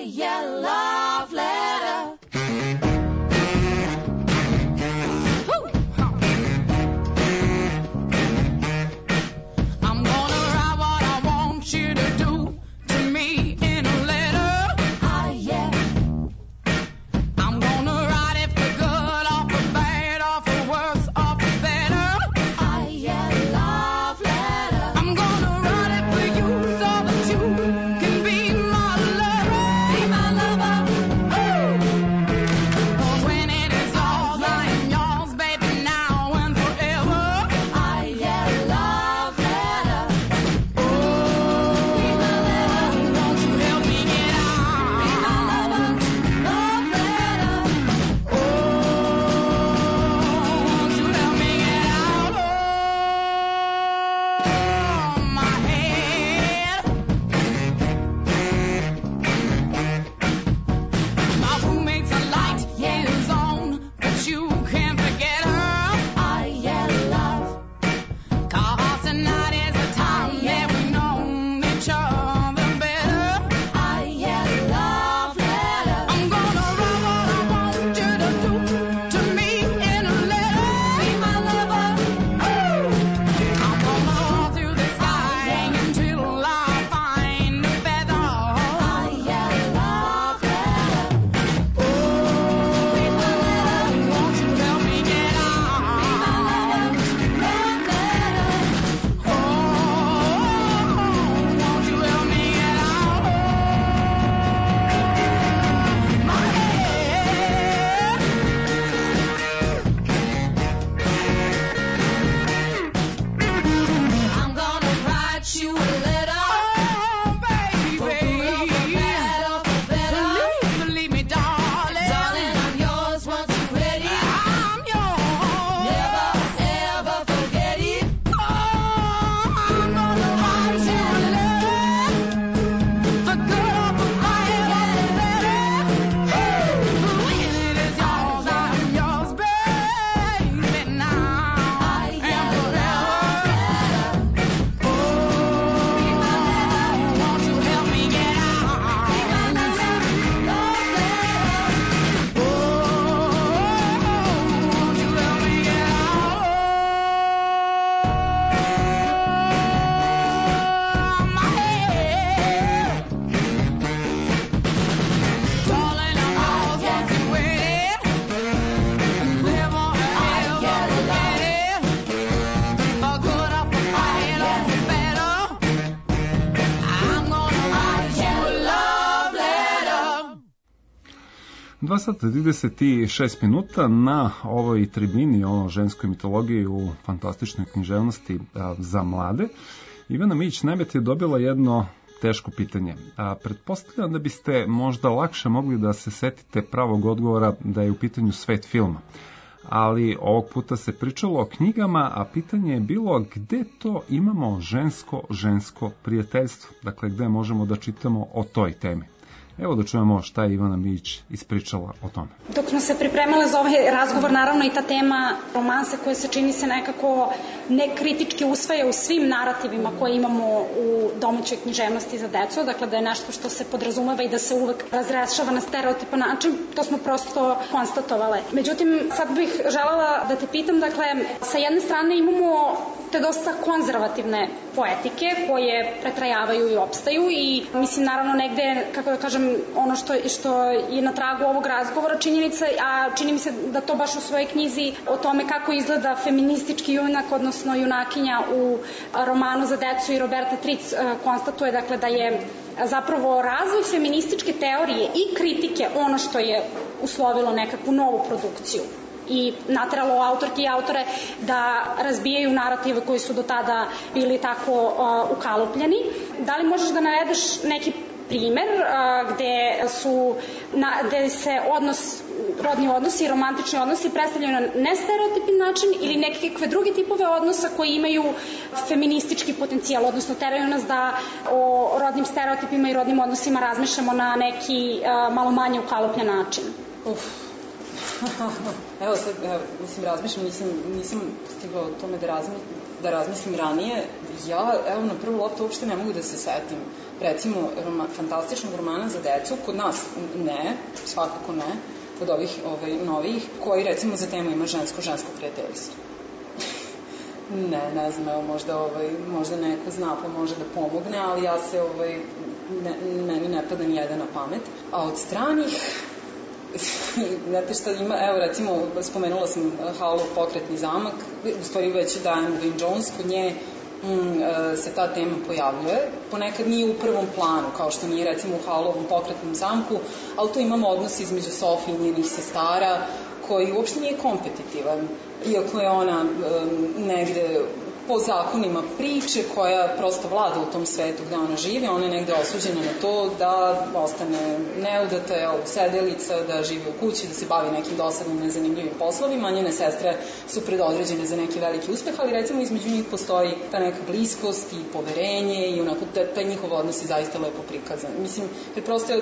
yeah, love letter. I'm gonna write what I want you to do to me in a letter. Ah, yeah. I'm gonna write it for good, or for bad, or for worse, or for better. Ah, yeah, love letter. I'm gonna write it for you so that you can be my lover. Be my lover. Oh. 'Cause when it is yours, I am yours, baby, now and forever. Ah, yeah, love letter. Oh, be my lover. Won't you help me get out? Be my lover. Love letter. Oh, won't you help me get out of my head? My roommate's a light, yeah, his own, but you can't forget her. Ah, yeah, love. 'Cause tonight is the time that we know each other better. Ah, yeah, love letter. I'm gonna write what I want you to do to me in a letter. Be my lover. Oh. I'm gonna roll through the sky until I find a feather. Ah, yeah, love letter. Oh, be my lover. Won't you help me get out? Be my lover. Love letter. Oh, won't you help me get out of my head? I'm gonna write you a letter. Oh, baby. For good or for bad or for better. Believe, believe me, darling. Darling, I'm yours once you're ready. I'm yours. Never, ever forget it. Oh, I'm gonna write you a letter. For good or for bad or for better. When it is yours, I'm yours, baby, now and forever. Oh, be my lover. Won't you help me get out? Be my lover. Love letter. Oh, won't you help me get out of my head? Darling, I'm yours once you're ready. Never, ever forget it. For good or for bad or for better. I'm gonna write you a love letter. dva sata trideset šest minuta na ovoj tribini o ženskoj mitologiji u fantastičnoj književnosti a, za mlade. Ivana Mijić-Nebet je dobila jedno teško pitanje. A, pretpostavljam da biste možda lakše mogli da se setite pravog odgovora da je u pitanju svet filma. Ali ovog puta se pričalo o knjigama, a pitanje je bilo gde to imamo žensko-žensko prijateljstvo. Dakle, gde možemo da čitamo o toj temi. Evo da čujemo šta je Ivana Mijić ispričala o tome. Dok smo se pripremale za ovaj razgovor, naravno i ta tema romansa koja se čini se nekako nekritički usvaja u svim narativima koje imamo u domaćoj književnosti za decu, dakle da je nešto što se podrazumeva i da se uvek razrešava na stereotipan način, to smo prosto konstatovale. Međutim, sad bih želela da te pitam, dakle, sa jedne strane imamo te dosta konzervativne poetike koje pretrajavaju i opstaju i mislim naravno negde, kako da kažem, ono što, što je na tragu ovog razgovora činjenica, a čini mi se da to baš u svojoj knjizi o tome kako izgleda feministički junak, odnosno junakinja u romanu za decu i Roberta Tric konstatuje, dakle, da je zapravo razvoj feminističke teorije i kritike ono što je uslovilo nekakvu novu produkciju i nateralo autorke i autore da razbijaju narative koji su do tada bili tako uh, ukalupljeni. Da li možeš da navedeš neki primer uh, gde su na, gde se odnos, rodni odnosi i romantični odnosi predstavljaju na nestereotipni način ili nekakve druge tipove odnosa koji imaju feministički potencijal, odnosno teraju nas da o rodnim stereotipima i rodnim odnosima razmišljamo na neki uh, malo manje ukalupljen način. Uf. Evo sad, evo, mislim, razmišljam, nisam, nisam stigla o tome da razmi, da razmislim ranije, ja, evo, na prvu loptu uopšte ne mogu da se setim, recimo, roma, fantastičnog romana za decu, kod nas ne, svakako ne, kod ovih ovaj, novih, koji, recimo, za temu ima žensko-žensko prijateljstvo. Ne, ne znam, evo, možda, ovaj, možda neko zna pa može da pomogne, ali ja se, ovaj, ne, meni ne pada ni jedan na pamet. A od stranih, znate šta ima, evo, recimo, spomenula sam Howlov Pokretni zamak, u stvari već Diane Wynne-Jones, kod nje mm, se ta tema pojavljuje. Ponekad nije u prvom planu, kao što nije, recimo, u Howlovom Pokretnom zamku, ali tu imamo odnos između Sophie i njenih sestara, koji uopšte nije kompetitivan, iako je ona um, negde po zakonima priče koja prosto vlada u tom svetu gde ona živi, ona je negde osuđena na to da ostane neudata, jel, sedelica, da živi u kući, da se bavi nekim dosadnim, nezanimljivim poslovima, njene sestre su predodređene za neki veliki uspeh, ali recimo između njih postoji ta neka bliskost i poverenje i onako taj njihov odnos je zaista lepo prikazan. Mislim, jer prosto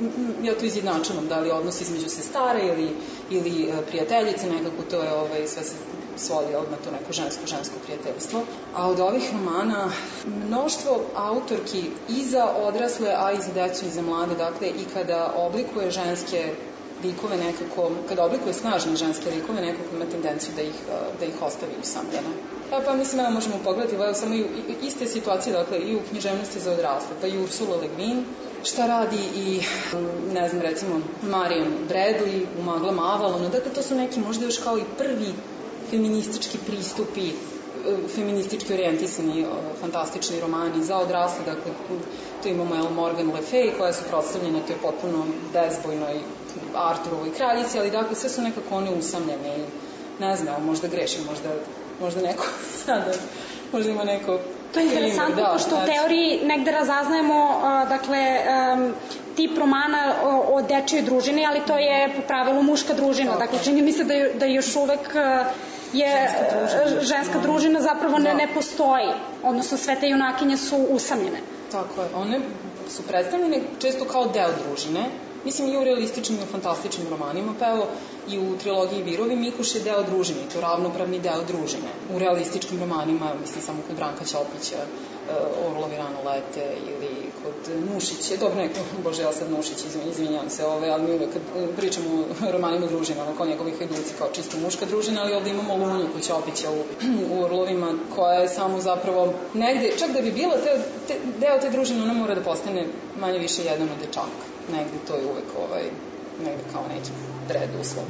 ja to izjednačavam, da li odnos između sestara ili, ili prijateljice, nekako to je ovaj, sve se svodi odmah to neko žensko-žensko prijateljstvo. A od ovih romana mnoštvo autorki i za odrasle, a i za decu i za mlade, dakle, i kada oblikuje ženske likove nekako, kada oblikuje snažne ženske likove, nekako ima tendenciju da ih, da ih ostavi usamljene. Pa, pa mislim, evo možemo pogledati, evo samo i, i, iste situacije, dakle, i u književnosti za odrasle, pa i Ursula Le Guin, šta radi i, ne znam, recimo, Marion Bradley u Maglama Avalona, dakle, to su neki možda još kao i prvi feministički pristupi, feministički orijentisani fantastični romani za odrasle, dakle, tu imamo El Morgan Le Fay, koja su predstavljene toj potpuno bezbojnoj Arturovoj kraljici, ali dakle, sve su nekako one usamljene i ne znam, možda grešim, možda, možda neko sada, možda ima neko... To je interesantno, da, pošto znači... u teoriji negde razaznajemo, uh, dakle, um, tip romana o, o dečijoj družini, ali to je po pravilu muška družina. Tako. Dakle, čini mi se da, da još uvek uh, je ženska družina, ženska družina zapravo ne, ne postoji. Odnosno, sve te junakinje su usamljene. Tako je. One su predstavljene često kao deo družine. Mislim, i u realističnim i u fantastičnim romanima, pa evo i u trilogiji Virovi Mikuš je deo družine, to je ravnopravni deo družine. U realističkim romanima, mislim samo kod Branka Ćopića, Orlovi rano lete, ili kod Nušića, dobro neko, bože, ja sad Nušić, izvinjam se, ove, ali mi uvek kad pričamo o romanima družina, ono kao njegovih hajduci, kao čisto muška družina, ali ovde imamo Lunju kod Ćopića u, u Orlovima, koja je samo zapravo negde, čak da bi bila te, te, deo te družine, ona mora da postane manje više jedan od dečaka. Negde to je uvek ovaj, negde kao neki preduslov.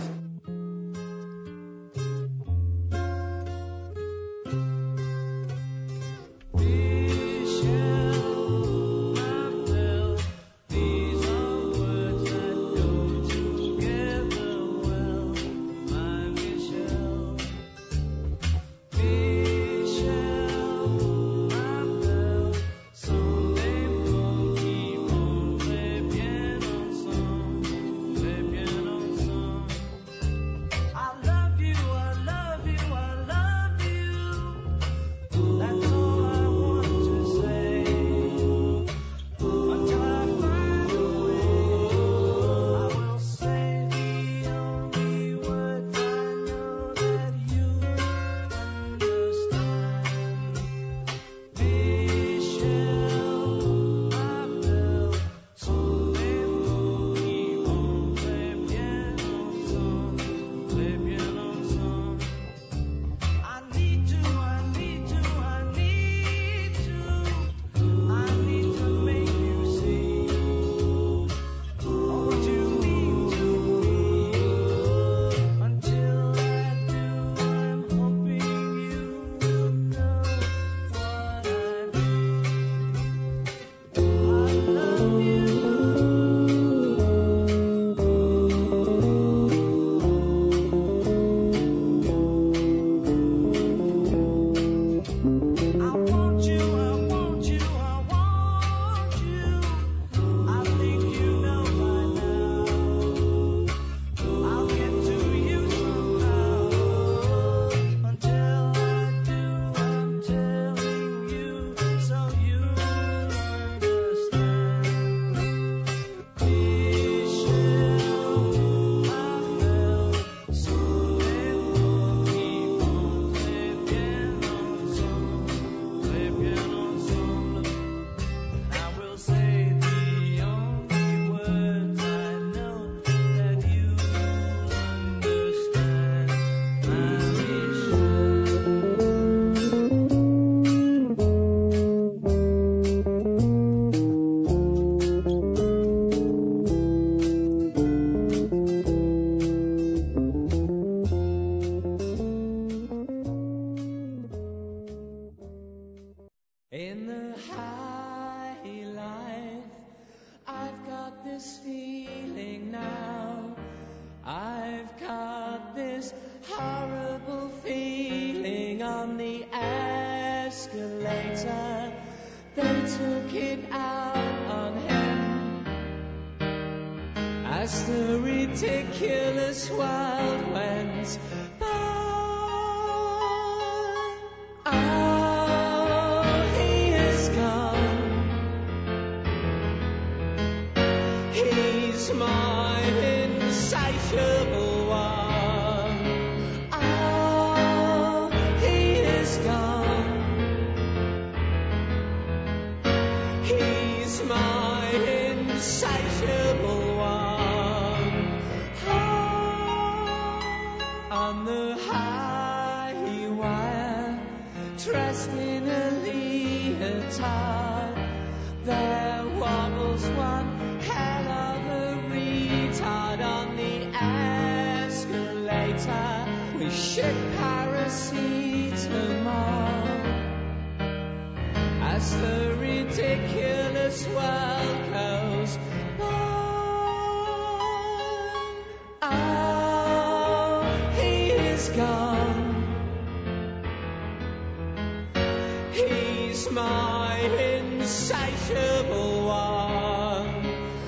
as the ridiculous world went by. Oh, he is gone. He's my insatiable one. Oh, he is gone. He's my insatiable one. Oh, on the highway, dressed in a leotard, there wobbles one hell of a retard on the escalator with shit paracetamol. As the ridiculous world goes by. Oh, he is gone. He's my insatiable one.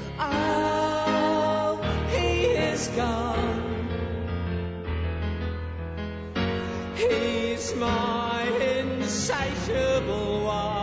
Oh, he is gone. He's my insatiable one.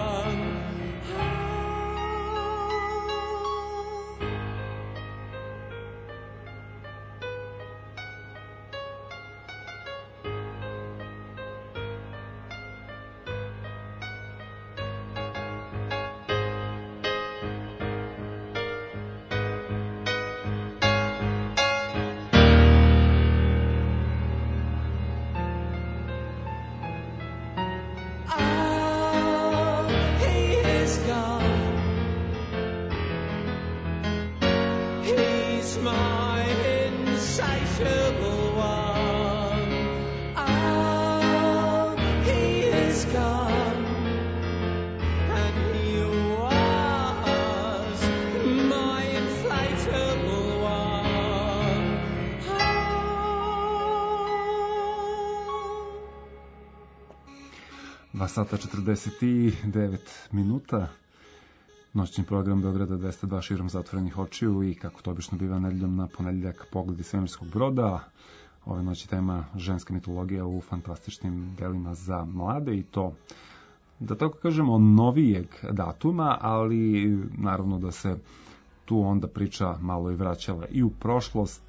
dva sata četrdeset devet minuta. Noćni program Beograda dvesta dva širom zatvorenih očiju i kako to obično biva nedeljom na ponedeljak Pogledi svemirskog broda. Ove noći tema ženska mitologija u fantastičnim delima za mlade i to, da tako kažemo, novijeg datuma, ali naravno da se tu onda priča malo i vraćala i u prošlost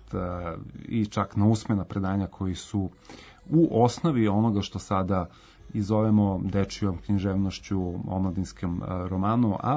i čak na usmena predanja koji su u osnovi onoga što sada i zovemo dečijom književnošću, omladinskim romanu, a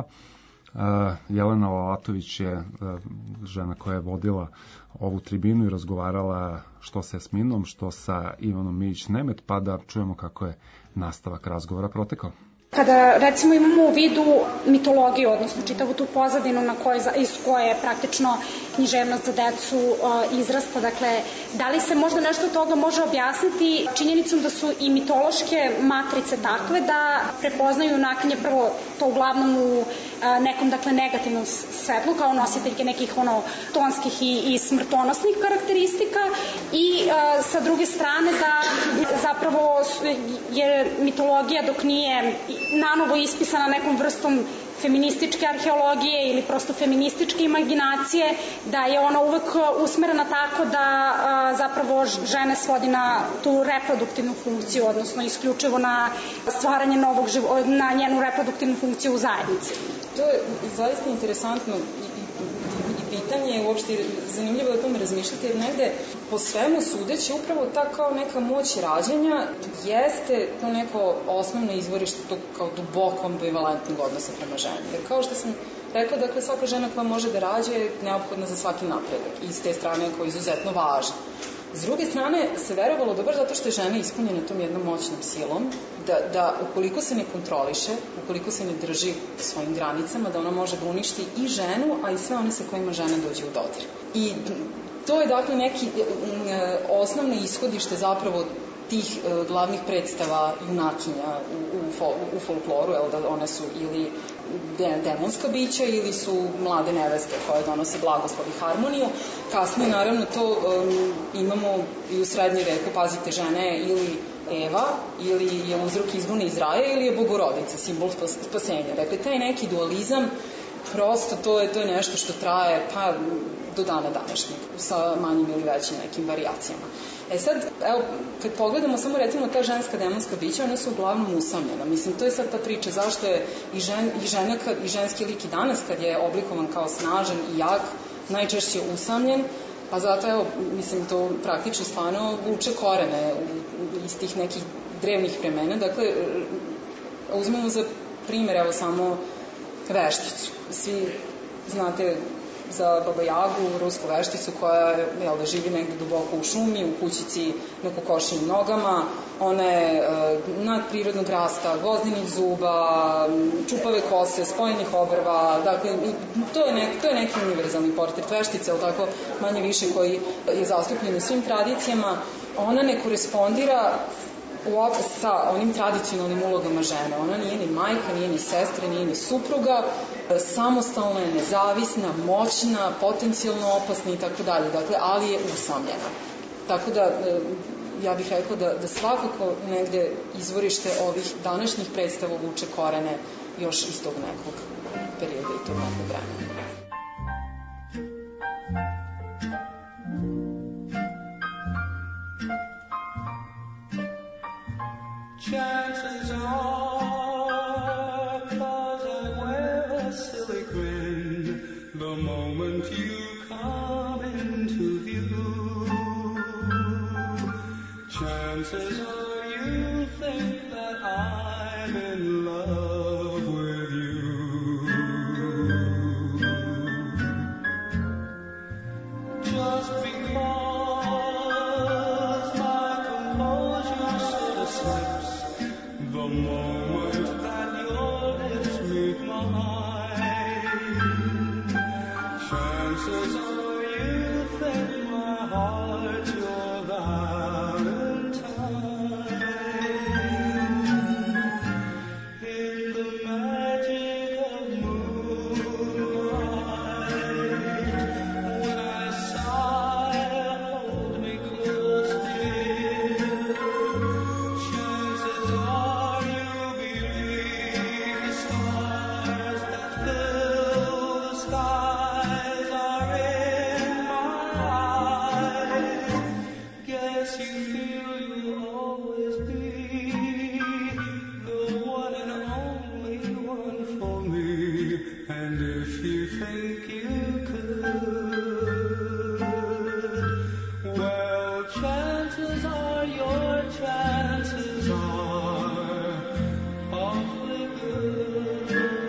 Jelena Lalatović je žena koja je vodila ovu tribinu i razgovarala što sa Jasminom, što sa Ivanom Milić-Nemet, pa da čujemo kako je nastavak razgovora protekao. Kada, recimo, imamo u vidu mitologiju, odnosno čitavu tu pozadinu na kojoj, iz koje praktično književnost za decu uh, izrasta, dakle, da li se možda nešto od toga može objasniti činjenicom da su i mitološke matrice takve da prepoznaju junakinje prvo to uglavnom u uh, nekom, dakle, negativnom svetlu, kao nositeljke nekih ono tonskih i, i smrtonosnih karakteristika i uh, sa druge strane da zapravo je mitologija dok nije nanovo ispisana nekom vrstom feminističke arheologije ili prosto feminističke imaginacije, da je ona uvek usmerena tako da a, zapravo žene svodi na tu reproduktivnu funkciju, odnosno isključivo na stvaranje novog života, na njenu reproduktivnu funkciju u zajednici. To je zaista interesantno i pitanje je uopšte zanimljivo da tome razmišljate, jer negde po svemu sudeći upravo ta kao neka moć rađanja jeste to neko osnovno izvorište tog kao duboko ambivalentnog odnosa prema ženi. Jer kao što sam rekla, dakle, svaka žena koja može da rađa je neophodna za svaki napredak i s te strane koja je izuzetno važna. S druge strane, se verovalo da baš zato što je žena ispunjena tom jednom moćnom silom, da, da ukoliko se ne kontroliše, ukoliko se ne drži svojim granicama, da ona može da uništi i ženu, a i sve one sa kojima žena dođe u dodir. I to je, dakle, neki osnovno ishodište zapravo tih uh, glavnih predstava junakinja u, u, fol, u folkloru, jel, da one su ili de, demonska bića ili su mlade neveste koje donose blagoslov i harmoniju. Kasnije, naravno, to um, imamo i u srednji veku, pazite, žene ili Eva, ili je uzrok izgona iz raja, ili je Bogorodica, simbol spasenja. Dakle, taj neki dualizam prosto to je, to je nešto što traje pa do dana današnjeg sa manjim ili većim nekim varijacijama. E sad, evo, kad pogledamo samo recimo ta ženska demonska bića, one su uglavnom usamljena. Mislim, to je sad ta priča zašto je i, žen, i, žena, i ženski lik i danas kad je oblikovan kao snažan i jak, najčešće usamljen, pa zato, evo, mislim, to praktično stvarno vuče korene u, u, iz tih nekih drevnih vremena. Dakle, uzmemo za primjer, evo, samo vešticu. Svi znate za Baba Jagu, rusku vešticu koja je, jel, da živi negde duboko u šumi, u kućici na kokošijim nogama. Ona je e, nadprirodnog rasta, gvozdenih zuba, čupave kose, spojenih obrva. Dakle, to je, nek, to je neki univerzalni portret veštice, ali tako manje više koji je zastupljen u svim tradicijama. Ona ne korespondira uopšte sa onim tradicionalnim ulogama žene. Ona nije ni majka, nije ni sestra, nije ni supruga, samostalna je, nezavisna, moćna, potencijalno opasna i tako dalje. Dakle, ali je usamljena. Tako da, ja bih rekla da, da svakako negde izvorište ovih današnjih predstava vuče korene još iz tog nekog perioda i tog nekog vremena. Chances are, 'cause I wear a silly grin the moment you come into view. Chances are you think that I'm in love with you. Just because my composure sort of slips the moment that your lips meet mine. Chances are you think my heart's your valentine. In the magic of moonlight, when I sigh, hold me close, dear. Chances are you believe the stars that fill the skies are in my eyes. Guess you feel you'll always be the one and only one for me. And if you think you could, well, chances are your chances are awfully good.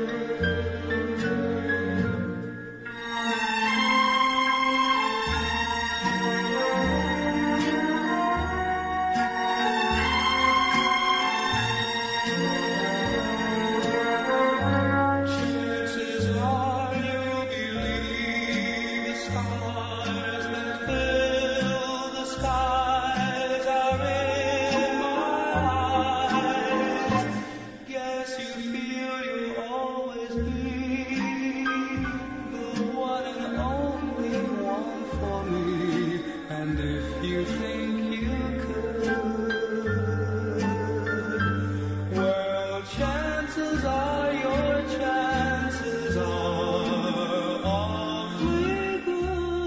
Chances are you believe the stars that fill the skies are in my eyes. Guess you feel you'll always be the one and only one for me. And if you think you could, well, chances are your chances are awfully good.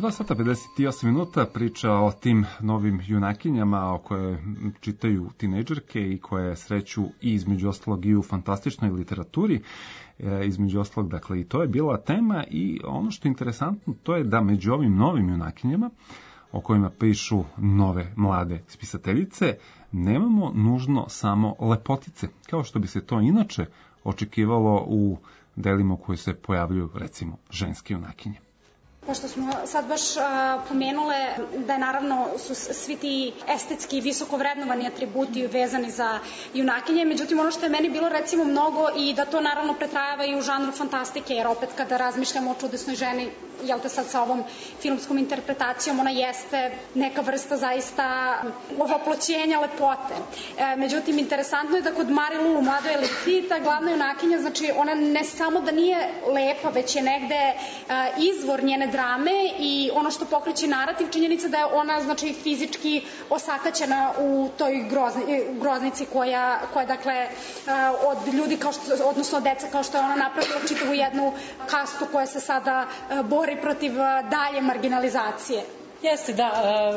dva sata pedeset osam minuta priča o tim novim junakinjama o koje čitaju tinejdžerke i koje sreću i između ostalog i u fantastičnoj literaturi. E, između ostalog, dakle, i to je bila tema i ono što je interesantno to je da među ovim novim junakinjama o kojima pišu nove mlade spisateljice nemamo nužno samo lepotice, kao što bi se to inače očekivalo u delima u kojoj se pojavljuju, recimo, ženske junakinje. Pošto smo sad baš uh, pomenule da je naravno su svi ti estetski visoko vrednovani atributi vezani za junakinje, međutim ono što je meni bilo recimo mnogo i da to naravno pretrajava i u žanru fantastike, jer opet kada razmišljamo o čudesnoj ženi, jel te sad sa ovom filmskom interpretacijom, ona jeste neka vrsta zaista ovoploćenja lepote. E, međutim, interesantno je da kod Marilu u Mladoj eliti ta glavna junakinja, znači ona ne samo da nije lepa, već je negde a, izvor njene drame i ono što pokreće narativ, činjenica da je ona znači fizički osakaćena u toj grozni, groznici koja, koja dakle a, od ljudi kao što, odnosno od deca kao što je ona napravila čitavu jednu kastu koja se sada a, bori protiv dalje marginalizacije. Jeste, da.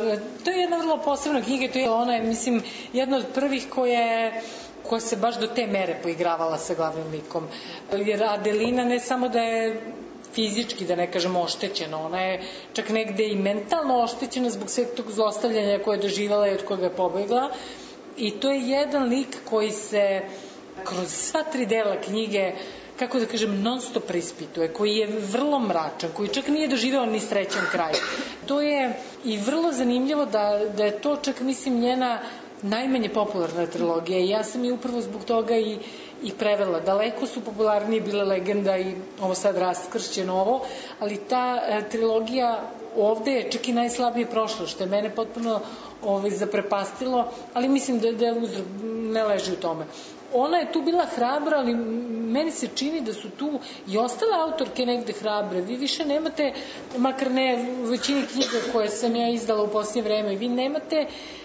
To je jedna vrlo posebna knjiga, to je ona je, mislim, jedna od prvih koje koja se baš do te mere poigravala sa glavnim likom. Jer Adelina ne samo da je fizički, da ne kažem, oštećena, ona je čak negde i mentalno oštećena zbog sveg tog zlostavljanja koje je doživala i od koga je pobegla. I to je jedan lik koji se kroz sva tri dela knjige, kako da kažem, non stop preispituje, koji je vrlo mračan, koji čak nije doživeo ni srećan kraj. To je i vrlo zanimljivo da, da je to čak, mislim, njena najmanje popularna trilogija i ja sam je upravo zbog toga i, i prevela. Daleko su popularnije bile Legenda i ovo sad Raskršćeno ovo, ali ta e, trilogija ovde je čak i najslabije prošla, što je mene potpuno ovaj, zaprepastilo, ali mislim da, da uzrok ne leži u tome. Ona je tu bila hrabra, ali meni se čini da su tu i ostale autorke negde hrabre. Vi više nemate, makar ne u većini knjiga koje sam ja izdala u posljednje vreme, vi nemate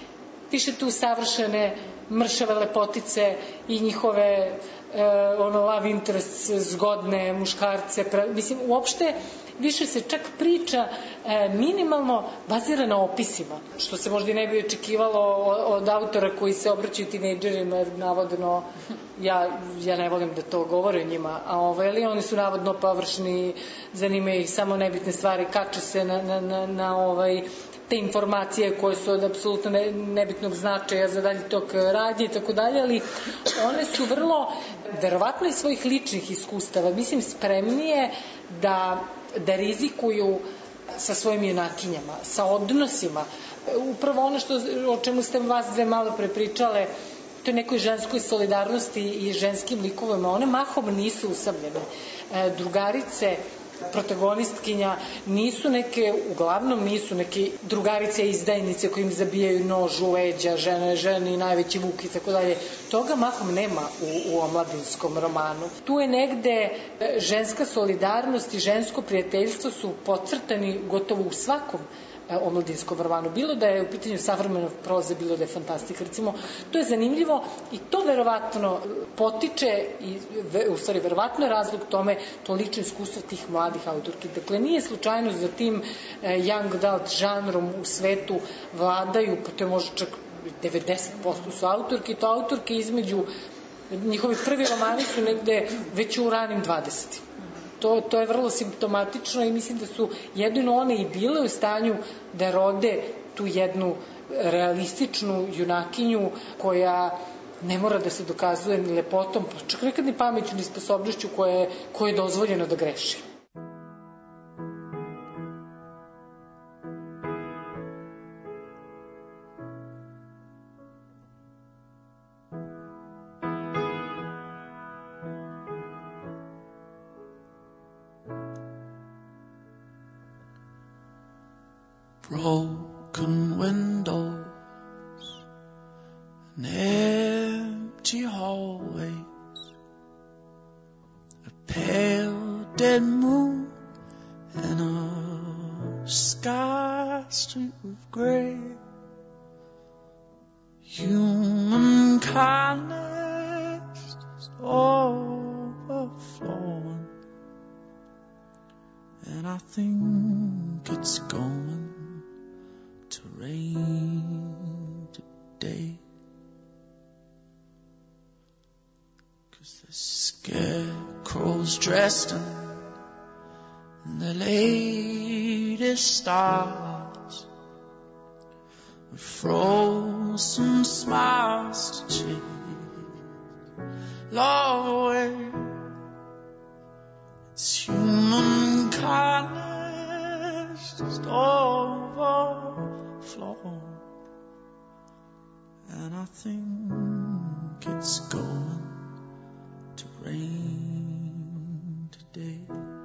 više tu savršene mršave lepotice i njihove e, ono love interest zgodne muškarce. Mislim, uopšte više se čak priča e, minimalno bazira na opisima, što se možda i ne bi očekivalo od autora koji se obraćaju tinejdžerima, jer navodno ja, ja ne volim da to govore o njima, a ovaj, ali oni su navodno površni, zanimaju ih samo nebitne stvari, kače se na, na, na, na ovaj te informacije koje su od apsolutno ne, nebitnog značaja za dalje tok radnje i tako dalje, ali one su vrlo, verovatno iz svojih ličnih iskustava, mislim, spremnije da, da rizikuju sa svojim junakinjama, sa odnosima. Upravo ono što, o čemu ste vas dve malo prepričale, to je nekoj ženskoj solidarnosti i ženskim likovima. One mahom nisu usamljene. E, drugarice protagonistkinja nisu neke, uglavnom nisu neke drugarice izdajnice koji im zabijaju nož u leđa, žene, žene i najveći vuk i tako dalje. Toga mahom nema u, u omladinskom romanu. Tu je negde ženska solidarnost i žensko prijateljstvo su podcrtani gotovo u svakom omladinskom romanu. Bilo da je u pitanju savremena proza, bilo da je fantastika. Recimo, to je zanimljivo i to verovatno potiče i u stvari verovatno je razlog tome to lično iskustvo tih mladih autorki. Dakle, nije slučajno za tim young adult žanrom u svetu vladaju, pa to je možda čak devedeset posto su autorke, to autorke između njihovi prvi romani su negde već u ranim dvadesetim. To, to je vrlo simptomatično i mislim da su jedino one i bile u stanju da rode tu jednu realističnu junakinju koja ne mora da se dokazuje ni lepotom, pa čak nekad ni pameću, ni sposobnošću koje, koje je dozvoljeno da greši. Broken windows and empty hallways, a pale dead moon and a sky streaked with gray. Human kindness is overflowing, and I think it's going to rain today. 'Cause the scarecrow's dressed in the latest stars, with frozen smiles to chase love away. It's human kindness just overflow, and I think it's going to rain today.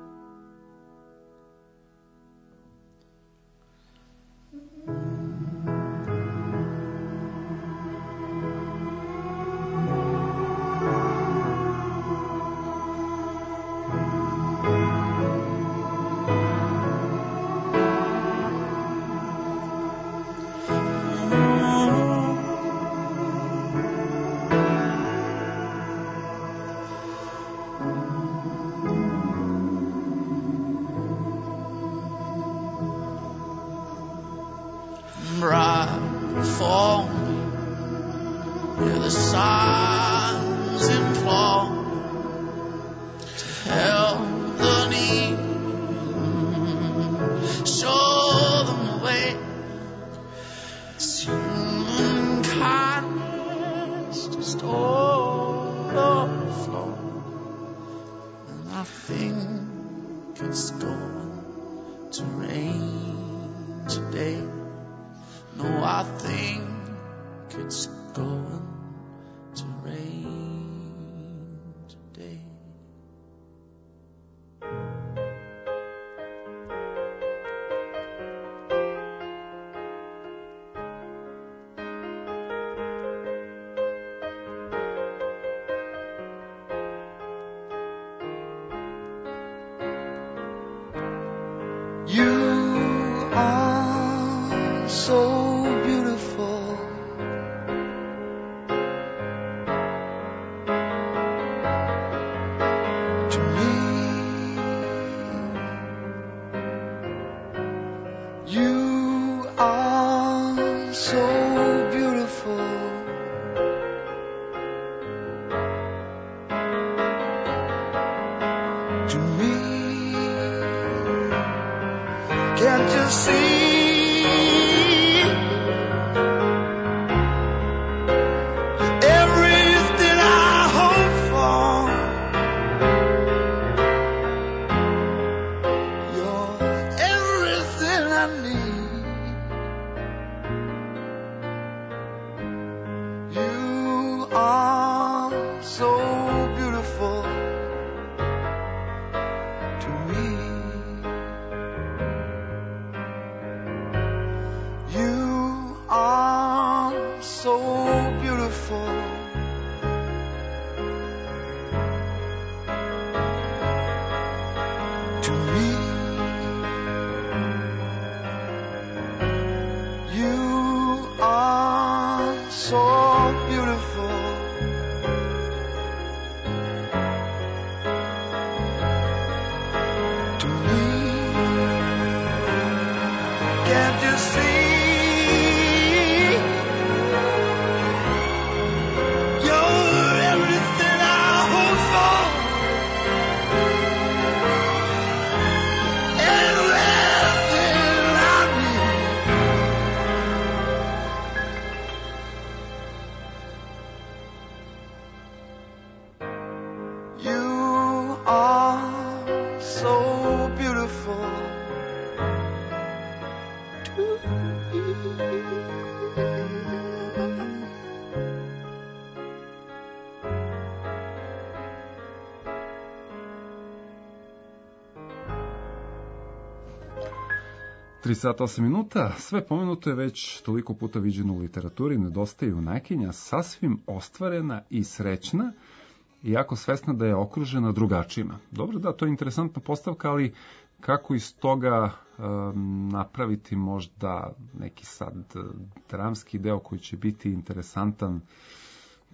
tri sata osam minuta, sve pomenuto je već toliko puta viđeno u literaturi, nedostaje junakinja sasvim ostvarena i srećna, iako svesna da je okružena drugačijima. Dobro, da, to je interesantna postavka, ali kako iz toga um, napraviti možda neki sad dramski deo koji će biti interesantan,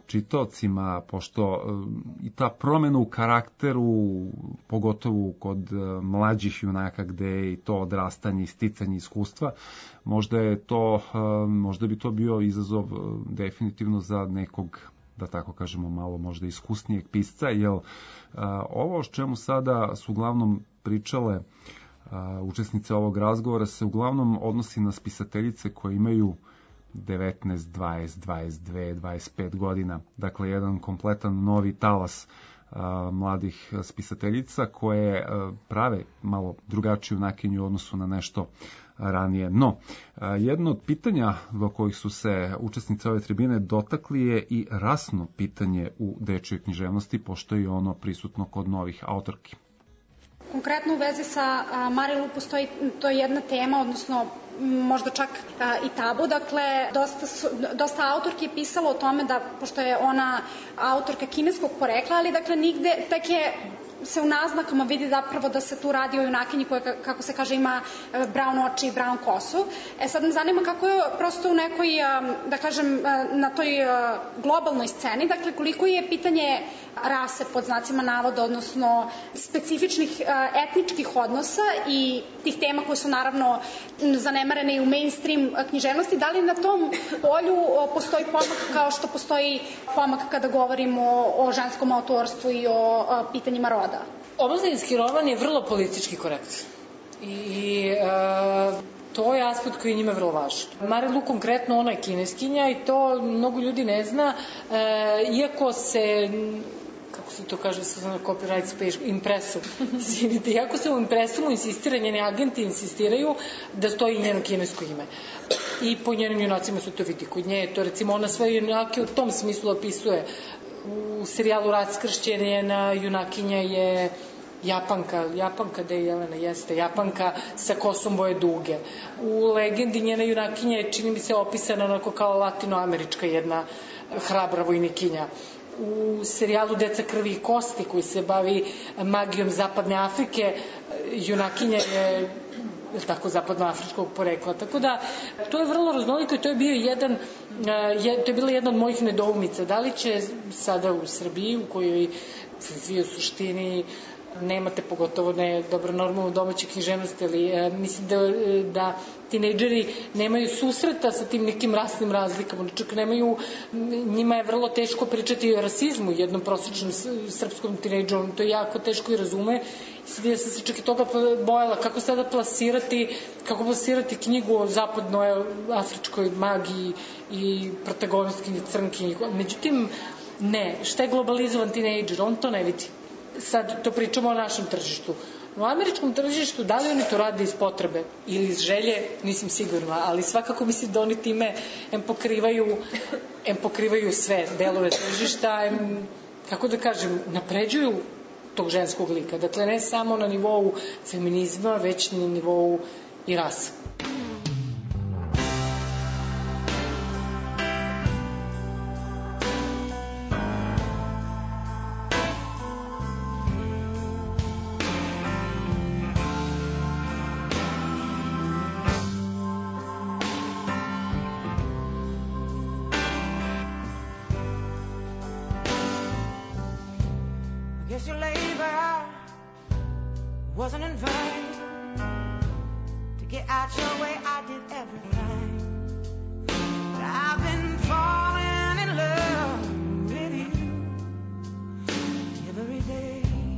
čitaocima, pošto i ta promena u karakteru, pogotovo kod mlađih junaka gde je i to odrastanje i sticanje iskustva, možda je to, možda bi to bio izazov definitivno za nekog, da tako kažemo, malo možda iskusnijeg pisca, jer ovo o čemu sada su uglavnom pričale učesnice ovog razgovora se uglavnom odnosi na spisateljice koje imaju devetnaest, dvadeset, dvadeset dve, dvadeset pet godina. Dakle, jedan kompletan novi talas a, mladih spisateljica koje a, prave malo drugačiju nakinju u odnosu na nešto ranije. No, a, jedno od pitanja do kojih su se učesnice ove tribine dotakli je i rasno pitanje u dečjoj književnosti, pošto je ono prisutno kod novih autorki. Konkretno u vezi sa Marilu postoji to je jedna tema, odnosno možda čak a, i tabu, dakle dosta, su, dosta autorki je pisalo o tome da, pošto je ona autorka kineskog porekla, ali dakle nigde, tek je se u naznakama vidi zapravo da se tu radi o junakinji koja, kako se kaže, ima brown oči i brown kosu. E sad me zanima kako je prosto u nekoj, da kažem, na toj globalnoj sceni, dakle koliko je pitanje rase pod znacima navoda, odnosno specifičnih etničkih odnosa i tih tema koje su naravno zanemarene i u mainstream književnosti, da li na tom polju postoji pomak kao što postoji pomak kada govorimo o ženskom autorstvu i o pitanjima roda? Omladinski roman je vrlo politički korektan i e, to je aspekt koji je njima vrlo važan. Marilu konkretno, ona je kineskinja i to mnogo ljudi ne zna, e, iako se, kako se to kaže, se zna copyright space, impresom, iako se u impresomu insistira, njene agenti insistiraju da stoji njeno kinesko ime. I po njenim junacima su to vidi. Kod nje je to, recimo, ona svoje junake u tom smislu opisuje. U serijalu Raskršće njena junakinja je Japanka, Japanka da je Jelena, jeste, Japanka sa kosom boje duge. U legendi njena junakinja je, čini mi se, opisana onako kao latinoamerička jedna hrabra vojnikinja. U serijalu Deca krvi i kosti, koji se bavi magijom zapadne Afrike, junakinja je tako zapadnoafričkog porekla. Tako da, to je vrlo raznoliko i to je bio jedan, je, to je bila jedna od mojih nedoumica. Da li će sada u Srbiji, u kojoj svi u suštini nemate, pogotovo ne dobro normalno domaće književnosti, ali e, mislim da, da tinejdžeri nemaju susreta sa tim nekim rasnim razlikama, čak nemaju, njima je vrlo teško pričati o rasizmu jednom prosječnom srpskom tinejdžeru, to je jako teško i razume. Sad ja sam se čak i toga bojala kako sada plasirati, kako plasirati knjigu o zapadnoj afričkoj magiji i protagonistkinji crnkinji. Međutim, ne, šta je globalizovan tinejdžer, on to ne vidi. Sad to pričamo o našem tržištu. U američkom tržištu, da li oni to rade iz potrebe ili iz želje, nisam sigurna, ali svakako mislim da oni time em pokrivaju, em pokrivaju sve delove tržišta, em, kako da kažem, napređuju tog ženskog lika. Dakle, ne samo na nivou feminizma, već na nivou i rasa. Guess your labor wasn't in vain. To get out your way, I did everything. But I've been falling in love with you every day.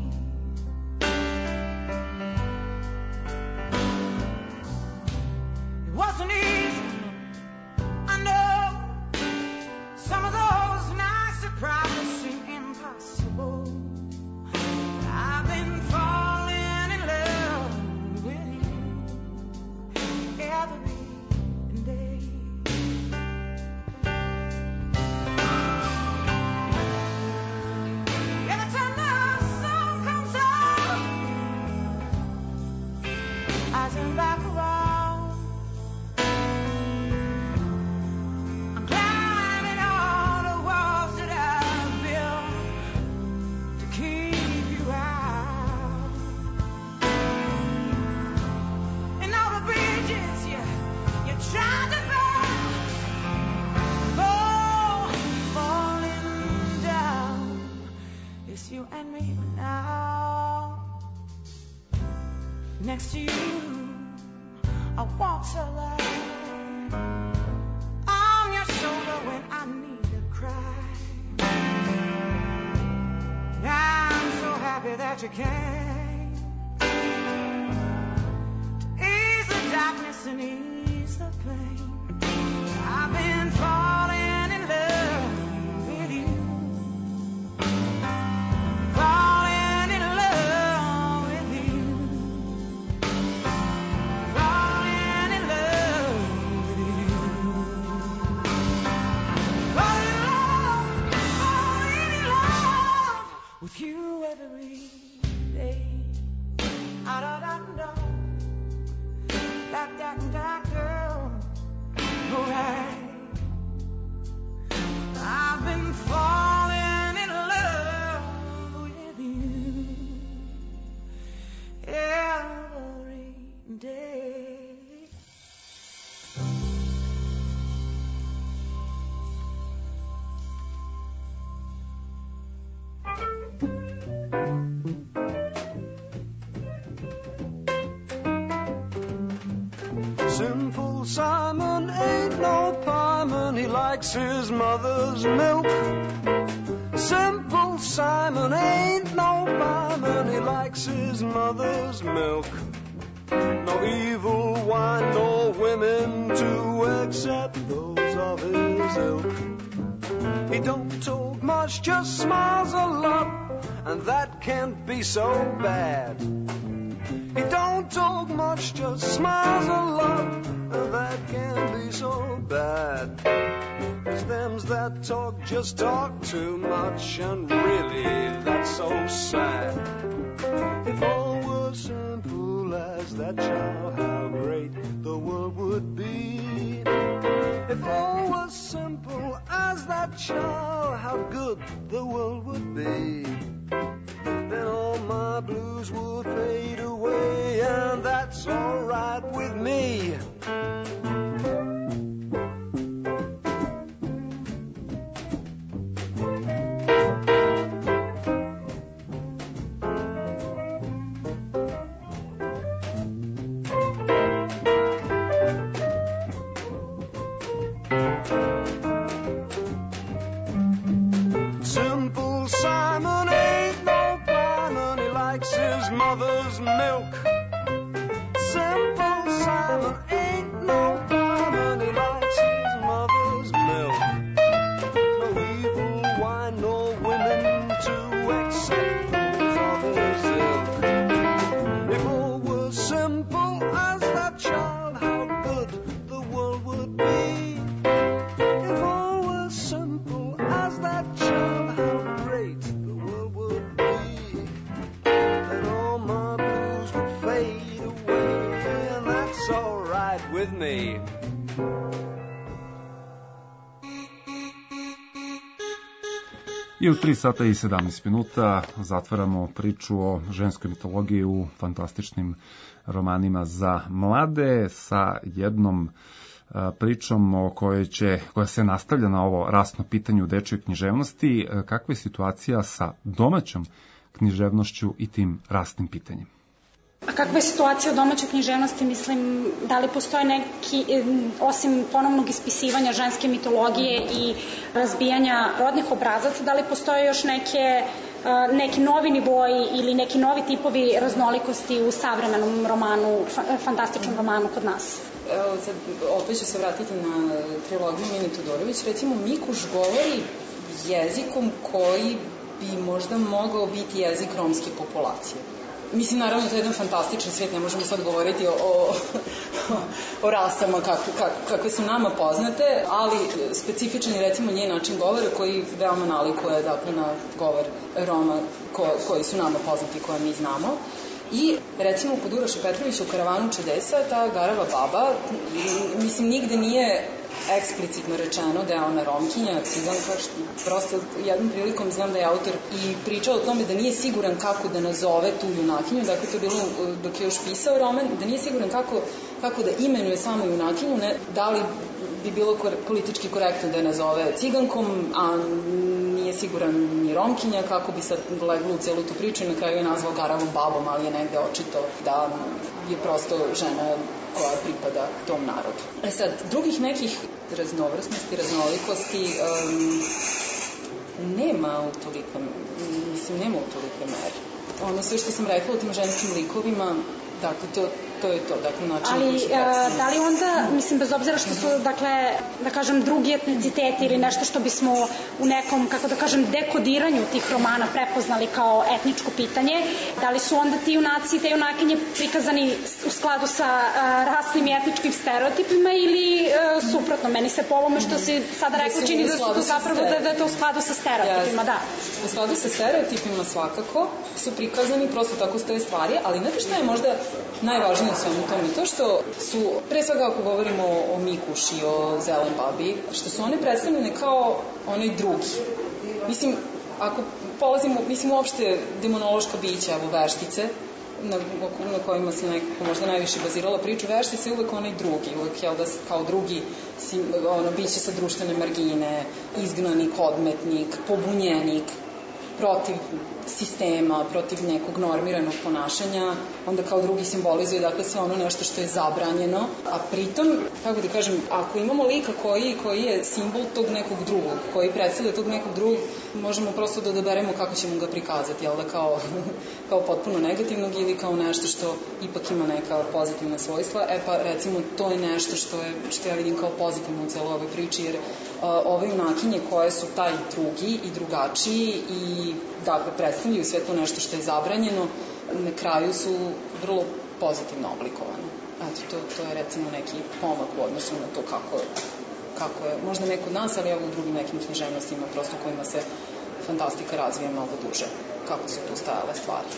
It wasn't easy, I know. Some of those nice surprises seem impossible. I've been falling in love with you every day. next to you. I walk so loud on your shoulder when I need to cry. I'm so happy that you came to ease the darkness and ease the pain. I've been falling in love with you. Falling in love with you. Falling in love with you. Falling in love, falling in love with you every day. Ah da da da, da da da girl. Alright, I've been falling in love with you every day. Simple Simon ain't no pieman, he likes his mother's milk. Simple Simon ain't no pieman, he likes his mother's milk. No evil wine, no women too, except those of his ilk. He don't talk much, just smiles a lot, and that can't be so bad. He don't talk much, just smiles a lot, and that can't be so bad. It's thems that talk, just talk too much, and really that's so sad. If all were simple as that child, how great the world would be. If all was simple as that child, how good the world would be. Then all my blues would fade away, and that's alright with me. Simple Simon ain't no pieman, he likes his mother's milk. Simple Simon ain't no pieman, he likes his mother's milk. No evil wine, no women too, except those of his ilk. If all were simple as that child, how good the world would be. If all were simple as that child, how great the world would be. Then all my blues would fade away, and that's alright with me. I u tri sata i sedamnaest minuta zatvaramo priču o ženskoj mitologiji u fantastičnim romanima za mlade sa jednom a, pričom o kojoj će, koja se nastavlja na ovo rasno pitanje u dečjoj književnosti. A, kakva je situacija sa domaćom književnošću i tim rasnim pitanjem? A kakva je situacija u domaćoj književnosti? Mislim, da li postoje neki, osim ponovnog ispisivanja ženske mitologije i razbijanja rodnih obrazaca, da li postoje još neke, neki novi nivoji ili neki novi tipovi raznolikosti u savremenom romanu, fantastičnom romanu kod nas? Evo, sad, opet ću se vratiti na trilogiju Mini Todorović. Recimo, Mikuš govori jezikom koji bi možda mogao biti jezik romske populacije. Mislim, naravno, to je jedan fantastičan svijet, ne možemo sad govoriti o, o, o rasama kakve, kakve su nama poznate, ali specifičan je, recimo, njen način govora koji veoma nalikuje, dakle, na govor Roma ko, koji su nama poznati, koje mi znamo. I, recimo, kod Uroša Petrovića u Karavanu čudesa, ta garava baba, mislim, nigde nije eksplicitno rečeno da je ona Romkinja, znam prosto jednom prilikom znam da je autor i pričao o tome da nije siguran kako da nazove tu junakinju, dakle to je bilo dok je još pisao roman, da nije siguran kako, kako da imenuje samo junakinju, ne, da li bi bilo kore, politički korektno da je nazove cigankom, a nije siguran ni Romkinja, kako bi sad leglo u celu tu priču i na kraju je nazvao garavom babom, ali je negde očito da je prosto žena koja pripada tom narodu. E sad, drugih nekih raznovrsnosti, raznolikosti um, nema u toliko, mislim, nema u toliko meri. Ono sve što sam rekla o tim ženskim likovima, dakle, to, to je to, dakle, način... Ali, a, da li onda, mislim, bez obzira što su, dakle, da kažem, drugi etniciteti ili nešto što bismo u nekom, kako da kažem, dekodiranju tih romana prepoznali kao etničko pitanje, da li su onda ti junaci i te junakinje prikazani u skladu sa a, rasnim i etničkim stereotipima ili a, suprotno? Meni se po ovome što si sada rekla čini da su to zapravo da, da je to u skladu sa stereotipima, da. U skladu sa stereotipima svakako su prikazani, prosto tako stoje stvari, ali znate šta je možda najvažnije u svemu tome? To što su, pre svega ako govorimo o, o Mikuš i o Zelen babi, što su one predstavljene kao onaj drugi. Mislim, ako polazimo, mislim uopšte demonološka bića, evo veštice, na, na kojima se nekako možda najviše bazirala priču, veštice je uvek onaj drugi, uvek je da kao drugi ono, biće sa društvene margine, izgnanik, odmetnik, pobunjenik, protiv sistema, protiv nekog normiranog ponašanja, onda kao drugi simbolizuje dakle sve ono nešto što je zabranjeno, a pritom, kako da kažem, ako imamo lika koji, koji je simbol tog nekog drugog, koji predstavlja tog nekog drugog, možemo prosto da odaberemo kako ćemo ga prikazati, jel da kao, kao potpuno negativnog ili kao nešto što ipak ima neka pozitivna svojstva, e pa recimo to je nešto što, je, što ja vidim kao pozitivno u celoj ovoj priči, jer uh, ove junakinje koje su taj drugi i drugačiji i dakle predstavljaju sve to nešto što je zabranjeno, na kraju su vrlo pozitivno oblikovane. Eto, to, to je recimo neki pomak u odnosu na to kako, kako je, možda ne kod nas, ali evo u drugim nekim književnostima prosto kojima se fantastika razvija mnogo duže, kako su tu stajale stvari.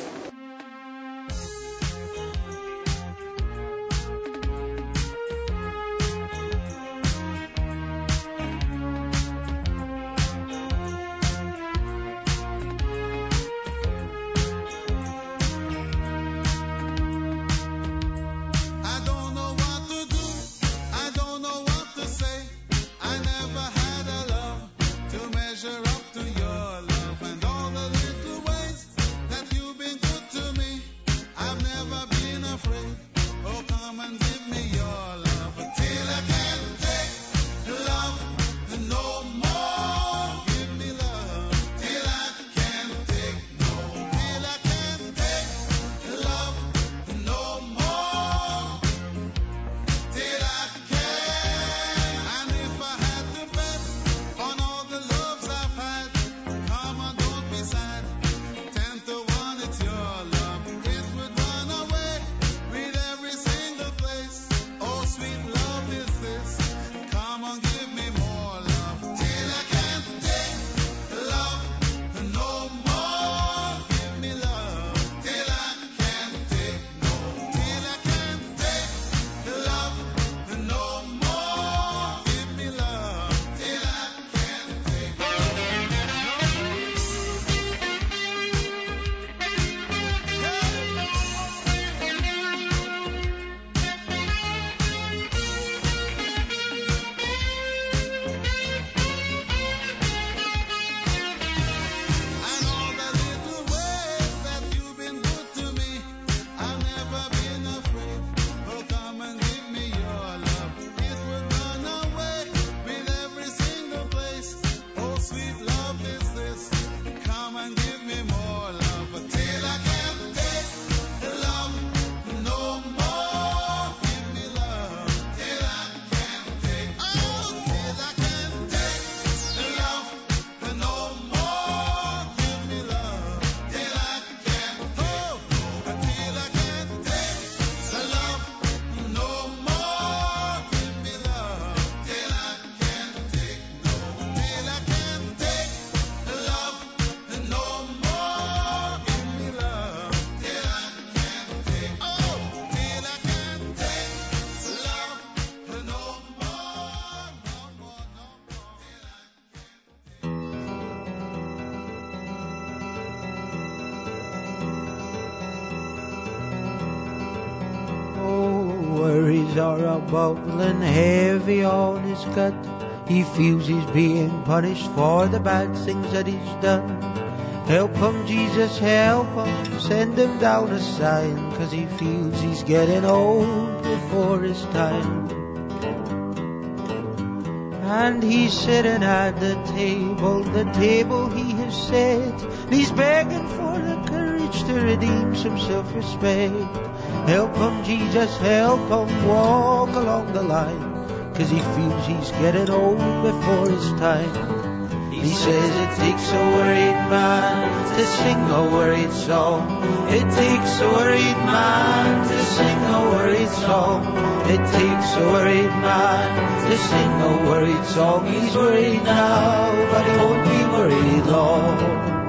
Measure up to your love and all the little ways that you've been worries are a bubbling heavy on his gut. He feels he's being punished for the bad things that he's done. Help him, Jesus, help him, send him down a sign, 'cause he feels he's getting old before his time. And he's sitting at the table, the table he has set, and he's begging for the courage to redeem some self-respect. Help him, Jesus, help him walk along the line, 'cause he feels he's getting old before his time. He says it takes a worried man to sing a worried song. It takes a worried man to sing a worried song. It takes a worried man to sing a worried song. He's worried now, but he won't be worried long.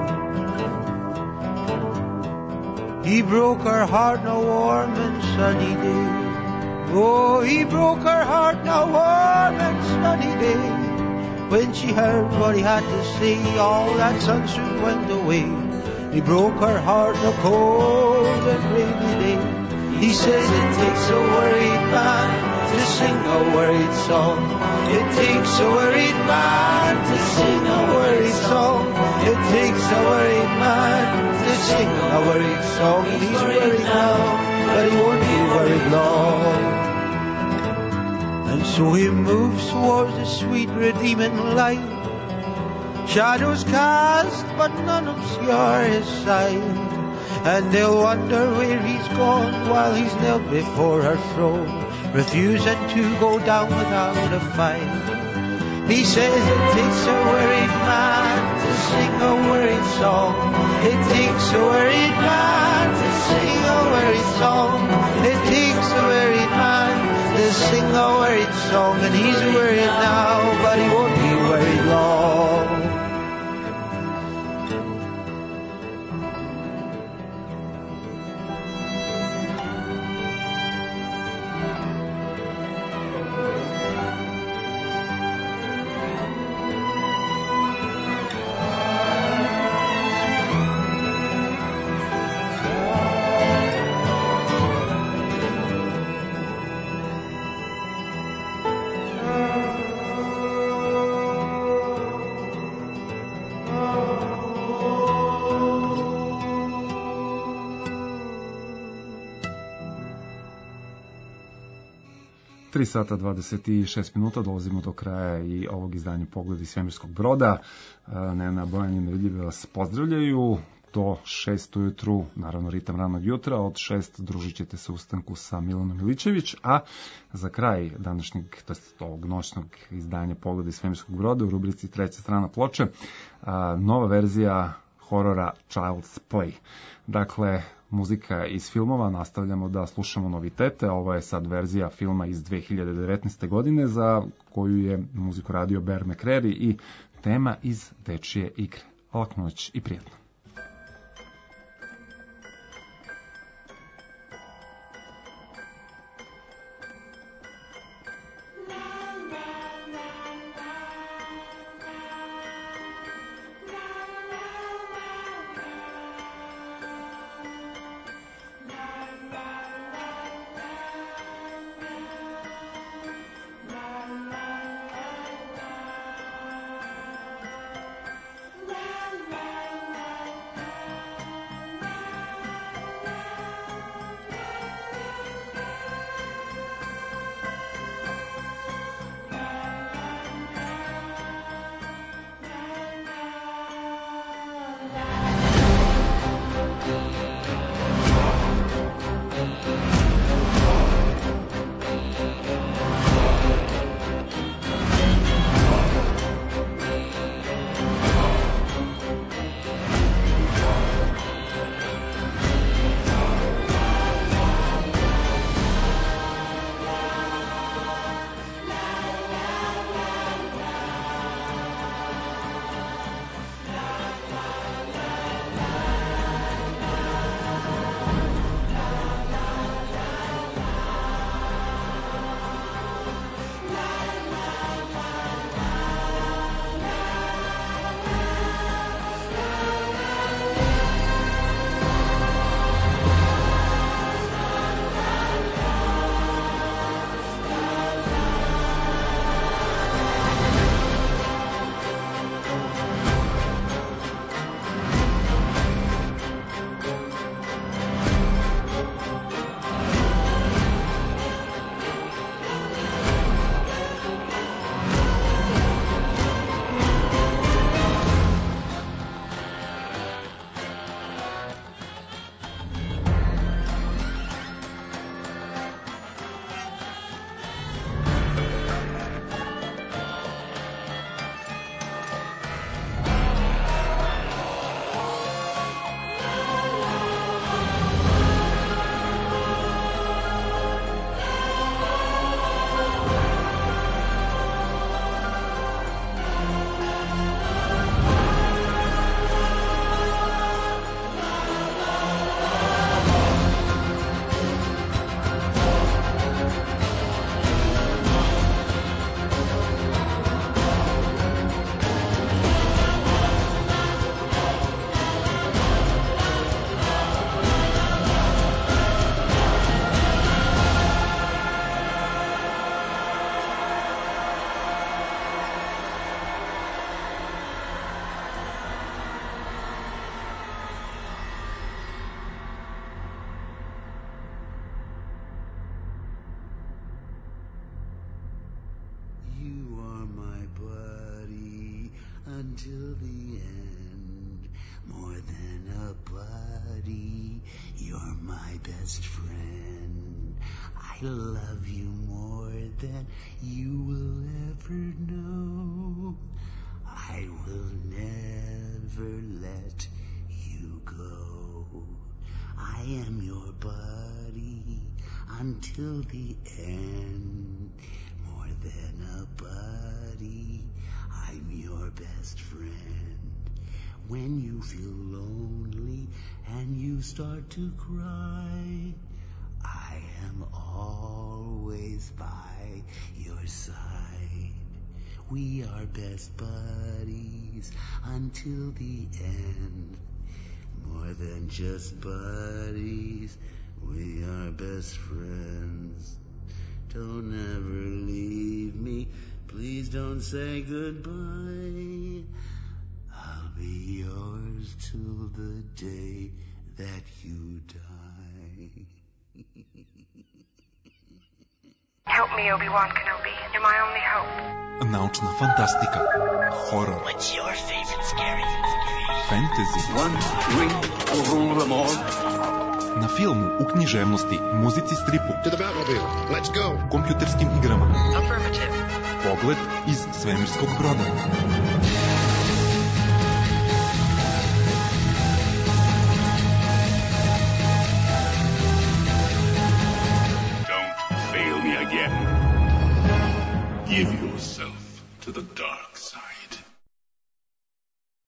He broke her heart no warm and sunny day. Oh, he broke her heart no warm and sunny day. When she heard what he had to say, all that sunshine went away. He broke her heart no cold and rainy day. He says it takes a worried man to sing a worried song. It takes a worried man to sing a worried song. It takes a worried man to sing a worried song. He's worried now, but he won't be worried long. And so he moves towards the sweet redeeming light. Shadows cast, but none obscure his sight. And they'll wonder where he's gone while he's knelt before her throne, refusing to go down without a fight. He says it takes a worried man to sing a worried song. It takes a worried man to sing a worried song. It takes a worried man to sing a worried song. And he's worried now, but he won't be worried long. tri sata dvadeset šest minuta, dolazimo do kraja i ovog izdanja Pogled iz svemirskog broda. Nena, Bojan i Nevidljive vas pozdravljaju. Do šest ujutru, naravno ritam ranog jutra, od šest družit ćete se ustanku sa Milanom Miličević, a za kraj današnjeg, to jest ovog noćnog izdanja Pogled iz svemirskog broda u rubrici Treća strana ploče, nova verzija horora Child's Play. Dakle, muzika iz filmova, nastavljamo da slušamo novitete. Ovo je sad verzija filma iz dve hiljade devetnaeste. godine za koju je muziku radio Bear McCreary i tema iz dečije igre. Laku noć i prijatno. La until the end. More than a buddy, you're my best friend. I love you more than you will ever know. I will never let you go. I am your buddy until the end. More than a buddy, I'm your best friend. When you feel lonely and you start to cry, I am always by your side. We are best buddies until the end. More than just buddies, we are best friends. Don't ever leave me, please don't say goodbye. I'll be yours till the day that you die. Help me, Obi-Wan Kenobi. You're my only hope. Научна фантастика, хорор, What's your favorite scary? фентези, One ring will rule them all. на филму, у книжевности, музици, стрипу, To the Batmobile. Let's go. компјутерским играма. Affirmative. Поглед из свемирског брода. Don't fail me again. Give yourself to the dark